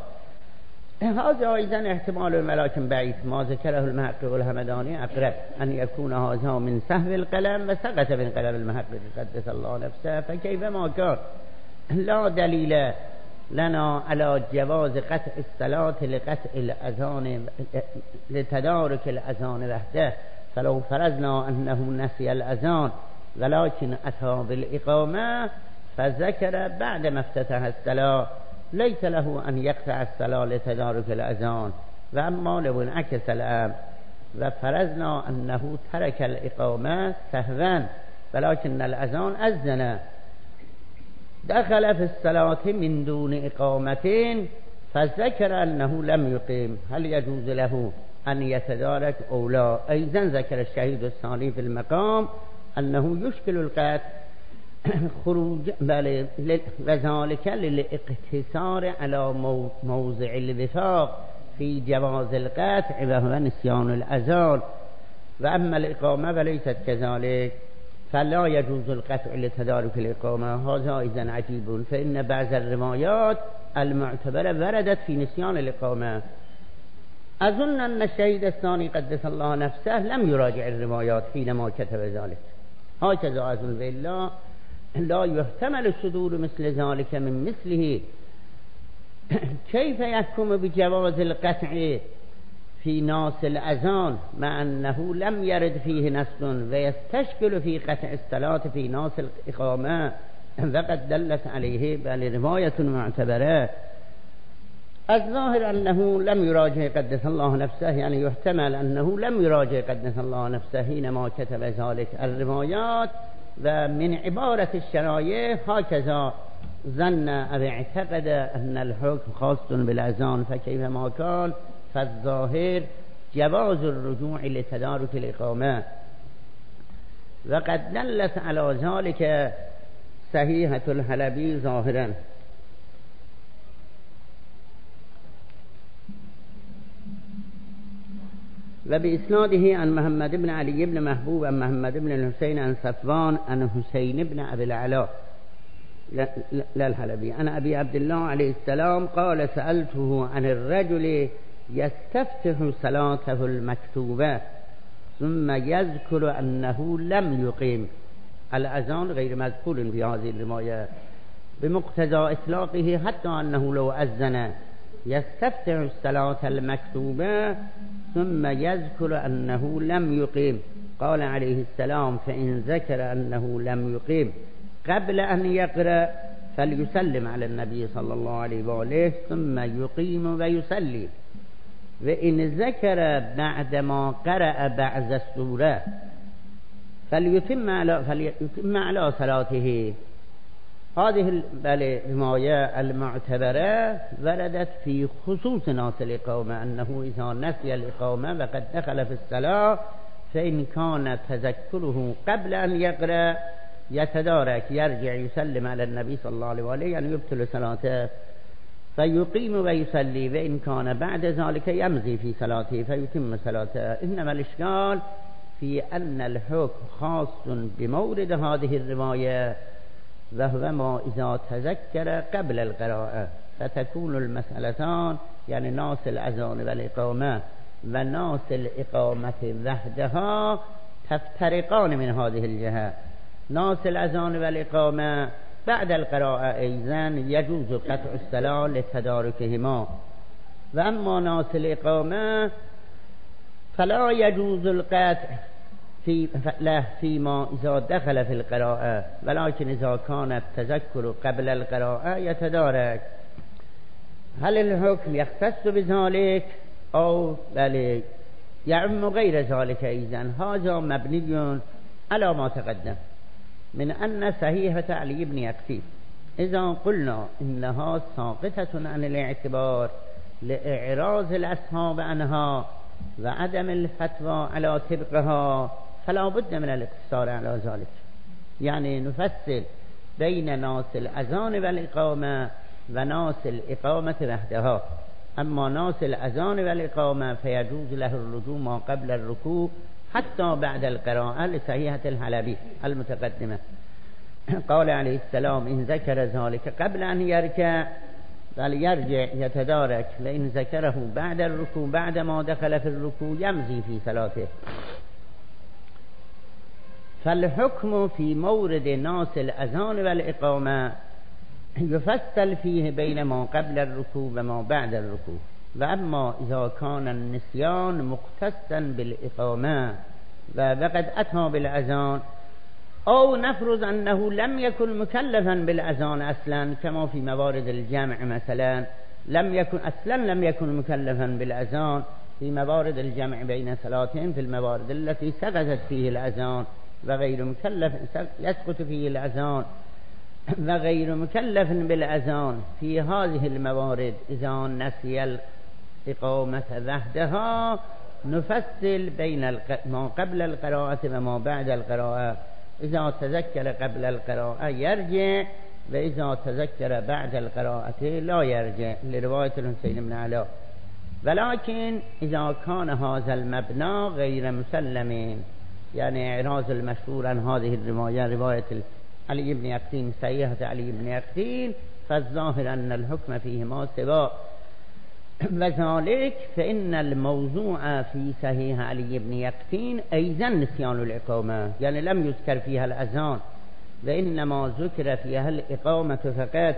هذا أيضا احتمال ولكن بعيد، ما ذكره المحقق الهمداني أقرب أن يكون هذا من سهو القلم وسقط من قلم المحقق قدس الله نفسه. فكيف ما كان لا دليل لنا على جواز قطع الصلاة لقطع الأذان لتدارك الأذان وحده، فلو فرضنا أنه نسي الأذان ولكن أتى بالإقامة فذكر بعد ما افتتح الصلاة ليس له أن يقطع الصلاة لتدارك الأذان، وأما لو انعكس الأمر وفرضنا أنه ترك الإقامة سهوا ولكن الأذان أذن دخل في الصلاة من دون إقامة فذكر أنه لم يقيم، هل يجوز له أن يتدارك أو لا؟ أيضا ذكر الشهيد الثاني في المقام أنه يشكل القطع خروج وذلك للاقتصار على موضع الوفاق في جواز القطع وهو نسيان الأذان، وأما الإقامة فليست كذلك، فلا يجوز القطع لتدارك الإقامة. هذا أيضا عجيب، فإن بعض الروايات المعتبرة وردت في نسيان الإقامة. أظن أن الشهيد الثاني قدس الله نفسه لم يراجع الروايات حينما كتب ذلك، هكذا أظن، بالله لا يحتمل الصدور مثل ذلك من مثله. كيف يحكم بجواز القطع في ناس الأذان مع أنه لم يرد فيه نص، ويستشكل في قطع الصلاة في ناس الإقامة وقد دلت عليه بل رواية معتبرة؟ الظاهر أنه لم يراجع قدس الله نفسه، يعني يحتمل أنه لم يراجع قدس الله نفسه حينما كتب ذلك الروايات، ومن عبارة الشرايع هكذا ظن أو اعتقد أن الحكم خاص بالأذان فكيف ما كان فالظاهر جواز الرجوع لتدارك الإقامة. وقد دلت على ذلك صحيحة الحلبي ظاهرا. وبإسناده عن محمد بن علي بن محبوب عن محمد بن الحسين عن صفوان عن حسين بن أبي العلاء لا الحلبي عن أبي عبد الله عليه السلام قال سألته عن الرجل يستفتح صلاته المكتوبة ثم يذكر أنه لم يقيم. الأذان غير مذكور في هذه الرواية بمقتضى إطلاقه حتى أنه لو أذن يستفتح الصلاة المكتوبة ثم يذكر أنه لم يقيم. قال عليه السلام فإن ذكر أنه لم يقيم قبل أن يقرأ فليسلم على النبي صلى الله عليه وآله ثم يقيم ويصلي، وإن ذكر بعدما قرأ بعض السورة فليتم على صلاته. هذه الرواية المعتبرة وردت في خصوص ناس الإقامة أنه إذا نسي الإقامة وقد دخل في الصلاة فإن كان تذكره قبل أن يقرأ يتدارك يرجع يسلم على النبي صلى الله عليه وآله يعني يبطل صلاته فيقيم ويصلي، وإن كان بعد ذلك يمضي في صلاته فيتم صلاته. إنما الإشكال في أن الحكم خاص بمورد هذه الرواية وهو ما إذا تذكر قبل القراءة، فتكون المسألتان يعني ناس الأذان والإقامة وناس الإقامة وحدها تفترقان من هذه الجهة. ناس الأذان والإقامة بعد القراءة أيضا يجوز قطع الصلاة لتداركهما، وأما ناس الإقامة فلا يجوز القطع فيما إذا دخل في القراءة، ولكن إذا كان التذكر قبل القراءة يتدارك. هل الحكم يختص بذلك أو بل يعم غير ذلك؟ أيضا هذا مبني على ما تقدم من أن صحيحة علي بن يقتين إذا قلنا إنها ساقطة عن الاعتبار لإعراض الأصحاب عنها وعدم الفتوى على طبقها فلا بد من الاقتصار على ذلك، يعني نفصل بين ناس الأذان والإقامة وناس الإقامة وحدها. أما ناس الأذان والإقامة فيجوز له الرجوع ما قبل الركوع حتى بعد القراءة لصحيحة الحلبي المتقدمة. قال عليه السلام إن ذكر ذلك قبل أن يركع فليرجع يتدارك، لئن ذكره بعد الركوع بعد ما دخل في الركوع يمضي في صلاته. فالحكم في مورد ناس الأذان والإقامة يفصل فيه بين ما قبل الركوع وما بعد الركوع. وأما إذا كان النسيان مختصا بالإقامة وقد أتى بالأذان أو نفرض أنه لم يكن مكلفا بالأذان أصلا كما في موارد الجمع مثلا، لم يكن مكلفا بالأذان في موارد الجمع بين صلاتين في الموارد التي سقطت فيه الأذان وغير مكلف يسقط فيه الأذان وغير مكلف بالأذان. في هذه الموارد إذا نسي الإقامة وحدها نفصل بين ما قبل القراءة وما بعد القراءة. إذا تذكر قبل القراءة يرجع، وإذا تذكر بعد القراءة لا يرجع لرواية الحسين بن علاء. ولكن إذا كان هذا المبنى غير مسلم، يعني إعراض المشهور عن هذه الرواية رواية علي بن يقتين صحيحة علي بن يقتين، فالظاهر أن الحكم فيهما سواء. وذلك فإن الموضوع في صحيح علي بن يقتين أيضا نسيان الإقامة، يعني لم يذكر فيها الأذان وإنما ذكر فيها الإقامة فقط.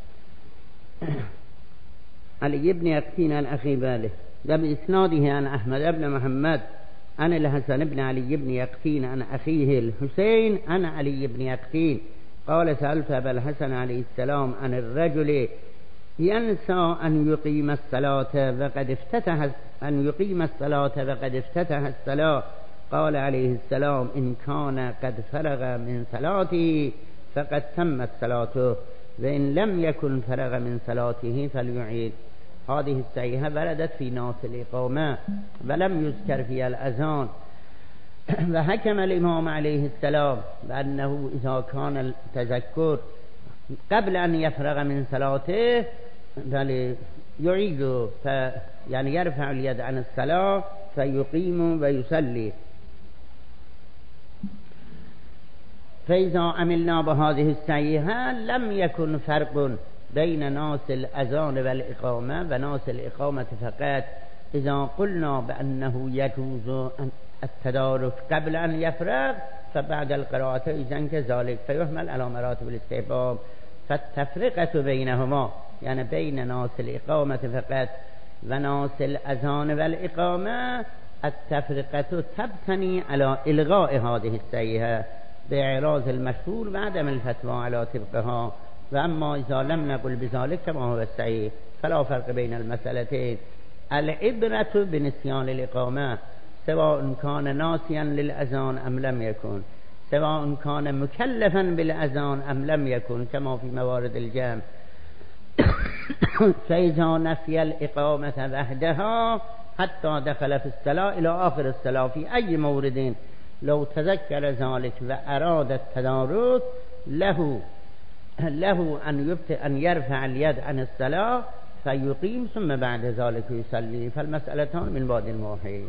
علي بن يقتين عن أخي باله بإسناده عن أحمد بن محمد عن الحسن بن علي بن يقتين عن أخيه الحسين عن علي بن يقتين قال سألت أبا الحسن عليه السلام عن الرجل ينسى أن يقيم الصلاة وقد افتتح الصلاة. قال عليه السلام إن كان قد فرغ من صلاته فقد تمت صلاته، وإن لم يكن فرغ من صلاته فليعيد. هذه الصحيحة وردت في ناس الإقامة ولم يذكر فيها الأذان. وحكم الإمام عليه السلام بأنه إذا كان التذكر قبل أن يفرغ من صلاته يعيد، يعني يرفع اليد عن الصلاة فيقيم ويصلي. فإذا عملنا بهذه الصحيحة لم يكن فرق بين ناس الأذان والإقامة وناس الإقامة فقط. إذا قلنا بأنه يجوز التدارك قبل أن يفرغ فبعد القراءة إذن كذلك، فيحمل على مراتب الاستحباب. فالتفرقة بينهما يعني بين ناس الإقامة فقط وناس الأذان والإقامة، التفرقة تبتني على إلغاء هذه الصحيحة بإعراض المشهور وعدم الفتوى على طبقها. وأما إذا لم نقل بذلك كما هو الصحيح فلا فرق بين المسألتين. العبرة بنسيان الإقامة سواء كان ناسيا للأذان أم لم يكن، سواء كان مكلفا بالأذان أم لم يكن كما في موارد الجمع. فإذا نسي الإقامة وحدها حتى دخل في الصلاة إلى آخر الصلاة في أي مورد لو تذكر ذلك وأراد التدارك له أن يرفع اليد عن الصلاة فيقيم ثم بعد ذلك يصلي. فالمسألتان من بعد الموحي.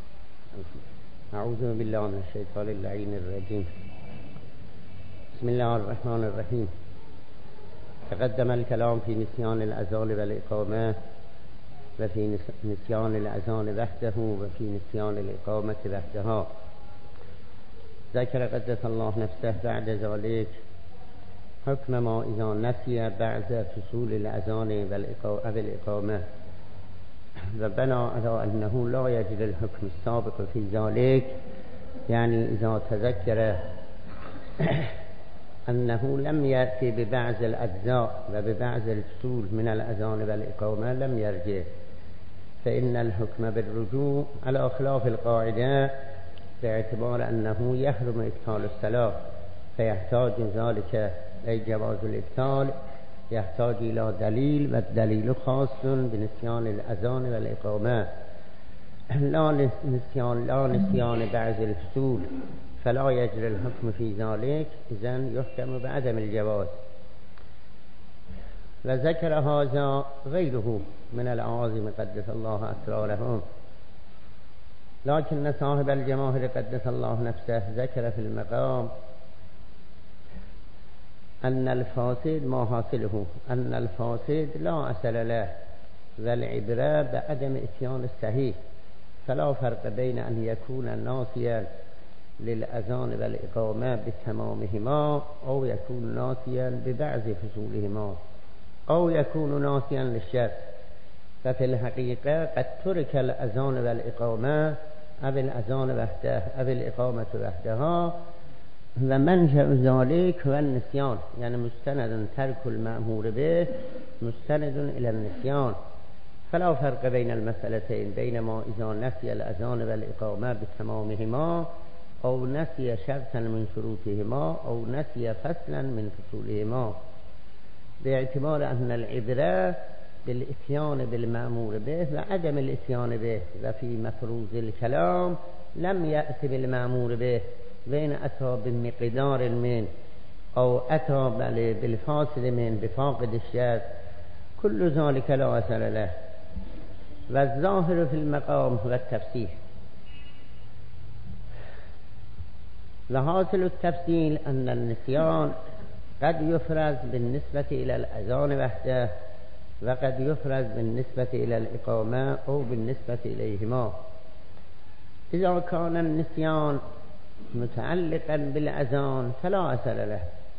أعوذ بالله من الشيطان اللعين الرجيم. بسم الله الرحمن الرحيم. تقدم الكلام في نسيان الأذان والإقامة وفي نسيان الأذان وحده وفي نسيان الإقامة وحدها. ذكر قدس الله نفسه بعد ذلك حكم ما إذا نسي بعد فصول الأذان والإقامة، وبنى على أنه لا يجد الحكم السابق في ذلك، يعني إذا تذكر أنه لم يأتي ببعض الأجزاء وببعض الفصول من الأذان والإقامة لم يرجع، فإن الحكم بالرجوع على خلاف القاعدة باعتبار أنه يحرم إبطال الصلاة، فيحتاج ذلك أي جواز الإبطال يحتاج إلى دليل، والدليل خاص بنسيان الأذان والإقامة لا نسيان بعض الفصول، فلا يجري الحكم في ذلك، إذن يحكم بعدم الجواز. وذكر هذا غيره من العازم قدس الله أسرارهم، لكن صاحب الجماهير قدس الله نفسه ذكر في المقام أن الفاسد ما حاصله أن الفاسد لا أصل له، والعبرة بعدم إتيان الصحيح، فلا فرق بين أن يكون ناسيا للأذان والإقامة بتمامهما أو يكون ناسيا ببعض فصولهما أو يكون ناسيا للشرط. ففي الحقيقة قد ترك الأذان والإقامة أو الأذان وحده أو الإقامة وحدها، ومنشأ ذلك هو النسيان، يعني مستند ترك المأمور به مستند إلى النسيان. فلا فرق بين المسألتين، بينما إذا نسي الأذان والإقامة بتمامهما أو نسي شرطا من شروطهما أو نسي فصلا من فصولهما، باعتبار أن العبرة بالإتيان بالمأمور به وعدم الإتيان به. وفي مفروض الكلام لم يأتي بالمأمور به، وإن أتى بمقدار من أو أتى بالفاصل من بفاقد الشرط كل ذلك لا أثر له. والظاهر في المقام هو التفسير. وحاصل التفسير أن النسيان قد يفرز بالنسبة إلى الأذان وحده، وقد يفرز بالنسبة إلى الإقامة أو بالنسبة إليهما. إذا كان النسيان متعلقا بالأذان فلا أثر له،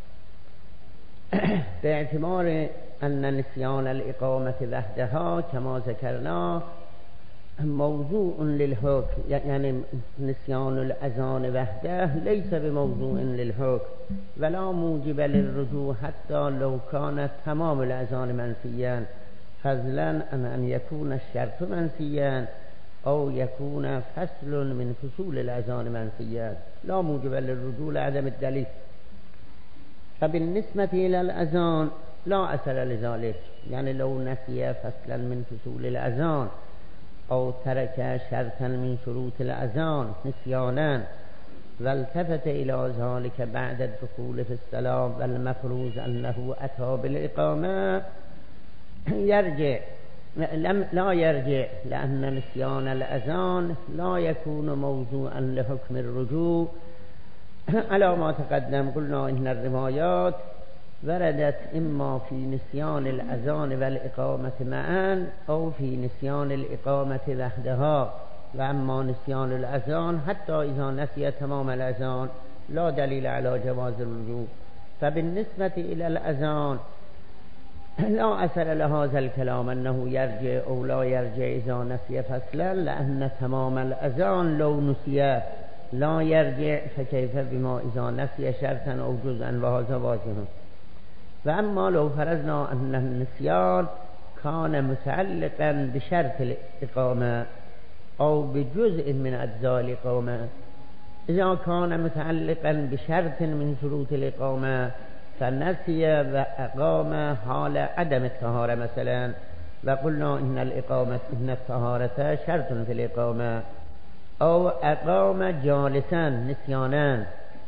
باعتبار أن نسيان الإقامة وحدها كما ذكرنا موضوع للحكم، يعني نسيان الأذان وحده ليس بموضوع للحكم ولا موجب للرجوع حتى لو كان تمام الأذان منسيا، فضلا عن أن يكون الشرط منسيا أو يكون فصل من فصول الأذان منسيا، لا موجب للرجوع لعدم الدليل. فبالنسبة إلى الأذان لا أثر لذلك، يعني لو نسي فصلا من فصول الأذان أو ترك شرطا من شروط الأذان نسيانا والتفت إلى ذلك بعد الدخول في الصلاة والمفروض أنه أتى بالإقامة يرجع لا يرجع، لأن نسيان الأذان لا يكون موضوعا لحكم الرجوع على ما تقدم. قلنا إن الروايات وردت إما في نسيان الأذان والإقامة معا أو في نسيان الإقامة وحدها، وأما نسيان الأذان حتى إذا نسي تمام الأذان لا دليل على جواز الرجوع. فبالنسبة إلى الأذان لا أثر لهذا الكلام أنه يرجع أو لا يرجع إذا نسي فصلا، لأن تمام الأذان لو نسي لا يرجع، فكيف بما إذا نسي شرطا أو جزءا، وهذا واضح. وأما لو فرضنا أن النسيان كان متعلقا بشرط الإقامة أو بجزء من أجزاء الإقامة، إذا كان متعلقا بشرط من شروط الإقامة فنسي وأقام حال عدم الطهارة مثلا، وقلنا إن الطهارة شرط في الإقامة، أو أقام جالسا نسيانا،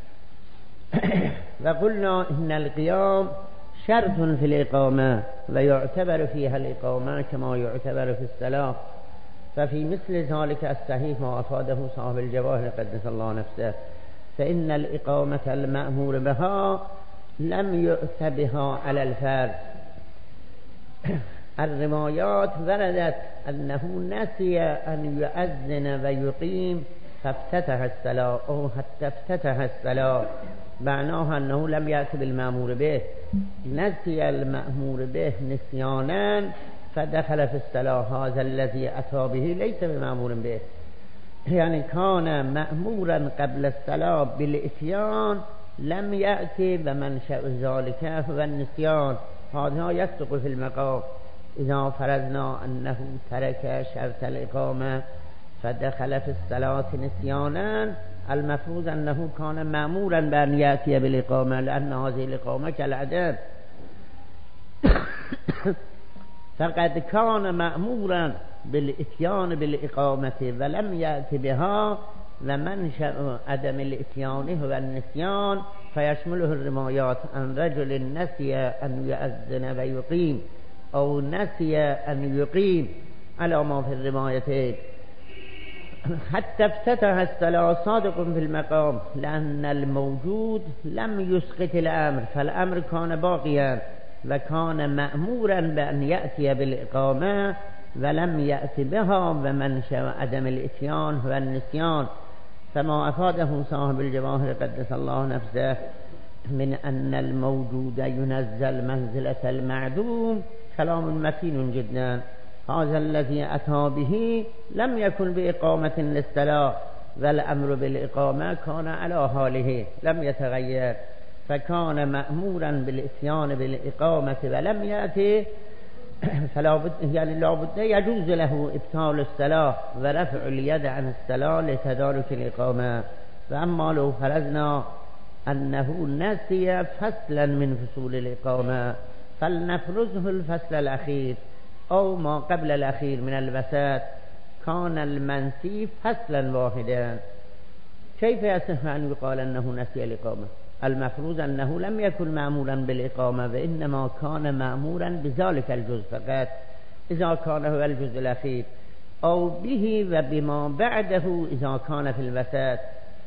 وقلنا إن القيام شرط في الإقامة ويعتبر فيها الإقامة كما يعتبر في الصلاة. ففي مثل ذلك الصحيح ما أفاده صاحب الجواهر قدس الله نفسه، فإن الإقامة المأمور بها لم يؤت بها على الفرد. الروايات وردت أنه نسي أن يؤذن ويقيم فافتتح الصلاة أو حتى افتتح الصلاة، معناها أنه لم يأت بالمأمور به، نسي المأمور به نسيانا فدخل في الصلاة. هذا الذي أتى به ليس بمأمور به، يعني كان مأمورا قبل الصلاة بالإتيان لم يأتي، ومنشأ ذلك هو النسيان. هذا يصدق في المقام. إذا فرضنا أنه ترك شرط الإقامة فدخل في الصلاة نسيانا، المفروض أنه كان مأمورا بأن يأتي بالإقامة، لأن هذه الإقامة كالعدم. فقد كان مأمورا بالإتيان بالإقامة ولم يأتي بها، ومنشأ عدم الإتيان هو النسيان، فيشمله الروايات أن رجل نسي أن يؤذن ويقيم أو نسي أن يقيم على ما في الروايتين حتى افتتح الصلاة، صادق في المقام، لأن الموجود لم يسقط الأمر، فالأمر كان باقيا، وكان مأمورا بأن يأتي بالإقامة ولم يأتي بها، ومنشأ عدم الإتيان هو النسيان. فما أفاده صاحب الجواهر قدس الله نفسه من أن الموجود ينزل منزلة المعدوم كلام متين جدا. هذا الذي أتى به لم يكن بإقامة للصلاة، والأمر بالإقامة كان على حاله لم يتغير، فكان مأمورا بالإتيان بالإقامة ولم يأتي، فلا بد يعني لا بد يجوز له إبطال الصلاة ورفع اليد عن الصلاة لتدارك الإقامة. وأما لو فرضنا أنه نسي فصلا من فصول الإقامة فلنفرضه الفصل الأخير أو ما قبل الأخير من الوسط، كان المنسي فصلا واحدا. كيف يصح أن يقال أنه نسي الإقامة؟ المفروض أنه لم يكن مأمورا بالإقامة، وإنما كان مأمورا بذلك الجزء فقط، إذا كان هو الجزء الأخير، أو به وبما بعده إذا كان في الوسط.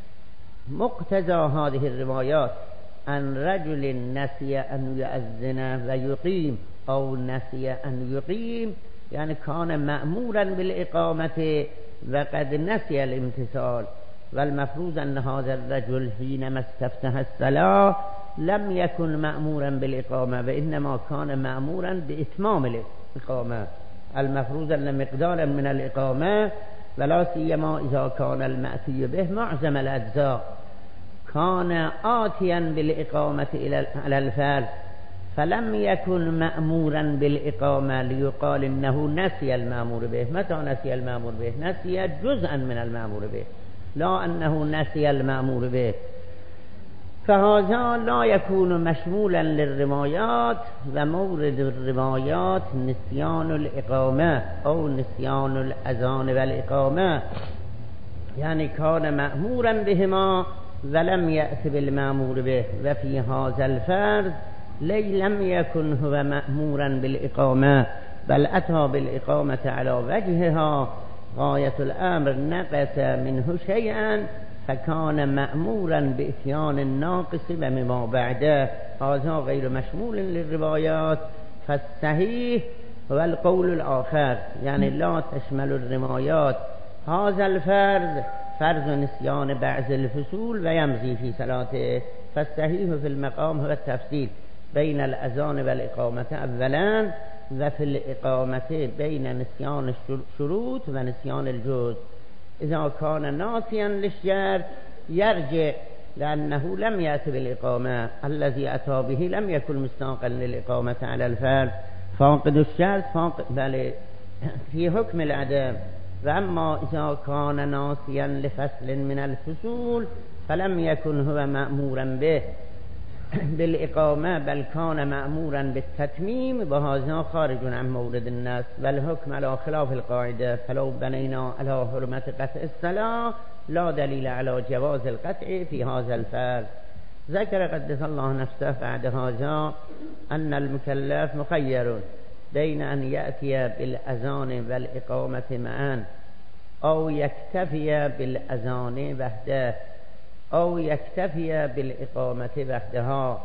مقتضى هذه الروايات أن رجل نسي أن يؤذن ويقيم أو نسي أن يقيم، يعني كان مأمورا بالإقامة وقد نسي الامتثال، والمفروض أن هذا الرجل حينما استفتح الصلاة لم يكن مأمورا بالإقامة، وإنما كان مأمورا بإتمام الإقامة. المفروض أن مقدارا من الإقامة، ولا سيما إذا كان المأتي به معظم الأجزاء، كان آتيا بالإقامة على الفرد، فلم يكن مأمورا بالإقامة ليقال إنه نسي المأمور به. متى نسي المأمور به؟ نسي جزءا من المأمور به، لا أنه نسي المأمور به. فهذا لا يكون مشمولا للروايات و مورد الروايات نسيان الإقامة أو نسيان الأذان والإقامة، يعني كان مأمورا بهما ولم يأت بالمأمور به. وفي هذا الفرض لم يكن هو مأمورا بالإقامة بل أتى بالإقامة على وجهها غاية الأمر نقص منه شيئا فكان مأمورا بإتيان الناقص ومما بعده. هذا غير مشمول للروايات. فالصحيح هو القول الآخر، يعني لا تشمل الروايات هذا الفرض، فرض نسيان بعض الفصول ويمضي في صلاته. فالصحيح في المقام هو التفصيل بين الأذان والإقامة أولا، وفي الإقامة بين نسيان الشروط ونسيان الجزء. إذا كان ناسيا للشرط يرجع لأنه لم يأت بالإقامة، الذي أتى به لم يكن مستاقا للإقامة على الفرد. فاقد الشرط بل في حكم العدم. وأما إذا كان ناسيا لفصل من الفصول فلم يكن هو مأمورا به بالإقامة بل كان مأمورا بالتتميم، وهذا خارج عن مورد النص. والحكم على خلاف القاعدة، فلو بنينا على حرمة قطع الصلاة لا دليل على جواز القطع في هذا الفرض. ذكر قدس الله نفسه بعد هذا أن المكلف مخير بين أن يأتي بالأذان والإقامة معا أو يكتفي بالأذان وحده أو يكتفي بالإقامة وحدها.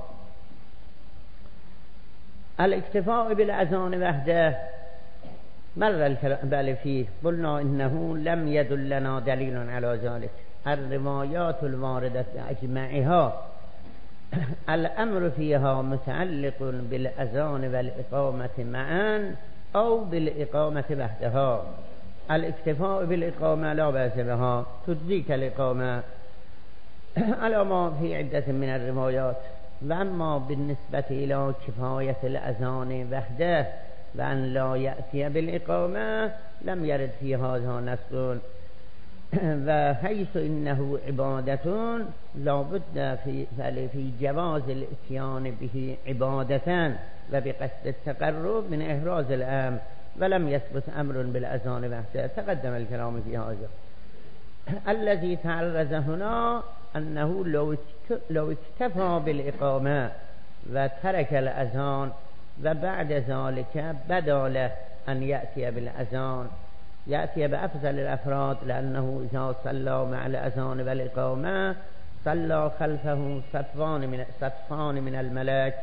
الاكتفاء بالأذان وحده مر الكلام فيه، قلنا إنه لم يدلنا دليل على ذلك. الروايات الواردة أجمعها الأمر فيها متعلق بالأذان والإقامة معا أو بالإقامة وحدها. الاكتفاء بالإقامة لا بأس بها، تجزيك الإقامة على ما في عدة من الروايات. وأما بالنسبة إلى كفاية الأذان وحده وأن لا يأتي بالإقامة لم يرد في هذا نص. وحيث إنه عبادة لا بد في جواز الاتيان به عبادة وبقصد التقرب من إحراز الأمر، ولم يثبت أمر بالأذان وحده. تقدم الكلام في هذا. الذي تعرض هنا أنه لو اكتفى بالإقامة وترك الأذان وبعد ذلك بدا له أن يأتي بالأذان، يأتي بأفضل الأفراد، لأنه إذا صلى مع الأذان والإقامة صلى خلفه صفان من الملك،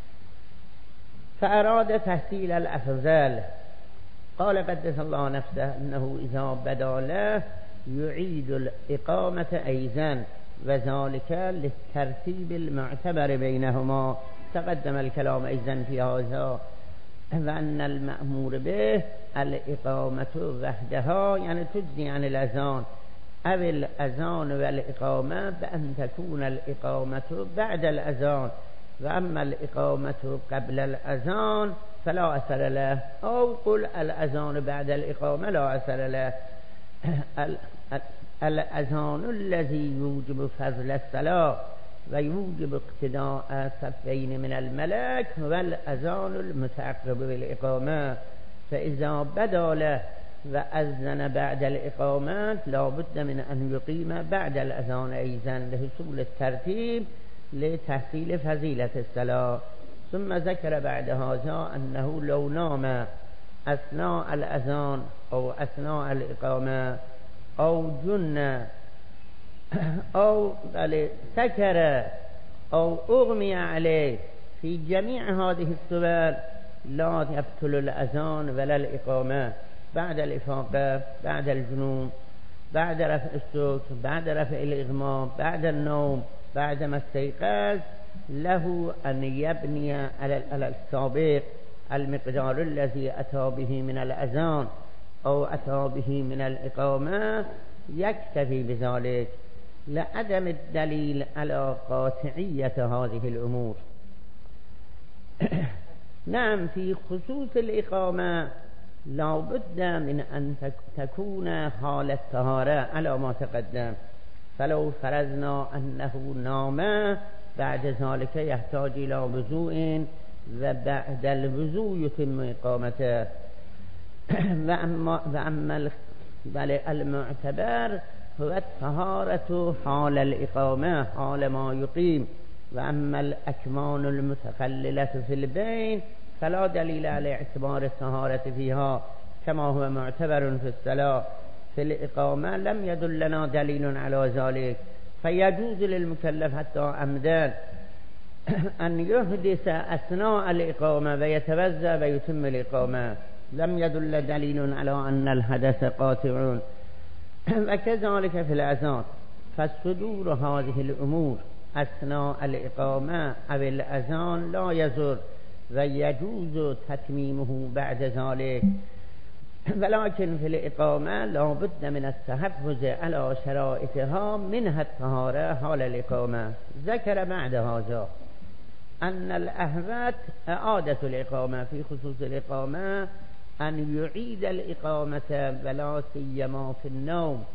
فأراد تحصيل الأفضل. قال قدس الله نفسه أنه إذا بدا له يعيد الإقامة أيضا، وذلك للترتيب المعتبر بينهما. تقدم الكلام أيضا في هذا. وأن المأمور به الإقامة وحدها يعني تجزي عن الأذان، أو الأذان والإقامة بأن تكون الإقامة بعد الأذان، وأما الإقامة قبل الأذان فلا أثر له، أو قل الأذان بعد الإقامة لا أثر له. الأذان الذي يوجب فضل الصلاة ويوجب اقتداء صفين من الملك هو الأذان المتعقب بالإقامة. فإذا بدا له وأذن بعد الإقامة لا بد من أن يقيم بعد الأذان أيضا لحصول الترتيب لتحصيل فضيلة الصلاة. ثم ذكر بعد هذا أنه لو نام أثناء الأذان أو أثناء الإقامة أو جن أو سكر أو أغمي عليه، في جميع هذه الصور لا يبطل الأذان ولا الإقامة. بعد الإفاقة، بعد الجنون، بعد رفع السكر، بعد رفع الإغماء، بعد النوم، بعد ما استيقظ، له أن يبني على السابق المقدار الذي أتى به من الأذان أو أتى به من الإقامة، يكتفي بذلك لعدم الدليل على قاطعية هذه الأمور. نعم، في خصوص الإقامة لا بد من أن تكون حال الطهارة على ما تقدم. فلو فرضنا أنه نام بعد ذلك يحتاج إلى وضوء وبعد الوضوء يتم إقامته. وأما المعتبر هو الطهارة حال الإقامة حال ما يقيم. وأما الأكمان المتخللة في البين فلا دليل على اعتبار الطهارة فيها كما هو معتبر في الصلاة. في الإقامة لم يدلنا دليل على ذلك، فيجوز للمكلف حتى عمدا أن يحدث أثناء الإقامة ويتوضأ ويتم الإقامة، لم يدل دليل على أن الحدث قاطع. وكذلك في الأذان، فالصدور هذه الأمور أثناء الإقامة أو الأذان لا يضر ويجوز تتميمه بعد ذلك، ولكن في الإقامة لا بد من التحفظ على شرائطها، منها الطهارة حال الإقامة. ذكر بعد هذا أن الأهوات إعادة الإقامة، في خصوص الإقامة أن يعيد الإقامة ولا سيما في النوم.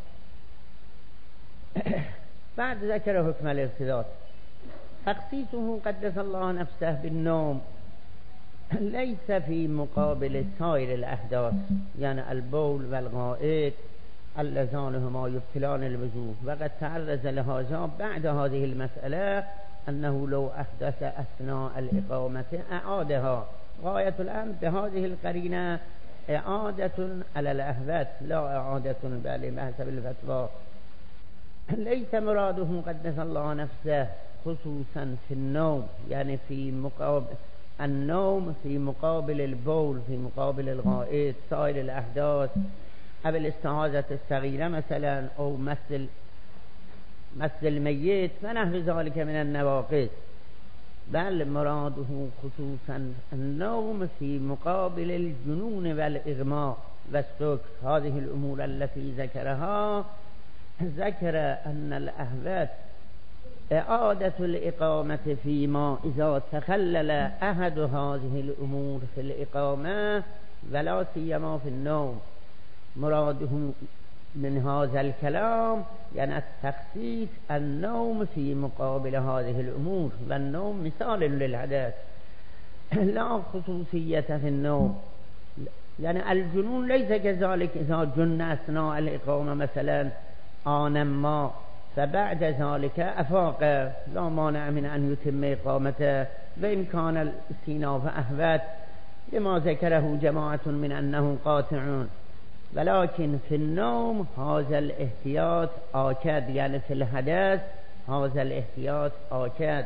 بعد ذكر حكم الارتداد، تخصيصه قدس الله نفسه بالنوم ليس في مقابل سائر الأحداث، يعني البول والغائط اللذان هما يبطلان الوضوء. وقد تعرض لهذا بعد هذه المسألة أنه لو أحدث أثناء الإقامة أعادها. غاية الأمر بهذه القرينة إعادة على الأهوات لا إعادة بحسب الفتوى. ليس مراده قدس الله نفسه خصوصا في النوم، يعني في مقابل النوم في مقابل البول، في مقابل الغائط، سائر الأحداث، أو الاستعاذة الصغيرة مثلا، أو مثل الميت ونحو ذلك من النواقض، بل مراده خصوصا النوم في مقابل الجنون والإغماء والسكر. هذه الأمور التي ذكرها، ذكر أن الأهوات إعادة الإقامة فيما إذا تخلل أحد هذه الأمور في الإقامة ولا سيما في النوم. مراده من هذا الكلام يعني التخصيص النوم في مقابل هذه الأمور، والنوم مثال للحدث لا خصوصية في النوم. يعني الجنون ليس كذلك، إذا جن أثناء الإقامة مثلا آن ما فبعد ذلك أفاق لا مانع من أن يتم إقامته، وإن كان الاستئناف أهوت لما ذكره جماعة من أنه قاطع. ولكن في النوم هذا الاحتياط آكد، يعني في الحدث هذا الاحتياط آكد.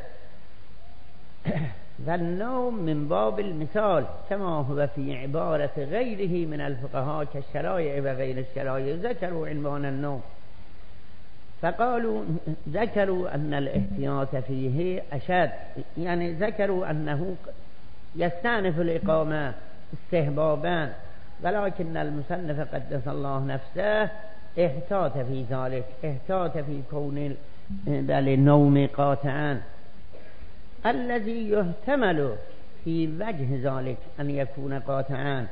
والنوم من باب المثال كما هو في عبارة غيره من الفقهاء كالشرائع وغير الشرائع، ذكروا عنوان النوم فقالوا ذكروا أن الاحتياط فيه أشد، يعني ذكروا أنه يستأنف الإقامة استحبابا، ولكن المصنف قدس الله نفسه احتاط في ذلك، احتاط في كون النوم قاطعا الذي يحتمل في وجه ذلك أن يكون قاطعا.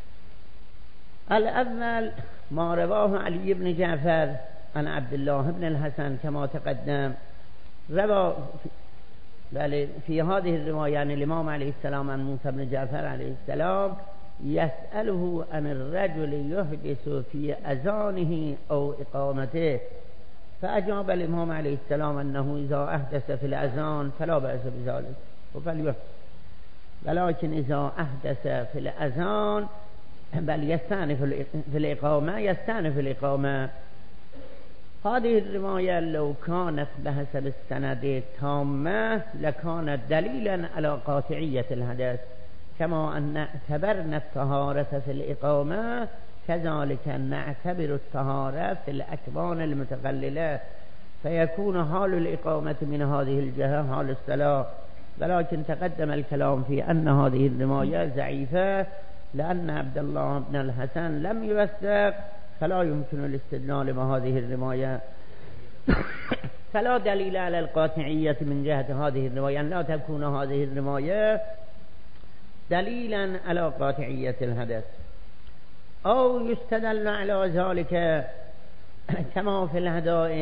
الأول ما رواه علي بن جعفر عن عبد الله بن الحسن كما تقدم، روى في هذه الرواية يعني الإمام عليه السلام عن موسى بن جعفر عليه السلام يسأله عن الرجل يحدث في أذانه أو إقامته، فأجاب الإمام عليه السلام أنه إذا أحدث في الأذان فلا بأس بذلك فليحدث، ولكن إذا أحدث في الأذان بل يستأنف في الإقامة يستأنف الإقامة. هذه الرواية لو كانت بحسب السند التامة لكانت دليلا على قاطعية الحدث، كما أن اعتبرنا الطهارة في الإقامة كذلك نعتبر الطهارة في الأكوان المتقللة، فيكون حال الإقامة من هذه الجهة حال الصلاة. ولكن تقدم الكلام في أن هذه الرواية ضعيفة لأن عبد الله بن الحسن لم يوثق، فلا يمكن الاستدلال بهذه الرواية، فلا دليل على القاطعية من جهة هذه الرواية، لا تكون هذه الرواية دليلا على قاطعية الحدث. أو يستدل على ذلك كما في الحدائق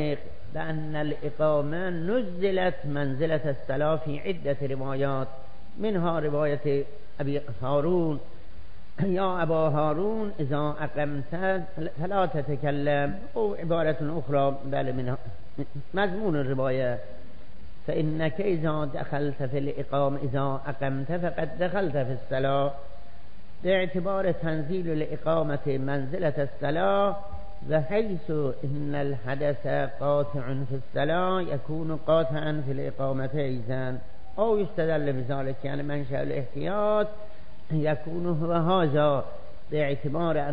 بأن الإقامة نزلت منزلة الصلاة في عدة روايات، منها رواية أبي هارون: يا أبا هارون إذا أقمت فلا تتكلم، أو عبارة أخرى بل من مضمون الرواية: فإنك إذا دخلت في الإقامة إذا أقمت فقد دخلت في الصلاة، باعتبار تنزيل الإقامة منزلة الصلاة، وحيث إن الحدث قاطع في الصلاة يكون قاطعا في الإقامة أيضا. أو يستدل بذلك يعني منشأ الاحتياط يكون هو هذا، باعتبار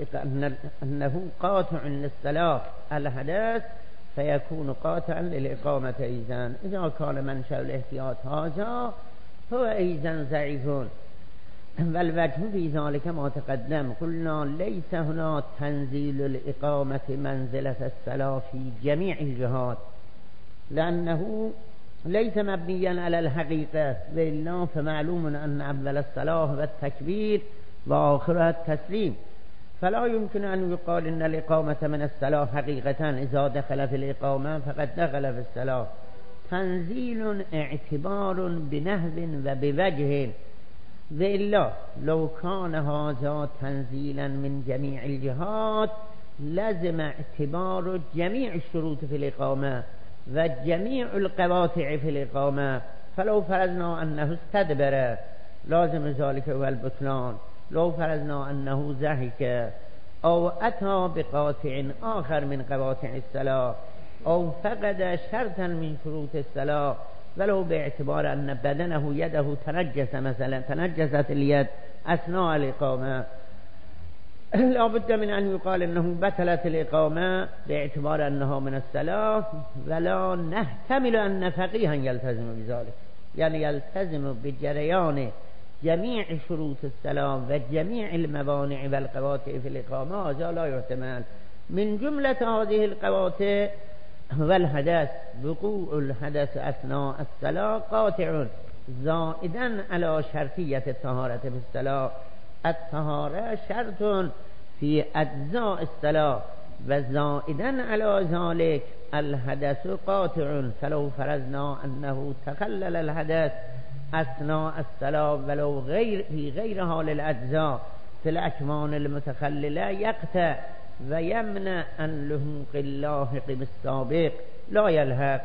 أنه قاطع للصلاة الحدث فيكون قاطعا للإقامة أيضا. إذا كان منشأ الاحتياط هذا هو أيضا ضعيف. والوجه في ذلك ما تقدم، قلنا ليس هنا تنزيل الإقامة منزلة الصلاة في جميع الجهات، لأنه ليس مبنيا على الحقيقة، وإلا فمعلوم أن أول الصلاة هو التكبير وآخرها التسليم، فلا يمكن أن يقال إن الإقامة من الصلاة حقيقة، إذا دخل في الإقامة فقد دخل في الصلاة. تنزيل اعتبار بنهب وبوجه، وإلا لو كان هذا تنزيلا من جميع الجهات لازم اعتبار جميع الشروط في الإقامة وجميع القواطع في الإقامة، فلو فرضنا أنه استدبر لازم ذلك هو البطلان، لو فرضنا أنه ضحك أو أتى بقاطع آخر من قواطع الصلاة أو فقد شرطا من شروط الصلاة، ولو باعتبار أن بدنه يده تنجس، مثلا تنجست اليد أثناء الإقامة، لا بد من أن يقال أنه بطلت الإقامة باعتبار أنها من الصلاة، ولا نحتمل أن فقيها يلتزم بذلك، يعني يلتزم بجريان جميع شروط الصلاة وجميع الموانع والقواطع في الإقامة، هذا لا يحتمل. من جملة هذه القواطع والحدث وقوع الحدث أثناء الصلاة قاطع، زائدا على شرطية الطهارة في الصلاة. الطهارة شرط في أجزاء الصلاة، وزائدا على ذلك الحدث قاطع، فلو فرضنا أنه تخلل الحدث أثناء الصلاة ولو في غير حال الأجزاء في الأكوان المتخللة يقطع ويمنع عن لحوق اللاحق بالسابق، لا يلحق.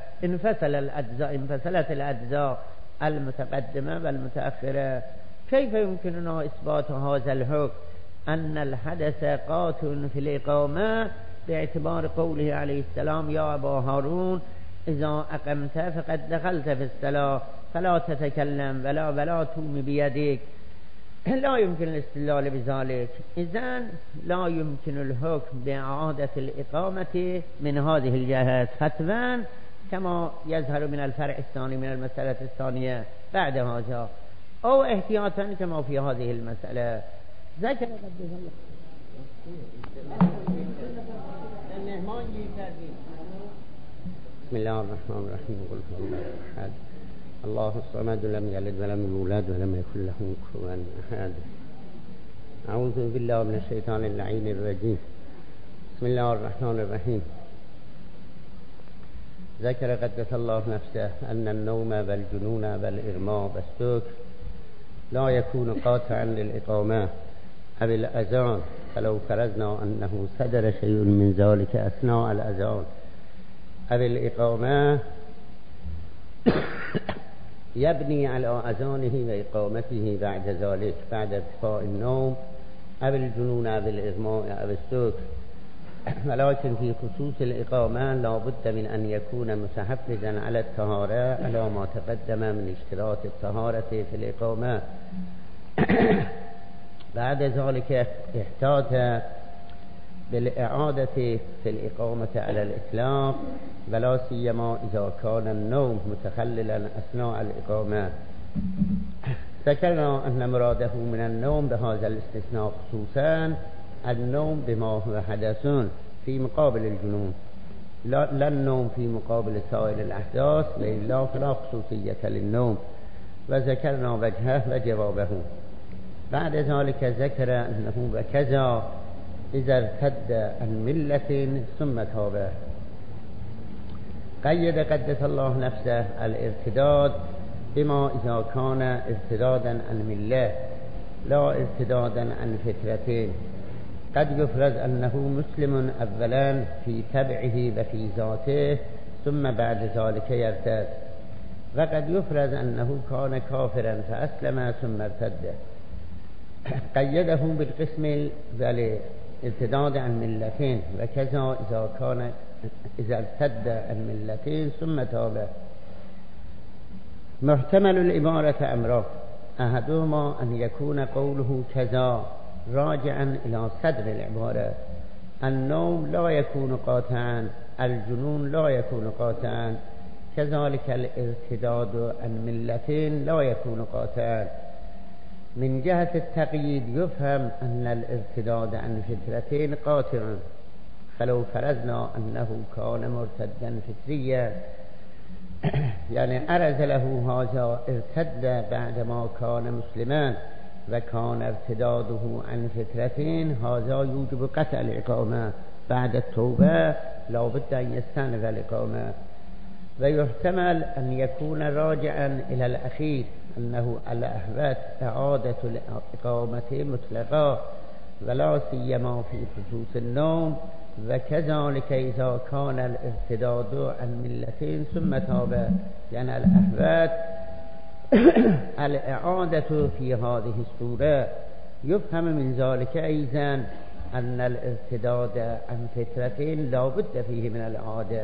انفصلت الأجزاء المتقدمة والمتأخرة. كيف يمكننا إثبات هذا الحكم أن الحدث قاطع في الإقامة باعتبار قوله عليه السلام: يا أبا هارون إذا أقمت فقد دخلت في الصلاة فلا تتكلم ولا توم بيدك؟ لا يمكن الاستدلال بذلك. إذن لا يمكن الحكم بإعادة الإقامة من هذه الجهات فتوى، كما يظهر من الفرع الثاني من المسألة الثانية بعد هذا، أو احتياطا كما في هذه المسألة. ذكر بسم الله الرحمن الرحيم. قل هو الله أحد الله الصمد لم يلد ولم يولد ولم يكن له كفوا أحد. أعوذ بالله من الشيطان اللعين الرجيم. بسم الله الرحمن الرحيم. ذكر قدس الله نفسه أن النوم والجنون والإغماء والسكر لا يكون قاطعا للإقامة أو الأذان، فلو فرضنا أنه صدر شيء من ذلك أثناء الأذان أو الإقامة يبني على أذانه وإقامته بعد ذلك، بعد ارتفاع النوم أو الجنون أو الإغماء أو السكر. ولكن في خصوص الإقامة لا بد من أن يكون متحفظا على الطهارة على ما تقدم من اشتراط الطهارة في الإقامة. بعد ذلك احتاط بالإعادة في الإقامة على الإطلاق، ولا سيما إذا كان النوم متخللا أثناء الإقامة. ذكرنا أن مراده من النوم بهذا الاستثناء خصوصا النوم بما هو حدث في مقابل الجنون، لا النوم في مقابل سائر الأحداث، وإلا فلا خصوصية للنوم. وذكرنا وجهه وجوابه. بعد ذلك ذكر أنه وكذا إذا ارتد عن ملة ثم تاب. قید قدس الله نفسه الارتداد بما اذا كان ارتدادا عن مله لا ارتدادا عن فطرته. قد يفرض أنه مسلم أولا في تبعه وفي ذاته ثم بعد ذلك يرتد، وقد يفرض أنه كان كافرا فأسلم ثم ارتد. قيده بالقسم الارتداد عن ملتين، وكذا إذا ارتد عن ملتين ثم تاب. محتمل العبارة أمره، أحدهما أن يكون قوله كذا راجعا إلى صدر العبارة. النوم لا يكون قاطعا، الجنون لا يكون قاطعا، كذلك الارتداد عن ملتين لا يكون قاطعا. من جهة التقييد يفهم أن الارتداد عن فطرتين قاطع، فلو فرضنا أنه كان مرتدا فطريا يعني أرز له هذا ارتد بعدما كان مسلما وكان ارتداده عن فطرتين، هذا يوجب قطع الإقامة بعد التوبة، لا بد أن يستأنف الإقامة. ويحتمل أن يكون راجعا إلى الأخير، أنه الأحوط إعادة الإقامة مطلقة ولا سيما في خصوص النوم، وكذلك إذا كان الارتداد عن ملتين ثم تاب، يعني الأحوط الإعادة في هذه الصورة. يفهم من ذلك أيضا أن الارتداد عن فطرتين لا بد فيه من الإعادة،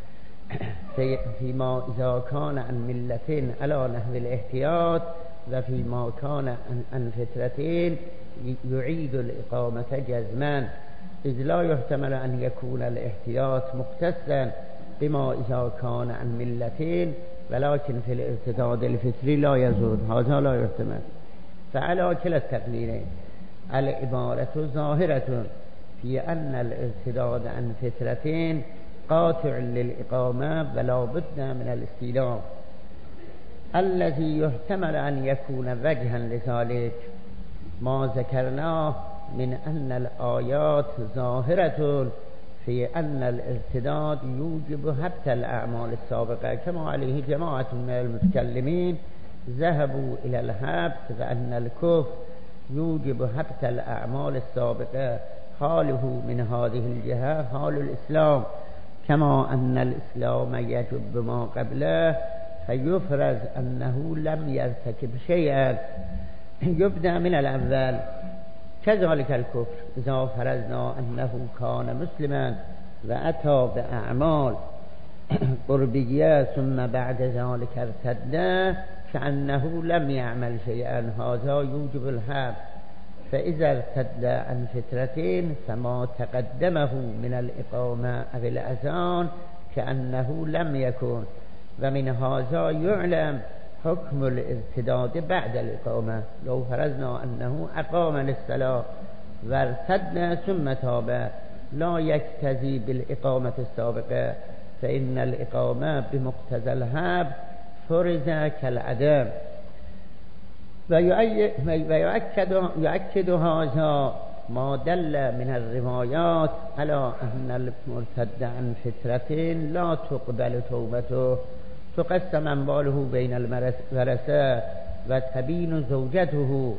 فيما إذا كان عن ملتين على نحو الاحتياط، وفيما كان عن فطرتين يعيد الإقامة جزما، إذ لا يحتمل أن يكون الاحتياط مختصا بما إذا كان عن ملتين، ولكن في الارتداد الفطري لا يزول، هذا لا يحتمل. فعلى كلا التقديرين العبارة ظاهرة في أن الارتداد عن فطرتين قاطع للإقامة ولا بد من الاستيلاء. الذي يحتمل أن يكون وجها لذلك ما ذكرناه من أن الآيات ظاهرة في أن الارتداد يوجب حتى الأعمال السابقة، كما عليه جماعة من المتكلمين ذهبوا إلى الحبس، وأن الكفر يوجب حتى الأعمال السابقة، حاله من هذه الجهة حال الإسلام، كما أن الإسلام يجب ما قبله، فيفرض أنه لم يرتكب شيئا يبدأ من الأول. كذلك الكفر إذا فرضنا أنه كان مسلما وأتى بأعمال قربية ثم بعد ذلك ارتد كأنه لم يعمل شيئا، هذا يوجب الحبس. فإذا ارتد عن فترتين فما تقدمه من الإقامة أو الأذان كأنه لم يكن، ومن هذا يعلم حكم الارتداد بعد الإقامة. لو فرضنا أنه أقام للصلاة وارتد ثم تاب لا يكتفي بالإقامة السابقة، فإن الإقامة بمقتضى الحبس فرض كالعدم. ويؤكد هذا ما دل من الروايات على أن المرتد عن فترتين لا تقبل توبته، تقسم أمواله بين الورثة وتبين زوجته،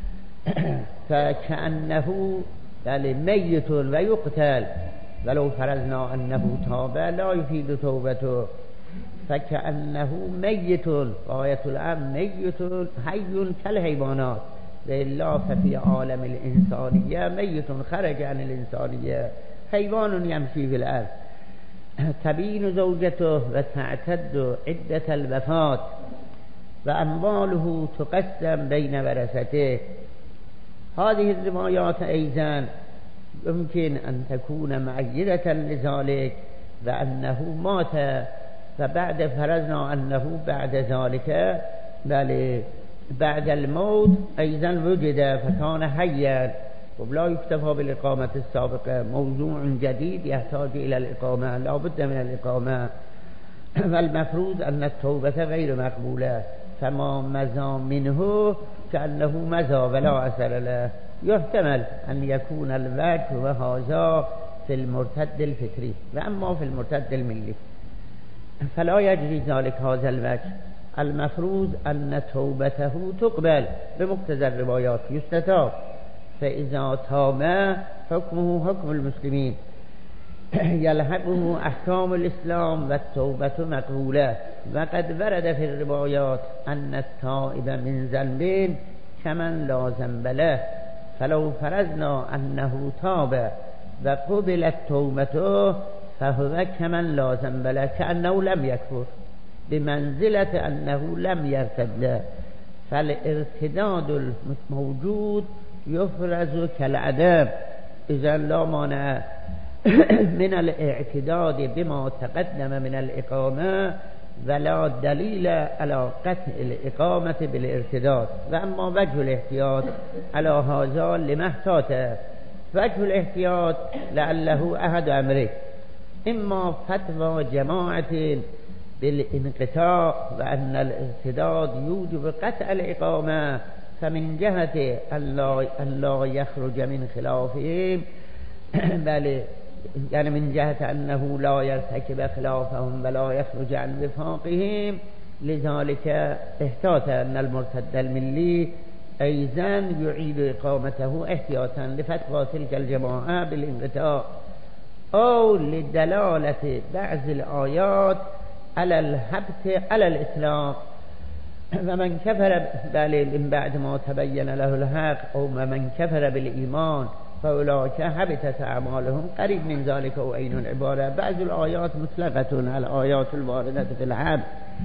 فكأنه ميت ويقتل، ولو فرضنا أنه تاب لا يفيد توبته، فكأنه ميت، غاية الأمر ميت حي كالحيوانات، لله ففي عالم الإنسانية ميت خرج عن الإنسانية، حيوان يمشي في الأرض. تبين زوجته وتعتد عدة الوفاة، وأمواله تقسم بين ورثته. هذه الروايات أيضا يمكن أن تكون مؤيدة لذلك، وأنه مات، فبعد فرضنا أنه بعد ذلك بعد الموت أيضا وجد فكان حيا، ولا يكتفى بالإقامة السابقة، موضوع جديد يحتاج إلى الإقامة، لا بد من الإقامة. والمفروض أن التوبة غير مقبولة، فما مضى منه كأنه مضى ولا أثر له. يحتمل أن يكون الوجه وهذا في المرتد الفطري، وأما في المرتد الملي فلا يجري ذلك هذا الوجه المفروض أن توبته تقبل بمقتضى الروايات يستتاب فإذا تاب حكمه حكم المسلمين يلحقه أحكام الإسلام والتوبة مقبولة وقد ورد في الروايات أن التائب من ذنب كمن لا ذنب له فلو فرضنا أنه تاب وقبلت توبته فهو كمن لا ذنب له كأنه لم يكفر بمنزلة أنه لم يرتد له فالارتداد الموجود يفرز كالعدم إذا لا مانع من الاعتداد بما تقدم من الإقامة ولا دليل على قطع الإقامة بالارتداد وأما وجه الاحتياط على هذا لما احتاطه وجه الاحتياط لعله أحد أمره إما فتوى جماعة بالانقطاع وأن الارتداد يوجب قطع الإقامة فمن جهة أن لا يخرج من خلافهم بل يعني من جهة أنه لا يرتكب خلافهم ولا يخرج عن وفاقهم لذلك احتاط أن المرتد الملي أيضا يعيد إقامته احتياطا لفتوى تلك الجماعة بالانقطاع أو لدلالة بعض الآيات على الحبس على الإطلاق ومن كفر من بعد ما تبين له الحق أو من كفر بالإيمان فأولئك حبطت أعمالهم قريب من ذلك وعين العبارة بعض الآيات مطلقة على الآيات الواردة في الحبس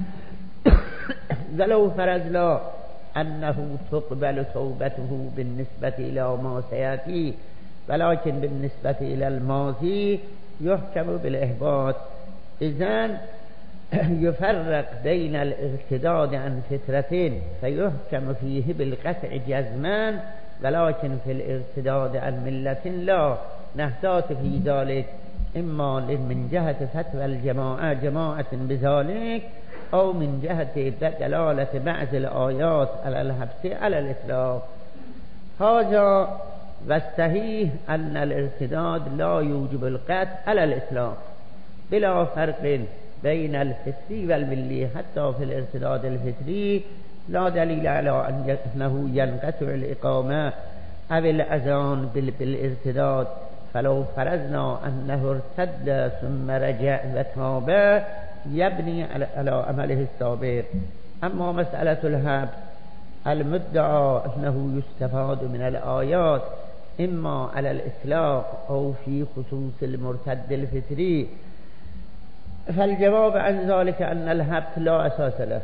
ولو فرضنا أنه تقبل توبته بالنسبة إلى ما سيأتي ولكن بالنسبة إلى الماضي يحكم بالإحباط إذن يفرق بين الارتداد عن فترتين فيحكم فيه بالقطع جزما ولكن في الارتداد عن ملة لا نحتاط في ذلك إما من جهة فتوى جماعة بذلك أو من جهة دلالة بعض الآيات على الحبس على الإطلاق هذا والصحيح أن الارتداد لا يوجب القطع على الإطلاق بلا فرق بين الفطري والملي حتى في الارتداد الفطري لا دليل على أنه ينقطع الإقامة أو الأذان بالارتداد فلو فرضنا أنه ارتد ثم رجع وتاب يبني على عمله السابق أما مسألة الحبس المدعى أنه يستفاد من الآيات إما على الإطلاق أو في خصوص المرتد الفطري فالجواب عن ذلك أن الحبس لا أساس له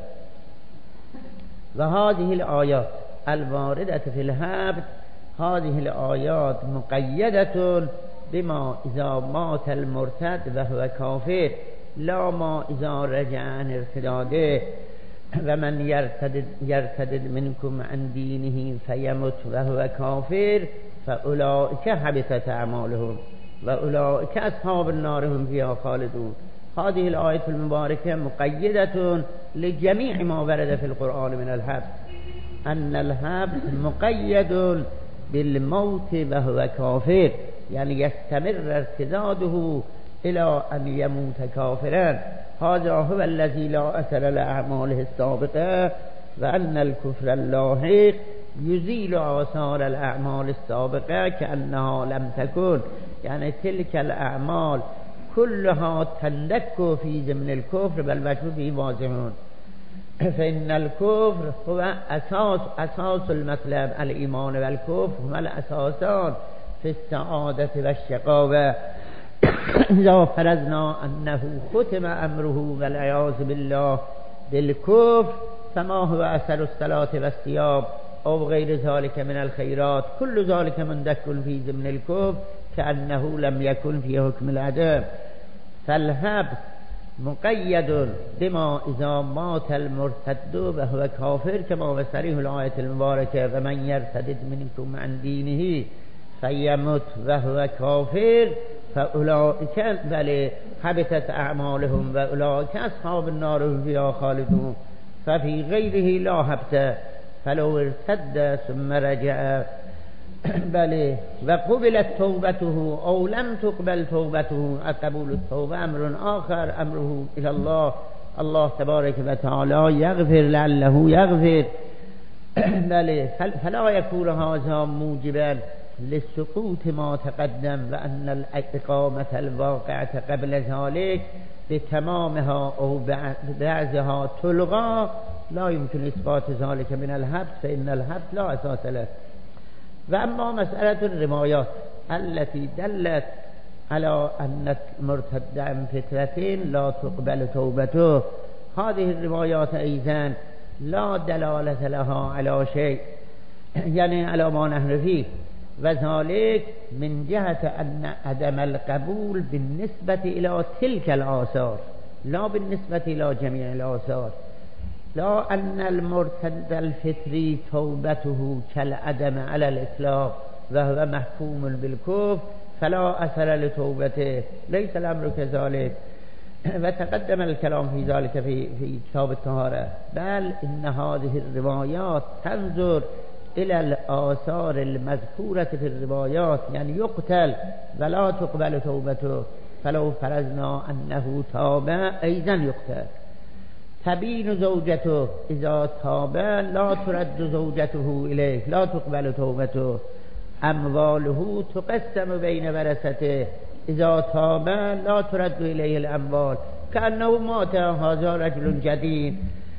وهذه الآيات الواردة في الحبس هذه الآيات مقيدة بما إذا مات المرتد وهو كافر لا ما إذا رجع عن ارتداده ومن يرتد منكم عن دينه فيمت وهو كافر فأولئك حبطت أعمالهم وأولئك أصحاب النار هم فيها خالدون هذه الآية المباركة مقيدة لجميع ما ورد في القرآن من الحبس أن الحبس مقيد بالموت وهو كافر يعني يستمر ارتداده إلى أن يموت كافرا هذا هو الذي لا أثر لأعماله السابقة وأن الكفر اللاحق يزيل آثار الأعمال السابقة كأنها لم تكن يعني تلك الأعمال كلها تندك في ضمن الكفر بل وجه فيه واضحون فإن الكفر هو أساس المطلب الإيمان والكفر هما الأساسان في السعادة والشقاوة إذا فرضنا أنه ختم أمره والعياذ بالله بالكفر فما هو أثر الصلاة والصيام أو غير ذلك من الخيرات كل ذلك مندك في ضمن الكفر كأنه لم يكن في حكم العدم فالحبس مقيد بما إذا مات المرتد وهو كافر كما هو صريح الآية المباركة ومن يرتد منكم عن دينه فيمت وهو كافر فأولئك بل حبطت أعمالهم وأولئك أصحاب النار هم فيها خالدون ففي غيره لا حبس فلو ارتد ثم رجع بله و قبلت توبته او لم تقبل توبته. قبول التوبه امر آخر، امره الى الله. الله تبارک و تعالی یغفر لعله یغفر. بله فلا یکون هذا موجبا لسقوط ما تقدم و ان الاقامه الواقعه قبل ذلك بتمامها او بعضها تلغى لا يمكن اثبات ذلك من الحبس فان الحبس لا اساس له. و اما مسألة الرمایات التي دلت على ان المرتد عن فترة لا تقبل توبته، هذه الروايات ايضا لا دلالة لها على شيء، يعني على ما نحن فيه، وذلك من جهة ان عدم القبول بالنسبة الى تلك الآثار لا بالنسبة الى جميع الآثار. لا أن المرتد الفطري توبته كالعدم على الإطلاق وهو محكوم بالكفر فلا أثر لتوبته، ليس الأمر كذلك. وتقدم الكلام في ذلك في كتاب الطهارة. بل إن هذه الروايات تنظر إلى الآثار المذكورة في الروايات، يعني يقتل ولا تقبل توبته، فلو فرضنا أنه تاب أيضا يقتل. تبين زوجته اذا تاب لا ترد زوجته اليه لا تقبل توبته. امواله تقسم بين ورثته اذا تاب لا ترد اليه الاموال كأنه مات هذا رجل جديد.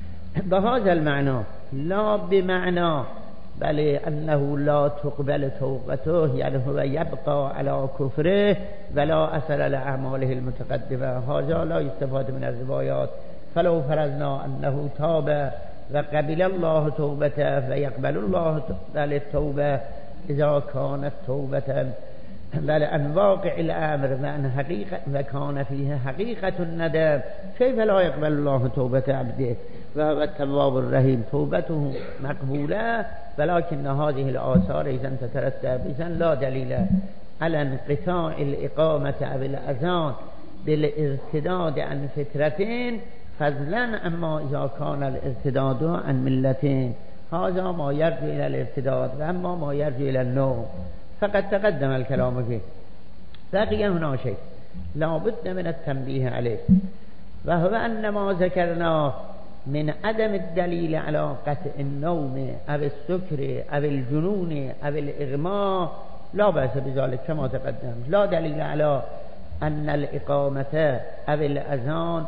بهذا المعنى لا بمعنى بل انه لا تقبل توبته، يعني هو يبقى على كفره ولا اثر لاعماله المتقدمه. هذا لا يستفاد من الروايات. فلو فرضنا أنه تاب وقبل الله توبته فيقبل الله التوبة إذا كانت توبة بل أن واقع الأمر وأن حقيقة وكان فيه حقيقة الندم، كيف لا يقبل الله توبة عبده وهو التواب الرحيم؟ توبته مقبولة، ولكن هذه الآثار إذا تترتب إذا لا دليل على انقطاع الإقامة أو الأذان بالارتداد عن فترتين، فضلا اما اذا كان الارتداد عن ملتين. هذا ما يرجع الى الارتداد، و اما ما يرجع الى النوم فقد تقدم الكلام فيه. بقي هنا شيء لا بد من التنبيه عليه، وهو ان ما ذكرناه من عدم الدليل على قطع النوم او السكر او الجنون او الاغماء لا بأس بذلك كما تقدم. لا دليل على ان الاقامة او الاذان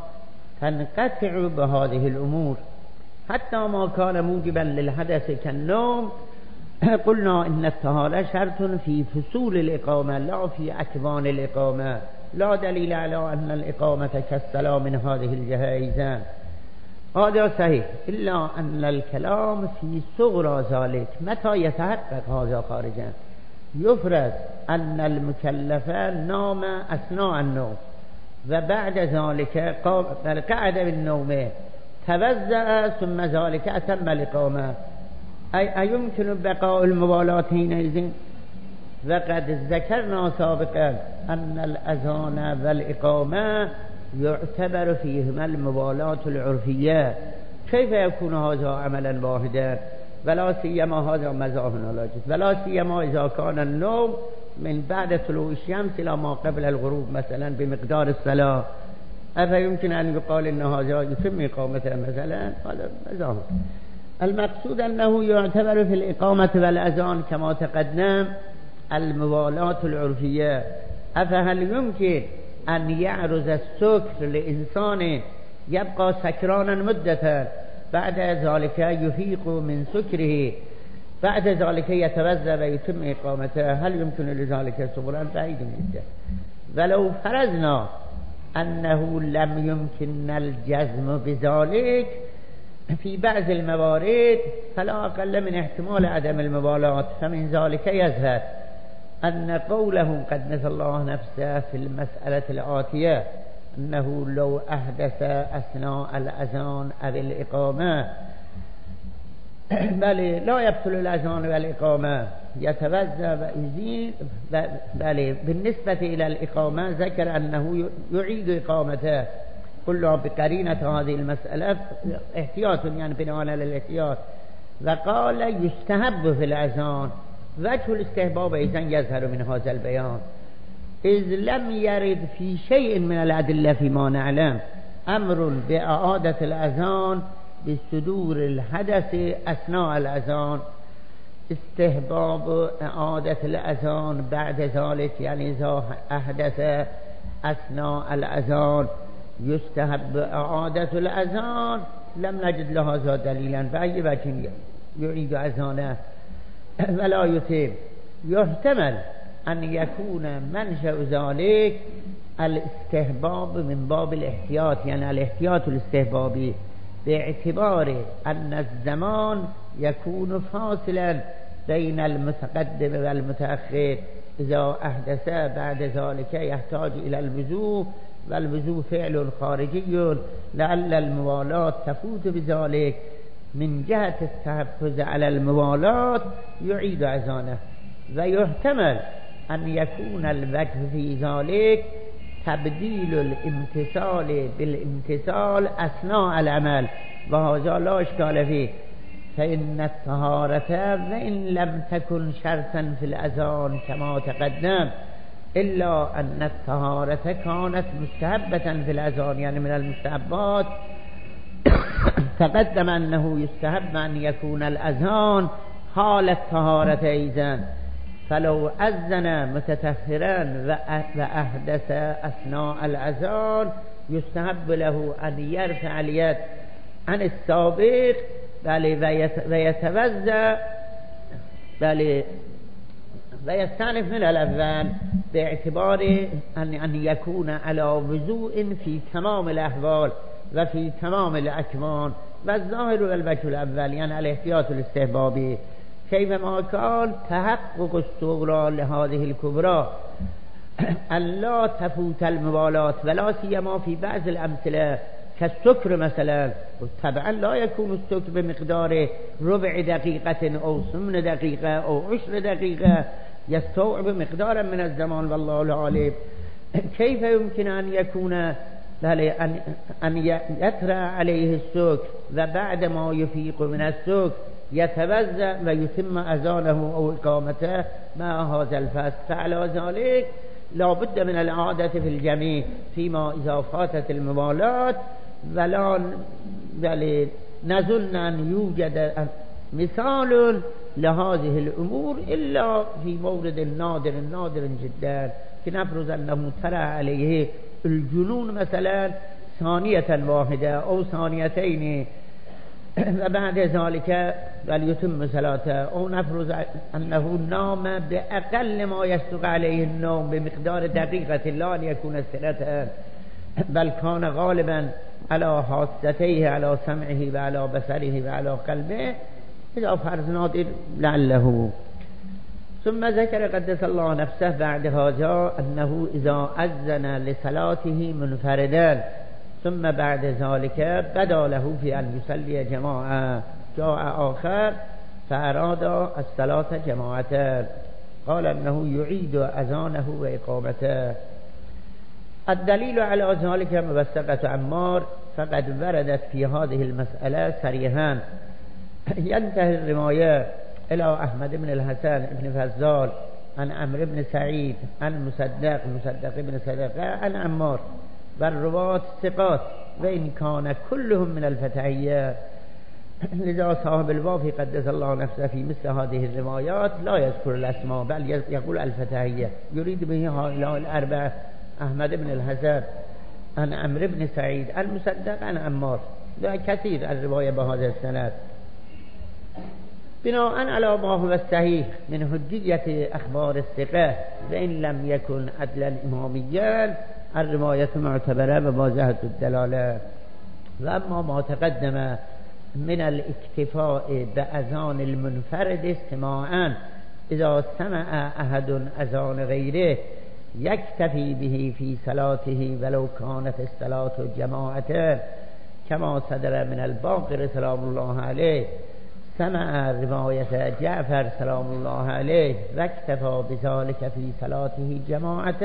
تنقطع بهذه الأمور حتى ما كان موجبا للحدث كالنوم. قلنا إن الطهارة شرط في فصول الإقامة لا في أكوان الإقامة. لا دليل على أن الإقامة كالصلاة من هذه الجهة أيضا. هذا صحيح، إلا أن الكلام في صغرى ذلك. متى يتحقق هذا خارجا؟ يفرض أن المكلف نام أثناء النوم وبعد ذلك قعد بالنوم توضأ ثم ذلك أتم الإقامة، أيمكن بقاء الموالاة حينئذ؟ وقد ذكرنا سابقا أن الأذان والإقامة يعتبر فيهما الموالاة العرفية. كيف يكون هذا عملا واحدا؟ ولا سيما هذا مذاهب نلاجد، ولا سيما إذا كان النوم من بعد طلوع الشمس إلى ما قبل الغروب مثلا بمقدار الصلاة، أفيمكن أن يقال إن هذا يتم إقامته مثلا؟ هذا مذاهب. المقصود أنه يعتبر في الإقامة والأذان كما تقدم الموالاة العرفية. أفهل يمكن أن يعرض السكر لإنسان يبقى سكرانا مدة بعد ذلك يفيق من سكره بعد ذلك يتوضأ ويتم إقامته؟ هل يمكن لذلك سبلا؟ بعيد جدا. ولو فرضنا أنه لم يمكن الجزم بذلك في بعض الموارد فلا أقل من احتمال عدم الموالاة. فمن ذلك يظهر أن قوله قد نزل الله نفسه في المسألة الآتية أنه لو أحدث أثناء الأذان أو الإقامة بل لا يبطل الأذان والإقامة يتوضأ ويزيل. بل بالنسبة إلى الإقامة ذكر أنه يعيد إقامته. كلها بقرينة هذه المسألة احتياط، يعني بناء على الاحتياط. وقال يستحب في الأذان وجه الاستحباب أيضا يظهر من هذا البيان إذ لم يرد في شيء من الأدلة فيما نعلم أمر بإعادة الأذان بصدور الحدث أثناء الأذان. استحباب إعادة الأذان بعد ذلك يعني إذا أحدث أثناء الأذان يستحب إعادة الأذان، لم نجد لهذا دليلا بأي وجه يعيد أذانه ولا يتم. يحتمل أن يكون منشأ ذلك الاستحباب من باب الاحتياط، يعني الاحتياط الاستحبابي، باعتبار أن الزمان يكون فاصلا بين المتقدم والمتأخر. إذا أحدث بعد ذلك يحتاج إلى الوضوء، والوضوء فعل خارجي، لعل الموالاة تفوت بذلك. من جهة التحفظ على الموالاة يعيد أذانه. ويحتمل أن يكون الوجه في ذلك تبديل الامتثال بالامتثال أثناء العمل، وهذا لا إشكال فيه. فإن الطهارة وإن لم تكن شرطا في الأذان كما تقدم، إلا أن الطهارة كانت مستحبة في الأذان، يعني من المستحبات. تقدم أنه يستحب أن يكون الأذان حال الطهارة أيضا، فلو أذن متطهرا وأحدث أثناء الأذان يستحب له أن يرفع اليد عن السابق ويتوضأ ويستأنف من الأول، باعتبار أن يكون على وضوء في تمام الأحوال وفي تمام الأكوان. والظاهر والوجه الأول يعني الاحتياط الاستحبابي، كيفما كان تحقق الصغرى لهذه الكبرى ألا تفوت الموالاة، ولا سيما في بعض الأمثلة كالسكر مثلا. طبعا لا يكون السكر بمقدار ربع دقيقة أو 8 دقيقة أو 10 دقيقة، يستوعب مقدارا من الزمان والله العالم. كيف يمكن أن يكون أن يترى عليه السكر وبعد ما يفيق من السكر يتوضأ ويتم أذانه أو إقامته مع هذا الفصل؟ فعلى ذلك لا بد من الإعادة في الجميع فيما إذا فاتت الموالاة، ولا نظن أن يوجد مثال لهذه الأمور إلا في مورد نادر جدا، كنفرض أنه ترى عليه الجنون مثلا ثانية واحدة أو ثانيتين وبعد ذلك يتم صلاته، أو نفرض أنه نام بأقل ما يسبق عليه النوم بمقدار دقيقة لا أن يكون سنة، بل كان غالبا على حاستيه، على سمعه وعلى بصره وعلى قلبه، إذا فرض نادر لعله. ثم ذكر قدس الله نفسه بعد هذا أنه إذا أذن لصلاته منفردا ثم بعد ذلك بدا له في أن يصلي جماعة، جاء آخر فأراد الصلاة جماعة، قال أنه يعيد أذانه وإقامته. الدليل على ذلك موثقة عمار، فقد وردت في هذه المسألة صريحا. ينتهي الرواية إلى أحمد بن الحسن بن فزال عن عمرو بن سعيد عن مصدق بن صدقة عن عمار، والرواة ثقات وإن كان كلهم من الفتحية. لذا صاحب الوافي قدس الله نفسه في مثل هذه الروايات لا يذكر الأسماء بل يقول الفتحية، يريد به هؤلاء الأربعة: أحمد بن الحسن عن عمرو بن سعيد عن مصدق عن عمار. كثير الرواية بهذا السند. بناء على ما هو الصحيح من حجية أخبار الثقة وإن لم يكن عدلا إماميا، الرواية معتبرة وواضحة الدلالة. وأما ما تقدم من الاكتفاء بأذان المنفرد استماعا، إذا سمع أحد أذان غيره يكتفي به في صلاته ولو كانت الصلاة جماعة، كما صدر من الباقر سلام الله عليه، سمع رواية جعفر سلام الله عليه واكتفى بذلك في صلاته جماعة،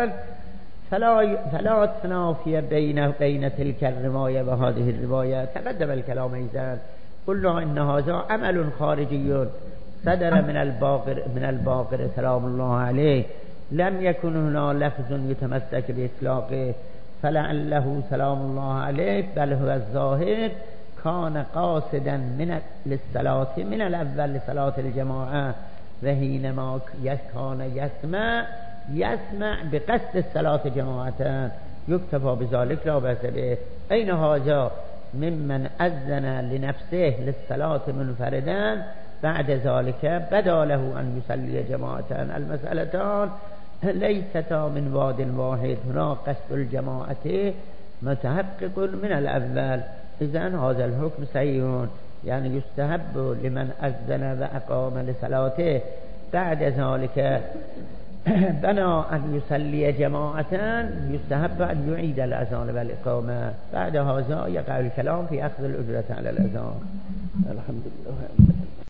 فلا تنافي بين تلك الرواية وهذه الرواية. تقدم الكلام إذن قلنا إن هذا عمل خارجي صدر من الباقر سلام الله عليه لم يكن هنا لفظ يتمسك بإطلاقه فلعله سلام الله عليه بل هو الظاهر كان قاصدا للصلاة من الأول لصلاة الجماعة وحينما كان يسمع بقصد الصلاة جماعة يكتفى بذلك لا بأس به. أين هذا ممن أذن لنفسه للصلاة منفردا بعد ذلك بدا له أن يصلي جماعة. المسألتان ليستا من واد واحد، هنا قصد الجماعة متحقق من الأول، إذن هذا الحكم صحيح، يعني يستحب لمن أذن وأقام لصلاته بعد ذلك بنا أن يصلي جماعة يستحب أن يعيد الأذان والإقامة. بعد هذا يقع الكلام في أخذ الأجرة على الأذان. الحمد لله.